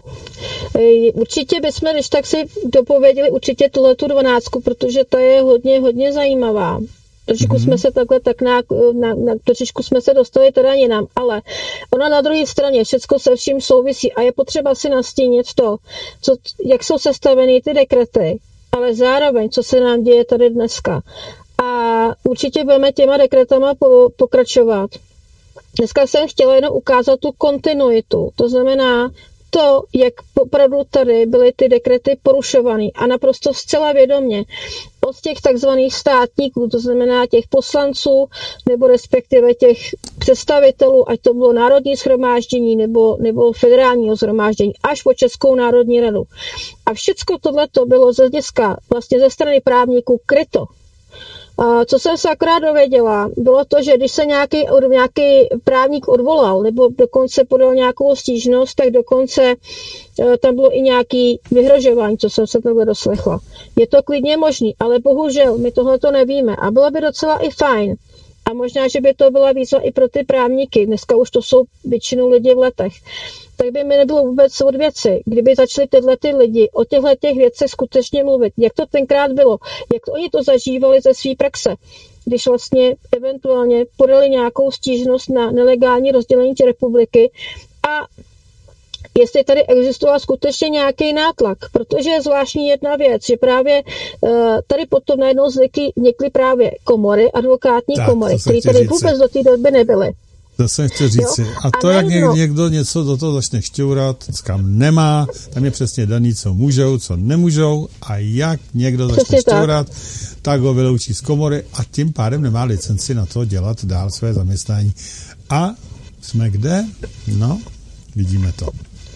Určitě bychom, když tak si dopověděli určitě tuhletu dvanáctku, protože ta je hodně, hodně zajímavá. Trošičku mm-hmm. jsme se takhle tak na, na, na trošičku jsme se dostali teda jinam, ale ona na druhé straně všecko se vším souvisí a je potřeba si nastínit to, co, jak jsou sestaveny ty dekrety, ale zároveň, co se nám děje tady dneska. A určitě budeme těma dekretama po, pokračovat. Dneska jsem chtěla jenom ukázat tu kontinuitu, to znamená to, jak opravdu tady byly ty dekrety porušované a naprosto zcela vědomě od těch takzvaných státníků, to znamená těch poslanců nebo respektive těch představitelů, ať to bylo Národní shromáždění nebo, nebo Federálního shromáždění, až po Českou národní radu. A všecko tohle to bylo ze hlediska vlastně ze strany právníků kryto. A co jsem se akorát dověděla, bylo to, že když se nějaký, nějaký právník odvolal nebo dokonce podal nějakou stížnost, tak dokonce tam bylo i nějaké vyhrožování, co jsem se takhle doslechla. Je to klidně možný, ale bohužel my tohle to nevíme a bylo by docela i fajn. A možná, že by to byla výzva i pro ty právníky. Dneska už to jsou většinou lidi v letech. Tak by mi nebylo vůbec od věci, kdyby začali tyhle ty lidi o těchto těch věcech skutečně mluvit. Jak to tenkrát bylo, jak to oni to zažívali ze své praxe, když vlastně eventuálně podali nějakou stížnost na nelegální rozdělení té republiky a jestli tady existoval skutečně nějaký nátlak, protože je zvláštní jedna věc, že právě uh, tady potom najednou vznikly právě komory, advokátní tak, komory, které tady říci. Vůbec do té doby nebyly. To jsem chtěl říci. A to, a jak někdo, někdo něco do toho začne šťourat, kam nemá, tam je přesně daný, co můžou, co nemůžou a jak někdo začne přesně šťourat, tak. tak ho vyloučí z komory a tím pádem nemá licenci na to dělat dál své zaměstnání. A jsme kde? No, vidíme to.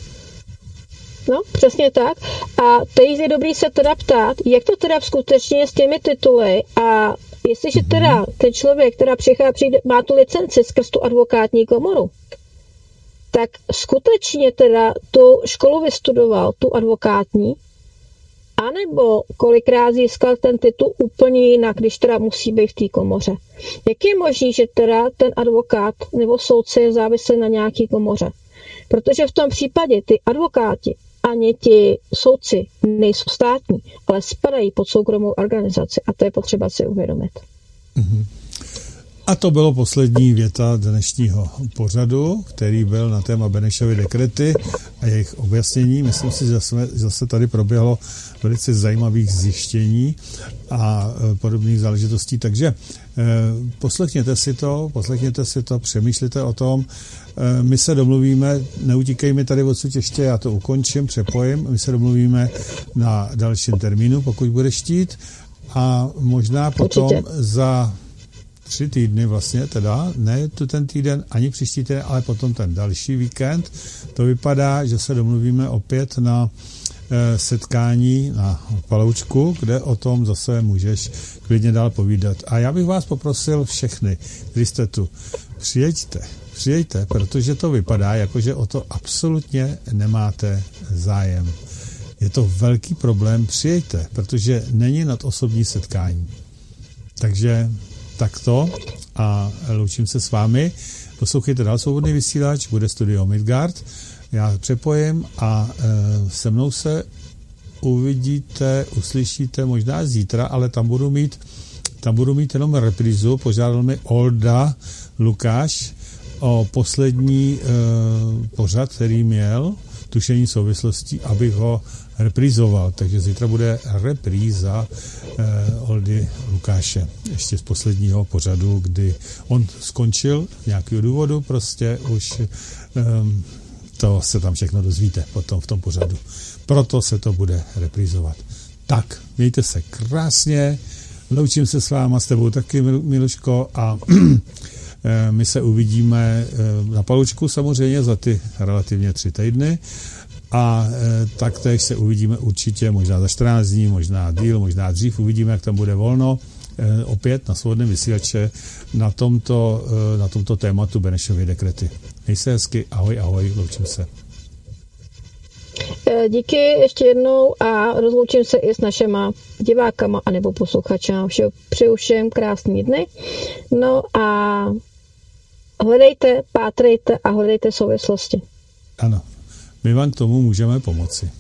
No, přesně tak. A teď je dobrý se teda ptát, jak to teda skutečně s těmi tituly a jestliže teda ten člověk, která přichází, má tu licenci skrz tu advokátní komoru, tak skutečně teda tu školu vystudoval, tu advokátní, anebo kolikrát získal ten titul úplně jinak, když teda musí být v té komoře. Jak je možný, že teda ten advokát nebo soudce je závislý na nějaký komoře? Protože v tom případě ty advokáti ani ti soudci nejsou státní, ale spadají pod soukromou organizaci a to je potřeba si uvědomit. Mm-hmm. A to bylo poslední věta dnešního pořadu, který byl na téma Benešovy dekrety a jejich objasnění. Myslím si, že jsme, zase tady proběhlo velice zajímavých zjištění a e, podobných záležitostí. Takže e, poslechněte si to, poslechněte si to, přemýšlejte o tom. E, my se domluvíme, neutíkej mi tady odsud ještě, já to ukončím, přepojím. My se domluvíme na dalším termínu, pokud budeš štít. A možná potom určitě za tři týdny vlastně, teda ne tu ten týden, ani příští týden, ale potom ten další víkend. To vypadá, že se domluvíme opět na e, setkání na Paloučku, kde o tom zase můžeš klidně dál povídat. A já bych vás poprosil všechny, kteří jste tu, přijeďte, přijeďte, protože to vypadá, jakože o to absolutně nemáte zájem. Je to velký problém, přijeďte, protože není nadosobní setkání. Takže takto a loučím se s vámi. Poslouchejte dál Svobodný vysílač, bude studio Midgard. Já přepojím a e, se mnou se uvidíte, uslyšíte možná zítra, ale tam budu mít, tam budu mít jenom reprízu. Požádal mi Olda Lukáš o poslední e, pořad, který měl tušení souvislostí, abych ho reprizoval. Takže zítra bude repríza eh, Oldy Lukáše. Ještě z posledního pořadu, kdy on skončil z nějakého důvodu, prostě už eh, to se tam všechno dozvíte potom v tom pořadu. Proto se to bude reprízovat. Tak, mějte se krásně, loučím se s váma, s tebou taky, Miluško, a my se uvidíme na Paloučku samozřejmě za ty relativně tři týdny a e, taktéž se uvidíme určitě možná za čtrnáct dní, možná díl, možná dřív, uvidíme, jak tam bude volno, e, opět na Svobodném vysílače na tomto, e, na tomto tématu Benešovy dekrety. Měj se hezky, ahoj, ahoj, loučím se. Díky ještě jednou a rozloučím se i s našima divákama anebo posluchačama. Přeju všem krásný dny. No a hledejte, pátrejte a hledejte souvislosti. Ano, my vám k tomu můžeme pomoci.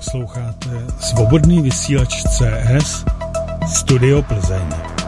Posloucháte Svobodný vysílač C S Studio Plzeň.